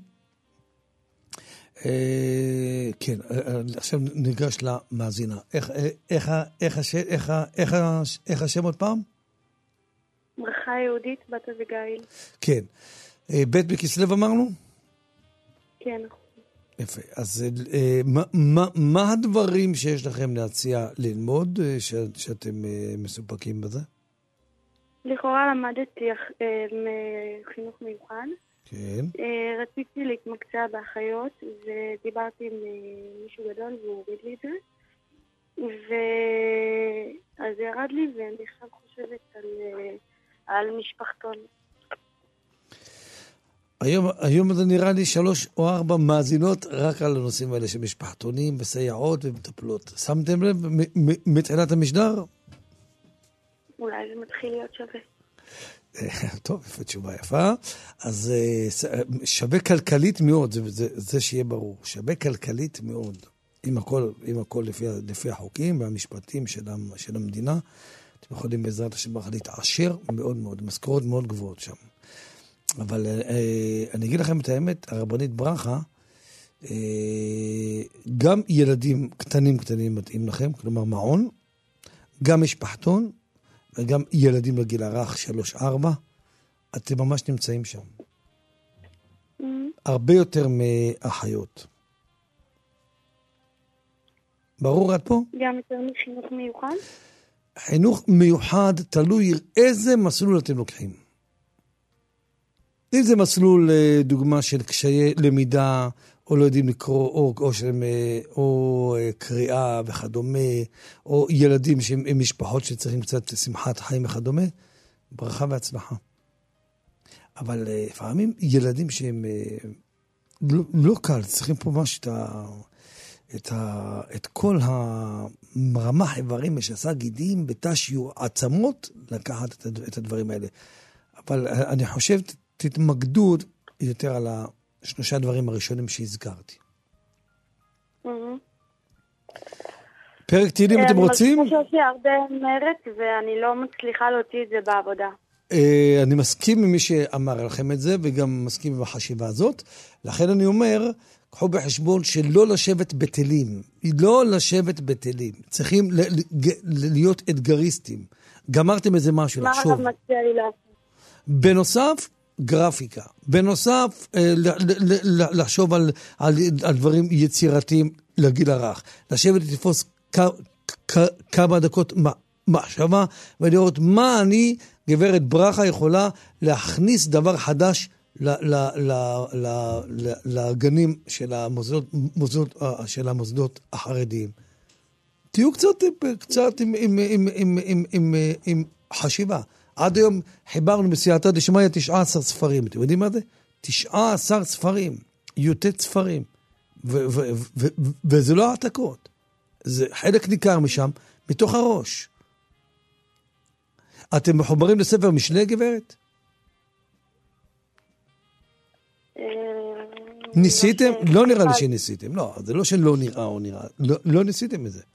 אה, כן, עכשיו ניגש למאזינה. איך, איך, איך, איך, איך, איך השם עוד פעם? ברכה יהודית בת אביגיל. כן. בית בכסלו אמרנו? כן. יפה. אז מה, מה, מה הדברים שיש לכם להציע ללמוד, ש, שאתם מסופקים בזה? לכאורה למדתי חינוך מיוחד. כן. רציתי להתמקצע באחיות, ודיברתי עם מישהו גדול והוא הוריד לי את זה. ואז ירד לי, ואני עכשיו חושבת על, על משפחתון. היום, היום זה נראה לי שלוש או ארבע מאזינות רק על הנושאים האלה של משפחתונים וסייעות ומטפלות. שמתם לב מתחילת המשדר? אולי זה מתחיל להיות שווה. טוב, יפה תשובה יפה. אז שווה כלכלית מאוד, זה, זה, זה שיהיה ברור. שווה כלכלית מאוד. עם הכל, עם הכל לפי, לפי החוקים והמשפטים של, של המדינה. אתם יכולים בעזרת השם להתעשר מאוד מאוד, משכורות מאוד גבוהות שם. אבל אה, אני אגיד לכם את האמת, הרבנית ברכה, אה, גם ילדים קטנים קטנים מתאים לכם, כלומר מעון, גם משפחתון, וגם ילדים לגיל הרך, שלוש ארבע, אתם ממש נמצאים שם. Mm-hmm. הרבה יותר מאחיות. ברור עד פה? גם יותר מחינוך מיוחד? חינוך מיוחד תלוי איזה מסלול אתם לוקחים. אם זה מסלול דוגמה של קשיי למידה, או לא יודעים לקרוא, או, או, שהם, או קריאה וכדומה, או ילדים שהם משפחות שצריכים קצת שמחת חיים וכדומה, ברכה והצלחה. אבל לפעמים ילדים שהם לא, לא קל, צריכים פה ממש את, ה, את, ה, את כל הרמ"ח איברים, משסה גידים, בתשיו עצמות, לקחת את, את הדברים האלה. אבל אני חושב, תתמקדו יותר על השלושה דברים הראשונים שהזכרתי. פרק תהילים אתם רוצים? אני מרגישה שיש לי הרבה מרץ, ואני לא מצליחה להוציא את זה בעבודה. אני מסכים עם מי שאמר לכם את זה, וגם מסכים עם החשיבה הזאת. לכן אני אומר, קחו בחשבון שלא לשבת בתלים. לא לשבת בתלים. צריכים להיות אתגריסטים. גמרתם איזה משהו, לחשוב. מה הרב מציע לי לעשות? בנוסף, גרפיקה. בנוסף, לחשוב על, על, על דברים יצירתיים לגיל הרך. לשבת לתפוס כמה דקות מחשבה, ולראות מה אני, גברת ברכה, יכולה להכניס דבר חדש לגנים של המוסדות, מוסדות, של המוסדות החרדיים. תהיו קצת, קצת עם, עם, עם, עם, עם, עם, עם חשיבה. עד היום חיברנו בסייעתא דשמיא תשעה עשר ספרים. אתם יודעים מה זה? תשעה עשר ספרים. יוטט ספרים. ו- ו- ו- ו- וזה לא העתקות. זה חלק ניכר משם, מתוך הראש. אתם מחוברים לספר משלי, גברת? ניסיתם? לא נראה לי שניסיתם. לא, זה לא שלא נראה או נראה. לא, לא ניסיתם את זה.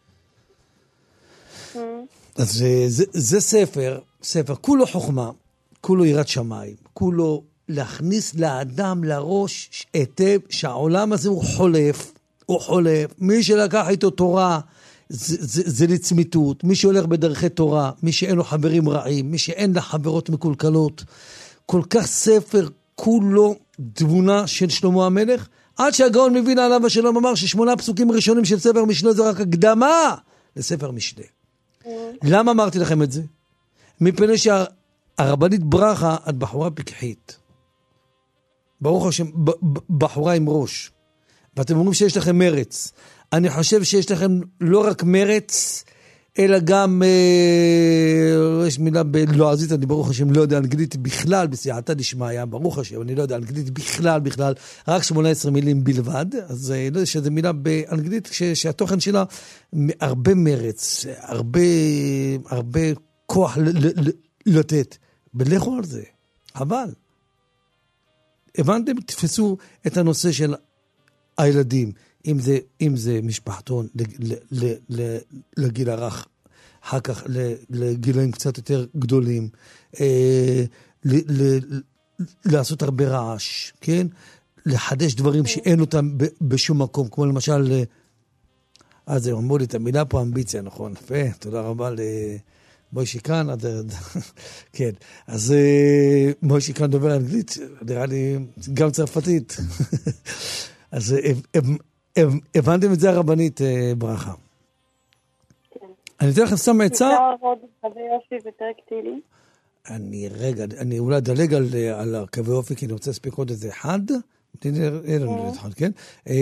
אז זה, זה, זה ספר, ספר, כולו חוכמה, כולו יראת שמיים, כולו להכניס לאדם לראש היטב שהעולם הזה הוא חולף, הוא חולף. מי שלקח איתו תורה, זה, זה, זה לצמיתות. מי שהולך בדרכי תורה, מי שאין לו חברים רעים, מי שאין לה חברות מקולקלות. כל כך ספר, כולו תבונה של שלמה המלך, עד שהגאון מווילנה עליו השלום אמר ששמונה פסוקים ראשונים של ספר משלי זה רק הקדמה לספר משלי. למה אמרתי לכם את זה? מפני שהרבנית ברכה, את בחורה פיקחית. ברוך השם, בחורה עם ראש. ואתם אומרים שיש לכם מרץ. אני חושב שיש לכם לא רק מרץ, אלא גם, אה, יש מילה בלועזית, אני ברוך השם לא יודע אנגלית בכלל, בסייעתא דשמיא, ברוך השם, אני לא יודע אנגלית בכלל, בכלל, רק שמונה עשרה מילים בלבד, אז אה, לא יודע שזה מילה באנגלית, ש, שהתוכן שלה הרבה מרץ, הרבה, הרבה כוח ל, ל, ל, לתת, ולכו על זה, אבל, הבנתם, תפסו את הנושא של הילדים, אם זה, אם זה משפחתון ל, ל, ל, לגיל הרך, אחר כך לגילאים קצת יותר גדולים, אה, ל, ל, לעשות הרבה רעש, כן? לחדש דברים שאין אותם ב, בשום מקום, כמו למשל, אז זה אמרו לי את המילה פה אמביציה, נכון? יפה, תודה רבה למוישי כאן, כן, אז מוישי כאן דובר אנגלית, נראה לי גם צרפתית, אז הבנתם את זה הרבנית ברכה. אני אתן לכם סתם עצה. אפשר עוד קווי אופי ופרק תהילים? אני רגע, אני אולי אדלג על קווי אופי, כי אני רוצה להספיק עוד איזה אחד. כן?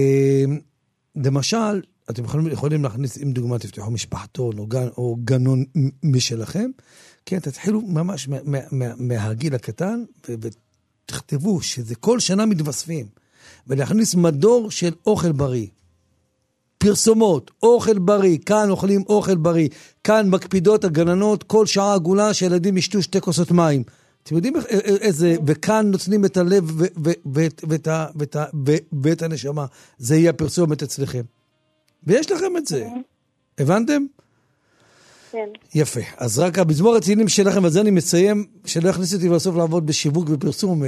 למשל, אתם יכולים להכניס, אם דוגמה תפתחו משפחתון או גנון משלכם, כן, תתחילו ממש מהגיל הקטן, ותכתבו שזה כל שנה מתווספים. ולהכניס מדור של אוכל בריא. פרסומות, אוכל בריא, כאן אוכלים אוכל בריא, כאן מקפידות הגננות, כל שעה עגולה שילדים ישתו שתי כוסות מים. אתם יודעים איזה, וכאן נותנים את הלב ואת הנשמה. זה יהיה הפרסומת אצלכם. ויש לכם את זה. הבנתם? כן. יפה. אז רק המזמור התהילים שלכם, וזה אני מסיים, שלא יכניס אותי בסוף לעבוד בשיווק ופרסום.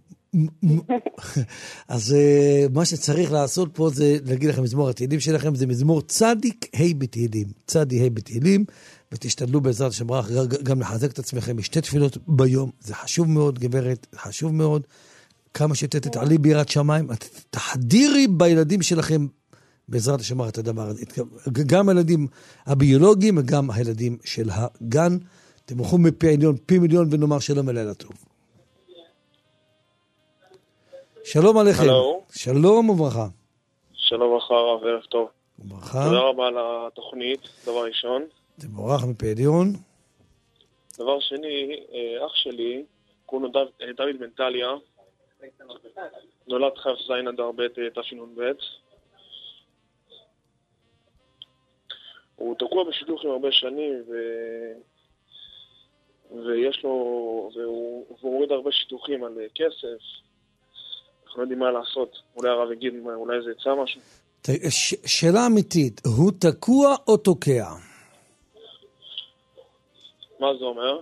אז מה שצריך לעשות פה זה להגיד לכם, מזמור התהילים שלכם זה מזמור צדיק ה' בתהילים, צדי ה' בתהילים, ותשתדלו בעזרת השם גם לחזק את עצמכם בשתי תפילות ביום. זה חשוב מאוד, גברת, חשוב מאוד. כמה שתתעלי ביראת שמיים, תחדירי בילדים שלכם בעזרת השם את הדבר הזה. גם הילדים הביולוגיים וגם הילדים של הגן. תמוכו מפי עליון, פי מיליון, ונאמר שלום ולילה טוב. שלום עליכם. Hello. שלום וברכה. שלום וברכה, הרב, ערב טוב. וברכה. תודה רבה על התוכנית, דבר ראשון. תבורך מפי דיון. דבר שני, אח שלי, קוראים לו דוד מנטליה, נולד חף זין אדר ב' תשנ"ב. הוא תקוע בשידוכים הרבה שנים, ו... ויש לו, והוא, והוא מוריד הרבה שידוכים על כסף. אנחנו לא יודעים מה לעשות. אולי הרב יגיד, אולי זה יצא משהו. ש... שאלה אמיתית, הוא תקוע או תוקע? מה זה אומר?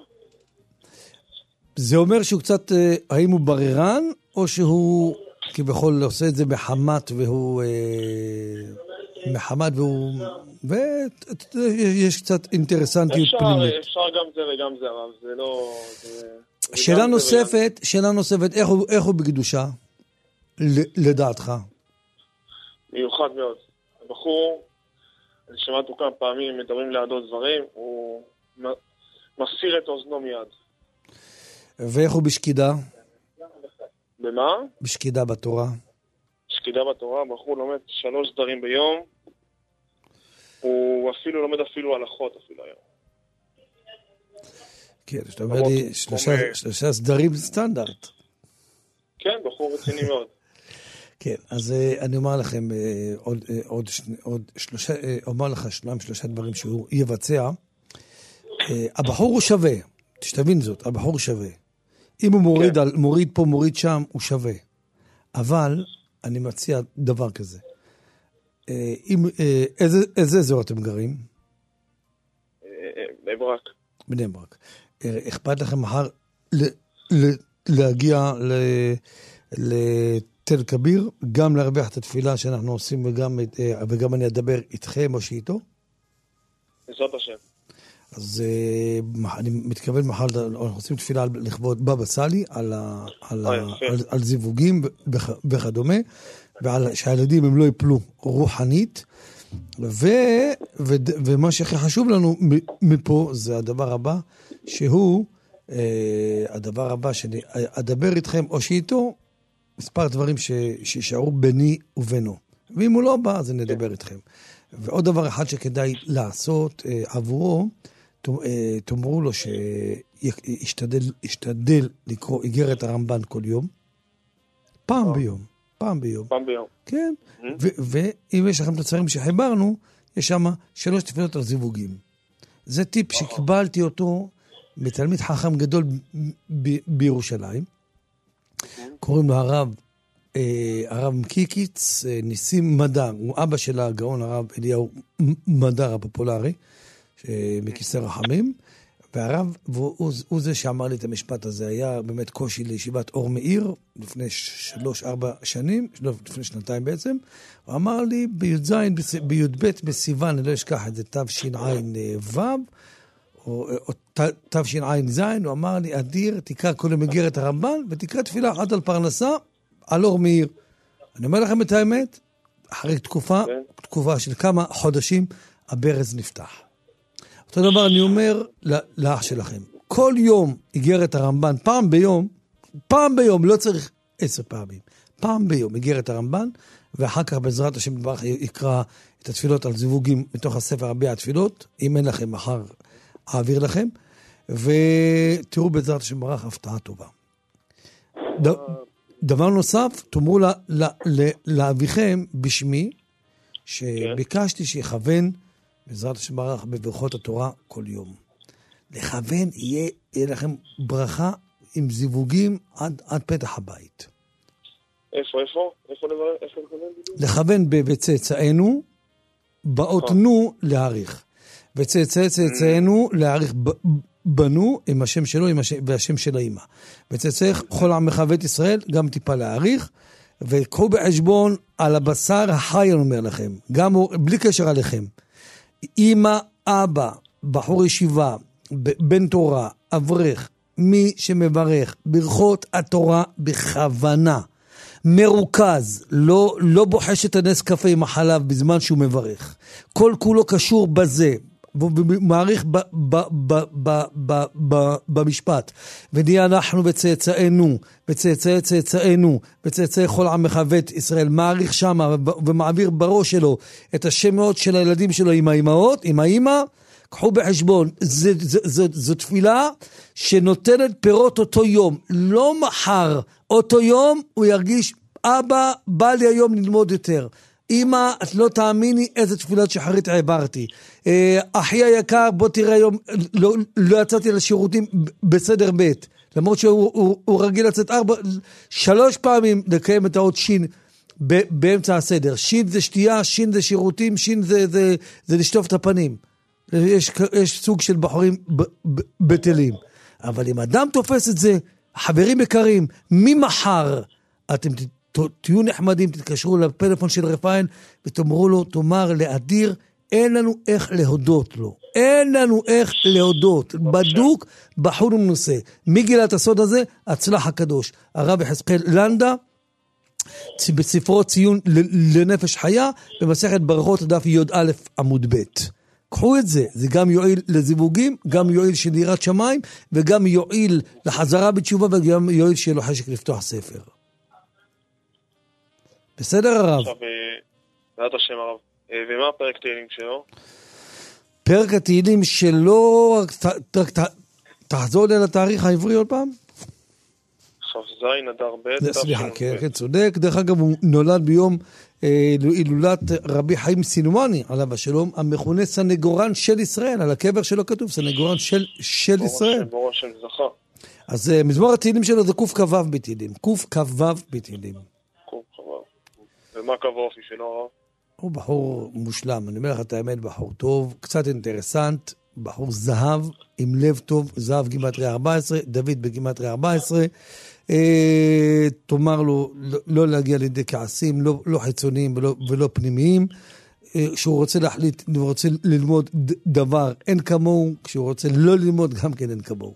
זה אומר שהוא קצת, האם הוא בררן, או שהוא כביכול עושה את זה בחמת, והוא מחמת, והוא, ויש קצת אינטרסנטיות פנימית. אפשר גם זה וגם זה, אבל זה לא... שאלה נוספת, שאלה נוספת, איך הוא, איך הוא בקדושה, לדעתך? מיוחד מאוד. הבחור, אני שמעת אותו כמה פעמים, מדברים לידו דברים, הוא מסיר את אוזנו מיד. ואיך הוא בשקידה? במה? בשקידה בתורה. בשקידה בתורה, בחור לומד שלוש סדרים ביום, הוא אפילו לומד אפילו הלכות אפילו היום. כן, שאתה אומר לי, שלושה סדרים סטנדרט. כן, בחור רציני מאוד. כן, אז אני אומר לכם עוד, עוד, עוד שלושה, אומר לך שניים שלושה דברים שהוא יבצע. הבחור הוא שווה, תשתבין זאת, הבחור שווה. אם הוא מוריד, על, מוריד פה, מוריד שם, הוא שווה. אבל אני מציע דבר כזה. אם, איזה, איזה אזור אתם גרים? בני ברק. בני ברק. אכפת לכם מחר ל, ל, להגיע ל, לתל כביר, גם להרוויח את התפילה שאנחנו עושים, וגם, וגם אני אדבר איתכם או שאיתו? בעזרת השם. אז אני מתכוון מחר, אנחנו עושים תפילה לכבוד בבא סאלי, על, על, על, על זיווגים וכדומה, ועל שהילדים הם לא יפלו רוחנית, ו, ו, ומה שהכי חשוב לנו מפה, זה הדבר הבא, שהוא, הדבר הבא שאני אדבר איתכם או שאיתו, מספר דברים שישארו ביני ובינו. ואם הוא לא בא, אז אני אדבר איתכם. ועוד דבר אחד שכדאי לעשות עבורו, תאמרו לו שישתדל לקרוא איגרת הרמב"ן כל יום, פעם ביום, פעם ביום. פעם ביום. כן, ואם יש לכם את הצערים שחיברנו, יש שם שלוש תפילות על זיווגים. זה טיפ שקיבלתי אותו מתלמיד חכם גדול בירושלים, קוראים לו הרב, הרב מקיקיץ, ניסים מדר, הוא אבא של הגאון הרב אליהו מדר הפופולרי, מכיסא רחמים, והרב, והוא, הוא זה שאמר לי את המשפט הזה, היה באמת קושי לישיבת אור מאיר, לפני שלוש, ארבע שנים, לפני שנתיים בעצם, הוא אמר לי, בי"ז, בי"ב בסיוון, אני לא אשכח את זה, תשע"ו, או, או תשע"ז, הוא אמר לי, אדיר, תקרא כל המגירת הרמב"ן, ותקרא תפילה אחת על פרנסה, על אור מאיר. אני אומר לכם את האמת, אחרי תקופה, תקופה של כמה חודשים, הברז נפתח. אותו דבר אני אומר לאח שלכם, כל יום איגרת הרמב"ן, פעם ביום, פעם ביום, לא צריך עשר פעמים, פעם ביום איגרת הרמב"ן, ואחר כך בעזרת השם יתברך יקרא את התפילות על זיווגים מתוך הספר רבי התפילות, אם אין לכם מחר אעביר לכם, ותראו בעזרת השם יתברך הפתעה טובה. ד... דבר נוסף, תאמרו לה, לה, לה, להביכם בשמי, שביקשתי שיכוון בעזרת השם יתברך בברכות התורה כל יום. לכוון יהיה, יהיה לכם ברכה עם זיווגים עד, עד פתח הבית. איפה, איפה? איפה לברך? איפה לכוון? לכוון בצאצאינו, באותנו להאריך. וצאצאי צאצאינו להאריך בנו עם השם שלו והשם של האמא. וצאצאי כל עמך בית ישראל גם טיפה להאריך, וקחו בחשבון על הבשר החי, אני אומר לכם, גם בלי קשר עליכם. אמא, אבא, בחור ישיבה, בן תורה, אברך, מי שמברך ברכות התורה בכוונה, מרוכז, לא, לא בוחש את הנס קפה עם החלב בזמן שהוא מברך. כל כולו קשור בזה. והוא מעריך במשפט. ונהיה אנחנו וצאצאינו, וצאצאי צאצאינו, וצאצאי כל עמך בית ישראל, מעריך שמה ומעביר בראש שלו את השמות של הילדים שלו עם האימהות, עם האימא, קחו בחשבון, זו, זו, זו, זו תפילה שנותנת פירות אותו יום, לא מחר, אותו יום הוא ירגיש, אבא, בא לי היום ללמוד יותר. אמא, את לא תאמיני איזה תפילת שחרית העברתי. אחי היקר, בוא תראה היום, לא, לא יצאתי לשירותים בסדר בית. למרות שהוא הוא, הוא רגיל לצאת ארבע, שלוש פעמים לקיים את האות שין באמצע הסדר. שין זה שתייה, שין זה שירותים, שין זה, זה, זה לשטוף את הפנים. יש, יש סוג של בחורים בטלים. אבל אם אדם תופס את זה, חברים יקרים, ממחר אתם תהיו נחמדים, תתקשרו לפלאפון של רפאל ותאמרו לו, תאמר לאדיר, אין לנו איך להודות לו. אין לנו איך להודות. בדוק, בחור ומנוסה. מי גילה את הסוד הזה? הצלח הקדוש. הרב יחזקאל לנדה, בספרו ציון לנפש חיה, במסכת ברכות דף י' א' עמוד ב'. קחו את זה, זה גם יועיל לזיווגים, גם יועיל של יראת שמיים, וגם יועיל לחזרה בתשובה, וגם יועיל שיהיה לו חשק לפתוח ספר. בסדר הרב? עכשיו, בעד השם הרב. ומה הפרק תהילים שלו? פרק התהילים שלו, תחזור לי על התאריך העברי עוד פעם? כ"ז אדר ב'. סליחה, כן, כן, צודק. דרך אגב, הוא נולד ביום הילולת רבי חיים סילומני, עליו השלום, המכונה סנגורן של ישראל, על הקבר שלו כתוב, סנגורן של, של ישראל. ברור השם זכה. אז מזמור התהילים שלו זה קוף כ"ו בתהילים, קוף כ"ו בתהילים. קוף כ"ו. ומה קו האופי שלו הרב? הוא בחור מושלם, אני אומר לך את האמת, בחור טוב, קצת אינטרסנט, בחור זהב, עם לב טוב, זהב גימטריה ארבע עשרה, דוד בגימטריה ארבע עשרה, אה, תאמר לו לא, לא להגיע לידי כעסים, לא, לא חיצוניים ולא, ולא פנימיים, אה, כשהוא רוצה להחליט, הוא רוצה ללמוד ד, דבר, אין כמוהו, כשהוא רוצה לא ללמוד, גם כן אין כמוהו.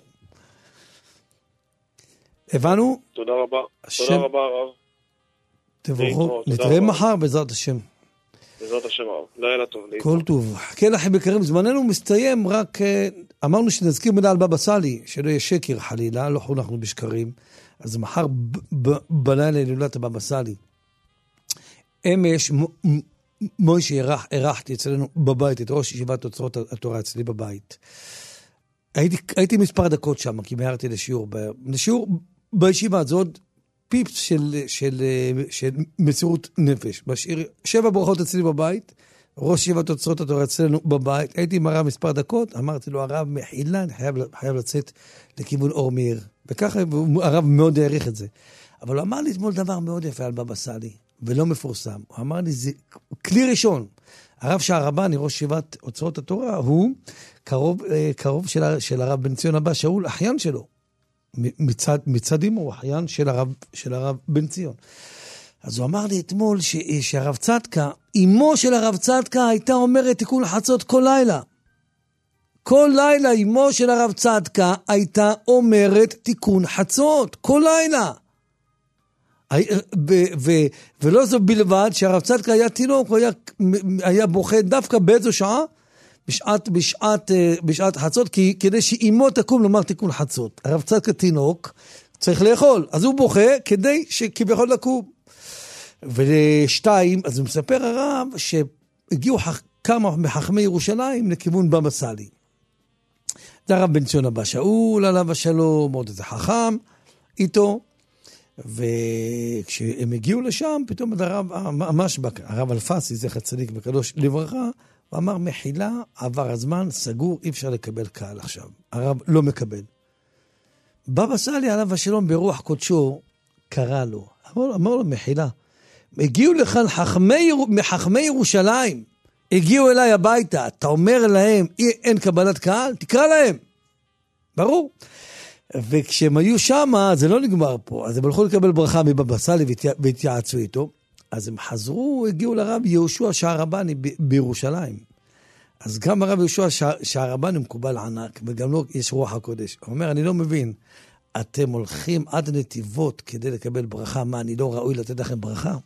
הבנו? תודה רבה, השם... תודה רבה הרב. תבורכו, נתראה מחר בעזרת השם. בעזרת השם הרב, לילה טוב. כל טוב. כן, אחים יקרים, זמננו מסתיים, רק אמרנו שנזכיר מילה על בבא סאלי, שלא יהיה שקר חלילה, לא חונכנו בשקרים, אז מחר בלילה הילולת בבא סאלי. אמש, מוישה ערכתי אצלנו בבית, את ראש ישיבת אוצרות התורה אצלי בבית. הייתי, הייתי מספר דקות שם, כי מהרתי לשיעור, לשיעור בישיבה, זה עוד פיפס של, של, של מסירות נפש. בשיר, שבע ברכות אצלי בבית, ראש ישיבת אוצרות התורה אצלנו בבית, הייתי עם הרב מספר דקות, אמרתי לו, הרב מחילה, אני חייב, חייב לצאת לכיוון אור מאיר. וככה הרב מאוד העריך את זה. אבל הוא אמר לי אתמול דבר מאוד יפה על בבא סאלי, ולא מפורסם. הוא אמר לי, זה כלי ראשון. הרב שהרבני, ראש ישיבת אוצרות התורה, הוא קרוב, קרוב של, של הרב בן ציון הבא, שאול, אחיין שלו. מצד, מצד אימו, הוא אחיין של הרב, של הרב בן ציון. אז הוא אמר לי אתמול ש, שהרב צדקה, אימו של הרב צדקה הייתה אומרת תיקון חצות כל לילה. כל לילה אימו של הרב צדקה הייתה אומרת תיקון חצות, כל לילה. ו- ו- ולא זו בלבד שהרב צדקה היה תינוק, הוא היה, היה בוכה דווקא באיזו שעה, בשעת, בשעת, בשעת חצות, כי כדי שאימו תקום לומר תיקון חצות. הרב צדקה תינוק צריך לאכול, אז הוא בוכה כדי שכביכול לקום. ולשתיים, אז הוא מספר הרב שהגיעו כמה מחכמי ירושלים לכיוון בבא סאלי. זה הרב בן ציון הבא שאול, עליו השלום, עוד איזה חכם איתו, וכשהם הגיעו לשם, פתאום הרב המשבק, הרב אלפסי, זכר צדיק וקדוש לברכה, הוא אמר, מחילה, עבר הזמן, סגור, אי אפשר לקבל קהל עכשיו. הרב לא מקבל. בבא סאלי עליו השלום ברוח קודשו, קרא לו, אמר, אמר לו, מחילה, הגיעו לכאן חכמי, מחכמי ירושלים, הגיעו אליי הביתה, אתה אומר להם, אין קבלת קהל, תקרא להם. ברור. וכשהם היו שם, זה לא נגמר פה, אז הם הלכו לקבל ברכה מבבא סאלי והתייעצו איתו, אז הם חזרו, הגיעו לרב יהושע שערבני ב- בירושלים. אז גם הרב יהושע שערבני מקובל ענק, וגם לו יש רוח הקודש. הוא אומר, אני לא מבין, אתם הולכים עד נתיבות כדי לקבל ברכה, מה, אני לא ראוי לתת לכם ברכה?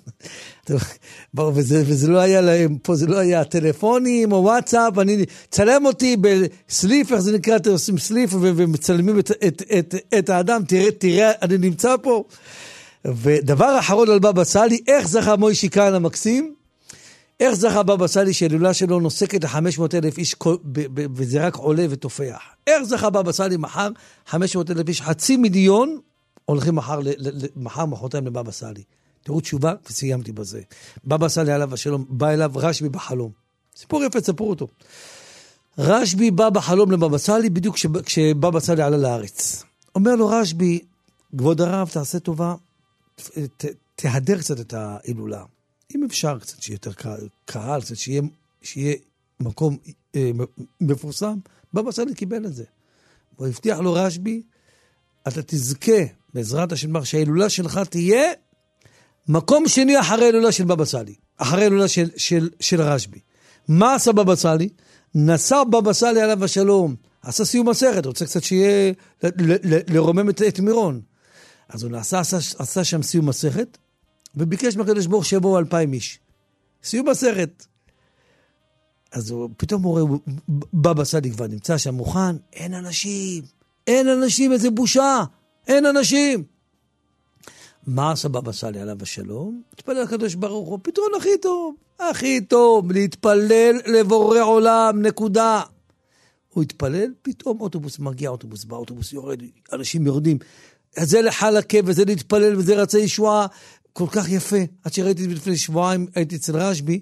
וזה, וזה לא היה להם, פה זה לא היה טלפונים או וואטסאפ, אני צלם אותי בסליף, איך זה נקרא, אתם עושים סליף ומצלמים את, את, את, את האדם, תראה, תראה, אני נמצא פה. ודבר אחרון על בבא סאלי, איך זכה מוישי כאן המקסים? איך זכה בבא סאלי שההילולה שלו נוסקת ל-חמש מאות אלף איש וזה רק עולה ותופח? איך זכה בבא סאלי מחר חמש מאות אלף איש, חצי מיליון הולכים מחר, מחר מחרתיים לבבא סאלי. תראו תשובה וסיימתי בזה. בבא סאלי עליו השלום, בא אליו רשב"י בחלום. סיפור יפה, תספרו אותו. רשב"י בא בחלום לבבא סאלי בדיוק כשבבא סאלי עלה לארץ. אומר לו רשב"י, כבוד הרב תעשה טובה, ת, תהדר קצת את ההילולה. אם אפשר קצת שיהיה יותר קהל, קצת שיהיה, שיהיה מקום אה, מפורסם, בבא סאלי קיבל את זה. הוא הבטיח לו רשב"י, אתה תזכה בעזרת השם שההילולה שלך תהיה מקום שני אחרי ההילולה של בבא סאלי, אחרי ההילולה של, של, של רשב"י. מה עשה בבא סאלי? נסע בבא סאלי עליו השלום, עשה סיום מסכת, רוצה קצת שיהיה ל, ל, ל, לרומם את, את מירון. אז הוא נעשה, עשה, עשה שם סיום מסכת, וביקש מהקדוש ברוך שיבואו אלפיים איש. סיום מסכת. אז הוא, פתאום הוא רואה, בבא סאלי כבר נמצא שם מוכן, אין אנשים, אין אנשים, איזה בושה, אין אנשים. מה עשה בבא סאלי עליו השלום? התפלל לקדוש ברוך הוא, פתרון הכי טוב, הכי טוב, להתפלל לבורא עולם, נקודה. הוא התפלל, פתאום אוטובוס מגיע, אוטובוס בא, אוטובוס יורד, אנשים יורדים, זה לחלקה וזה להתפלל וזה רצה ישועה, כל כך יפה. עד שראיתי לפני שבועיים, הייתי אצל רשב"י,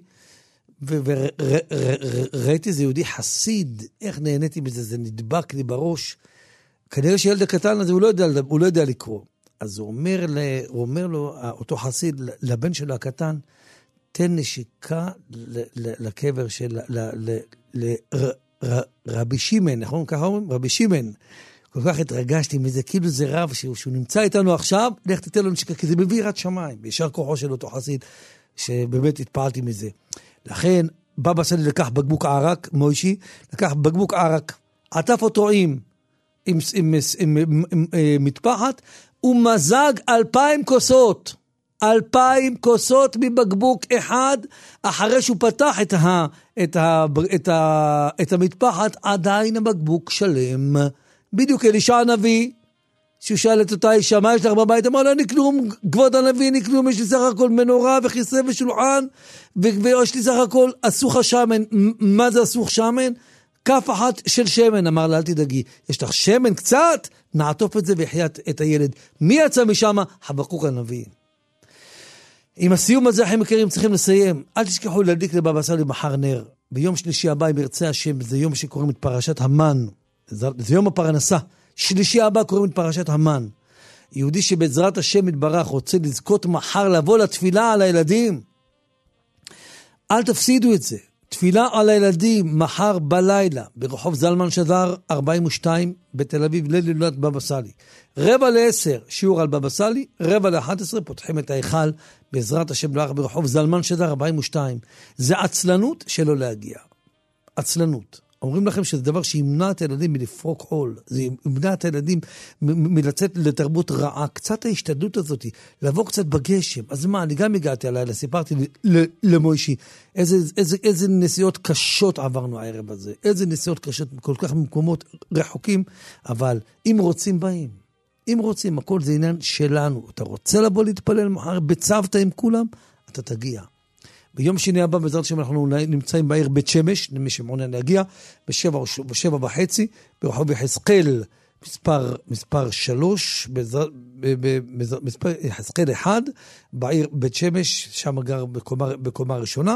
וראיתי איזה יהודי חסיד, איך נהניתי מזה, זה נדבק לי בראש. כנראה שילד הקטן הזה, הוא לא יודע, הוא לא יודע לקרוא. אז הוא אומר, הוא אומר לו, אותו חסיד, לבן שלו הקטן, תן נשיקה לקבר של רבי שמעון, נכון? ככה אומרים? רבי שמעון. כל כך התרגשתי מזה, כאילו זה רב שהוא, שהוא נמצא איתנו עכשיו, לך תתן לו נשיקה, כי זה מביא יראת שמיים, בישר כוחו של אותו חסיד, שבאמת התפעלתי מזה. לכן, בבא סאלי לקח בקבוק ערק, מוישי, לקח בקבוק ערק, עטף אותו עם, עם, עם, עם, עם, עם, עם מטפחת, ומזג אלפיים כוסות, אלפיים כוסות מבקבוק אחד, אחרי שהוא פתח את, ה, את, ה, את, ה, את המטפחת, עדיין הבקבוק שלם. בדיוק אלישע הנביא, שהוא שאל את אותה אישה, מה יש לך בבית? אמר לה, אני כלום, כבוד הנביא, אני כלום, יש לי סך הכל מנורה וכיסא ושולחן, ויש לי סך הכל אסוך שמן. מה זה אסוך שמן? כף אחת של שמן. אמר לה, אל תדאגי, יש לך שמן קצת? נעטוף את זה ויחיית את הילד. מי יצא משם? חבקוק הנביא. עם הסיום הזה, אחים יקרים, צריכים לסיים. אל תשכחו להדליק לבבא סאלי מחר נר. ביום שלישי הבא, אם ירצה השם, זה יום שקוראים את פרשת המן. זה יום הפרנסה. שלישי הבא קוראים את פרשת המן. יהודי שבעזרת השם מתברך רוצה לזכות מחר לבוא לתפילה על הילדים. אל תפסידו את זה. תפילה על הילדים מחר בלילה, ברחוב זלמן שזר ארבעים ושתיים בתל אביב, ליל הילולת בבא סאלי. רבע לעשר שיעור על בבא סאלי, רבע לאחת עשרה פותחים את ההיכל בעזרת השם מתברך ברחוב זלמן שזר ארבעים ושתיים. זה עצלנות שלא להגיע. עצלנות. אומרים לכם שזה דבר שימנע את הילדים מלפרוק עול, זה ימנע את הילדים מ- מלצאת לתרבות רעה, קצת ההשתדלות הזאת, לבוא קצת בגשם. אז מה, אני גם הגעתי הלילה, סיפרתי ל- למוישי, איזה, איזה, איזה נסיעות קשות עברנו הערב הזה, איזה נסיעות קשות, כל כך ממקומות רחוקים, אבל אם רוצים באים, אם רוצים, הכל זה עניין שלנו, אתה רוצה לבוא להתפלל מחר, בצוות עם כולם, אתה תגיע. ביום שני הבא, בעזרת השם, אנחנו נמצאים בעיר בית שמש, למי שמעוניין להגיע, בשבע, בשבע וחצי, ברחוב יחזקאל, מספר, מספר שלוש, בעזרת, מספר יחזקאל אחד, בעיר בית שמש, שם גר בקומה, בקומה ראשונה,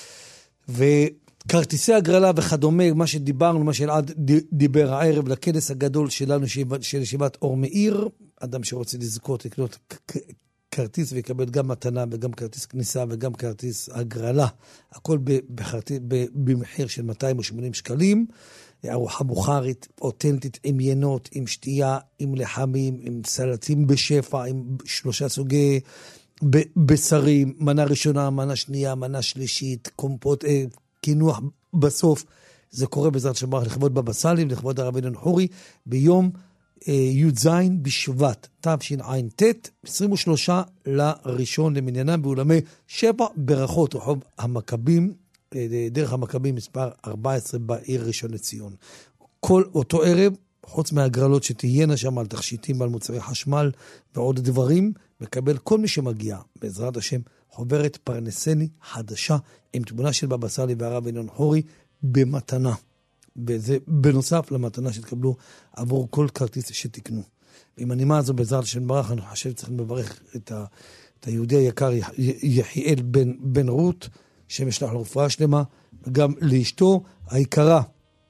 וכרטיסי הגרלה וכדומה, מה שדיברנו, מה שאלעד דיבר הערב, לכנס הגדול שלנו, של ישיבת אור מאיר, אדם שרוצה לזכות, לקנות כרטיס ויקבל גם מתנה וגם כרטיס כניסה וגם כרטיס הגרלה, הכל במחיר של מאתיים ושמונים שקלים, ארוחה בוכרית, אותנטית, עם ינות, עם שתייה, עם לחמים, עם סלטים בשפע, עם שלושה סוגי בשרים, מנה ראשונה, מנה שנייה, מנה שלישית, קומפות, אה, כינוח בסוף. זה קורה בעזרת השם לכבוד בבא סאלי, לכבוד הרב אילן חורי, ביום י"ז בשבט, תשע"ט, עשרים ושלושה לראשון למניינם באולמי שבע ברכות, רחוב המכבים, דרך המכבים מספר ארבע עשרה בעיר ראשון לציון. כל אותו ערב, חוץ מהגרלות שתהיינה שם על תכשיטים, על מוצרי חשמל ועוד דברים, מקבל כל מי שמגיע, בעזרת השם, חוברת פרנסני חדשה, עם תמונה של בבא סאלי והרב ינון חורי, במתנה. וזה בנוסף למתנה שתקבלו עבור כל כרטיס שתקנו. עם הנימה הזו בעזרת השם ברח, אני חושב צריכים לברך את, ה, את היהודי היקר יחיאל בן, בן רות, שמשלח לרפואה שלמה, וגם לאשתו היקרה,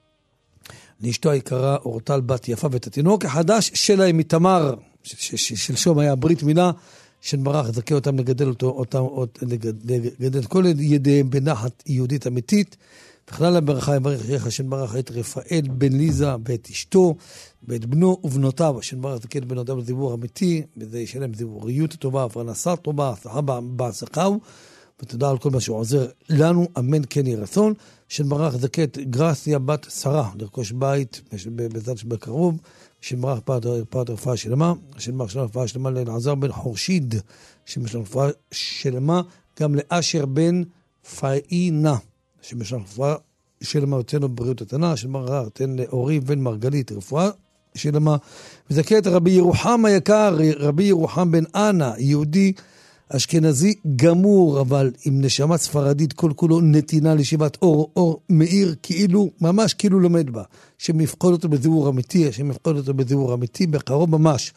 לאשתו היקרה אורטל בת יפה, ואת התינוק החדש שלה מתמר, שלשום היה ברית מילה, שנברח, זכה אותם לגדל אותו, אותם, לגדל כל ידיהם בנחת יהודית אמיתית, בכלל הברכה יברך יחד שנברח את רפאל בן ליזה ואת אשתו ואת בנו ובנותיו, שנברח זכה את בנותיו לזיבור אמיתי, וזה ישלם זיבוריות טובה, פרנסה טובה, הצלחה בהצלחהו, ותודה על כל מה שהוא עוזר לנו, אמן כן יהי רצון. שנברח זכה את גרסיה בת שרה, לרכוש בית בזאת שבקרוב, שנברח פעת רפואה שלמה, שנברח שלמה רפואה שלמה לאלעזר בן חורשיד, שמשלם רפואה שלמה, גם לאשר בן פאינה, שמשלם רפואה שלמה יוצאנו בבריאות התנה, שנברח תן לאורי בן מרגלית רפואה שלמה, וזכה את רבי ירוחם היקר, רבי ירוחם בן אנה, יהודי אשכנזי גמור, אבל עם נשמה ספרדית, כל כולו נתינה לישיבת אור, אור מאיר, כאילו, ממש כאילו לומד בה, שמפקוד אותו בזיבור אמיתי, שמפקוד אותו בזיבור אמיתי, בקרוב ממש,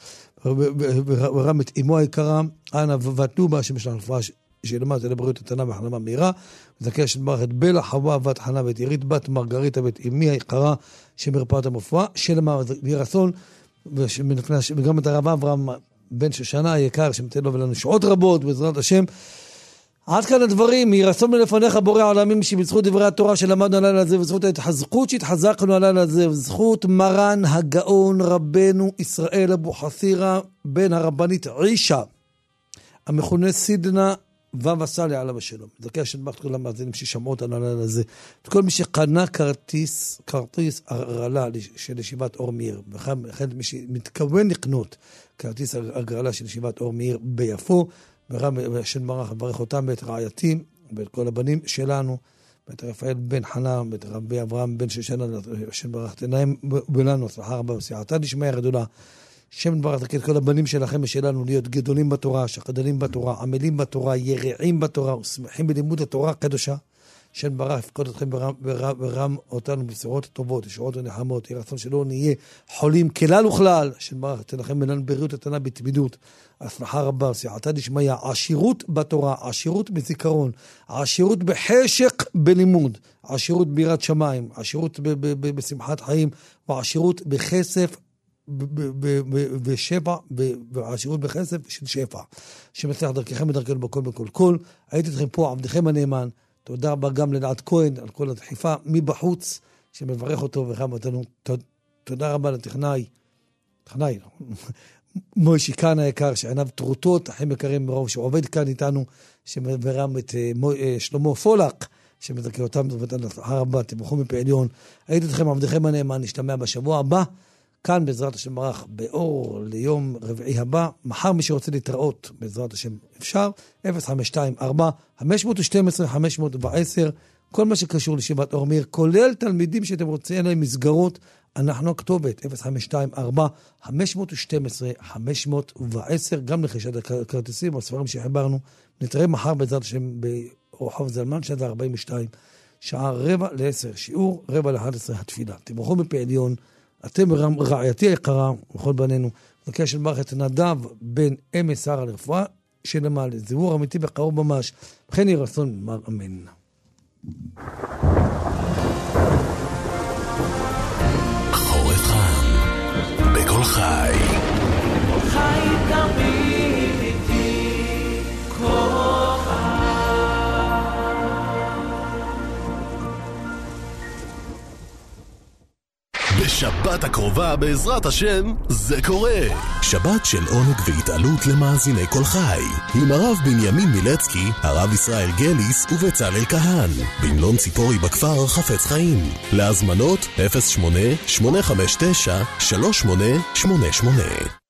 ורם את אמו היקרה, אנה וטובה, שמשלח רפואה שלמה, זה לבריאות התנה והחלמה מהירה, וזכה שנברך את בלה, חווה, בת חנה ואת עירית, בת מרגריטה ואת אמי היקרה, שמרפאת המופרע, שלמה, יהי רצון, וגם את הרב אברהם, בן שושנה היקר, שמתן לו ולנו שעות רבות, בעזרת השם. עד כאן הדברים, יהי רצון מלפניך בורא העולמים, שבזכות דברי התורה שלמדנו הלילה הזה, ובזכות ההתחזקות שהתחזקנו הלילה הזה, ובזכות מרן הגאון רבנו ישראל אבו חסירה, בן הרבנית עישה, המכונה סידנה ובא סאלי עליו השלום. זכי השם ברכת כל המאזינים ששמעו אותנו הלילה הזה. את כל מי שקנה כרטיס, כרטיס הרעלה של ישיבת אור מאיר, וכן מי שמתכוון לקנות כרטיס הגרלה של ישיבת אור מאיר ביפו, ורם השם ברך לברך אותם ואת רעייתי ואת כל הבנים שלנו, ואת רפאל בן חנה, ואת רבי אברהם בן שושנה, השם ברך תנאים ולנו, הצלחה רבה וסייעתא דשמיא גדולה. השם ברך את כל הבנים שלכם ושלנו להיות גדולים בתורה, שחדלים בתורה, עמלים בתורה, ירעים בתורה, ושמחים בלימוד התורה הקדושה. השם ברך יפקוד אתכם ורם, ורם, ורם אותנו בשורות טובות, ישועות ונחמות, יהי רצון שלא נהיה חולים כלל וכלל. השם ברך תן לכם מלן בריאות התנה בתמידות, הצלחה רבה, סייעתא דשמיא, עשירות בתורה, עשירות בזיכרון, עשירות בחשק בלימוד, עשירות ביראת שמיים, עשירות בשמחת חיים, ועשירות בכסף ושפע, והשירות בכסף של שפע, שמצליח דרככם ודרכנו בכל בכל כל. הייתי אתכם פה, עבדכם הנאמן. תודה רבה גם לנעד כהן על כל הדחיפה מבחוץ, שמברך אותו וחם אותנו. תודה רבה לטכנאי, טכנאי, מוישי כאן היקר, שעיניו טרוטות, אחים יקרים מרוב, שעובד כאן איתנו, שמברם את שלמה פולק, שמזכה אותם, ותודה רבה, תברכו מפה עליון. הייתי אתכם, עבדכם הנאמן, נשתמע בשבוע הבא, כאן בעזרת השם ברח באור ליום רביעי הבא. מחר מי שרוצה להתראות בעזרת השם אפשר, אפס חמש שתיים ארבע חמש שתים עשרה חמש עשר, כל מה שקשור לישיבת אור מאיר, כולל תלמידים שאתם רוצים להם מסגרות, אנחנו הכתובת אפס חמש שתיים ארבע חמש שתים עשרה חמש עשר, גם לחישת הכרטיסים או ספרים שחיברנו. נתראה מחר בעזרת השם ברחוב זלמן שדה ארבעים ושתיים, שעה רבע לעשר שיעור, רבע לאחת עשרה התפילה. תברכו מפה עליון, אתם רעייתי היקרה וכל בנינו. זכי השם ברך את נדב בן אמס שרה לרפואה שלמה לזיבור אמיתי בקרוב ממש. וכן יהי רצון מר אמן. חורף חם בכל חי, חי תמיד איתי כל חי. שבת הקרובה בעזרת השם זה קורה. שבת של עונג והתעלות למאזיני כל חי, עם הרב בנימין מילצקי, הרב ישראל גליס ובצלאל כהן, במלון ציפורי בכפר חפץ חיים. להזמנות אפס שמונה שמונה חמש תשע שלוש שמונה שמונה שמונה.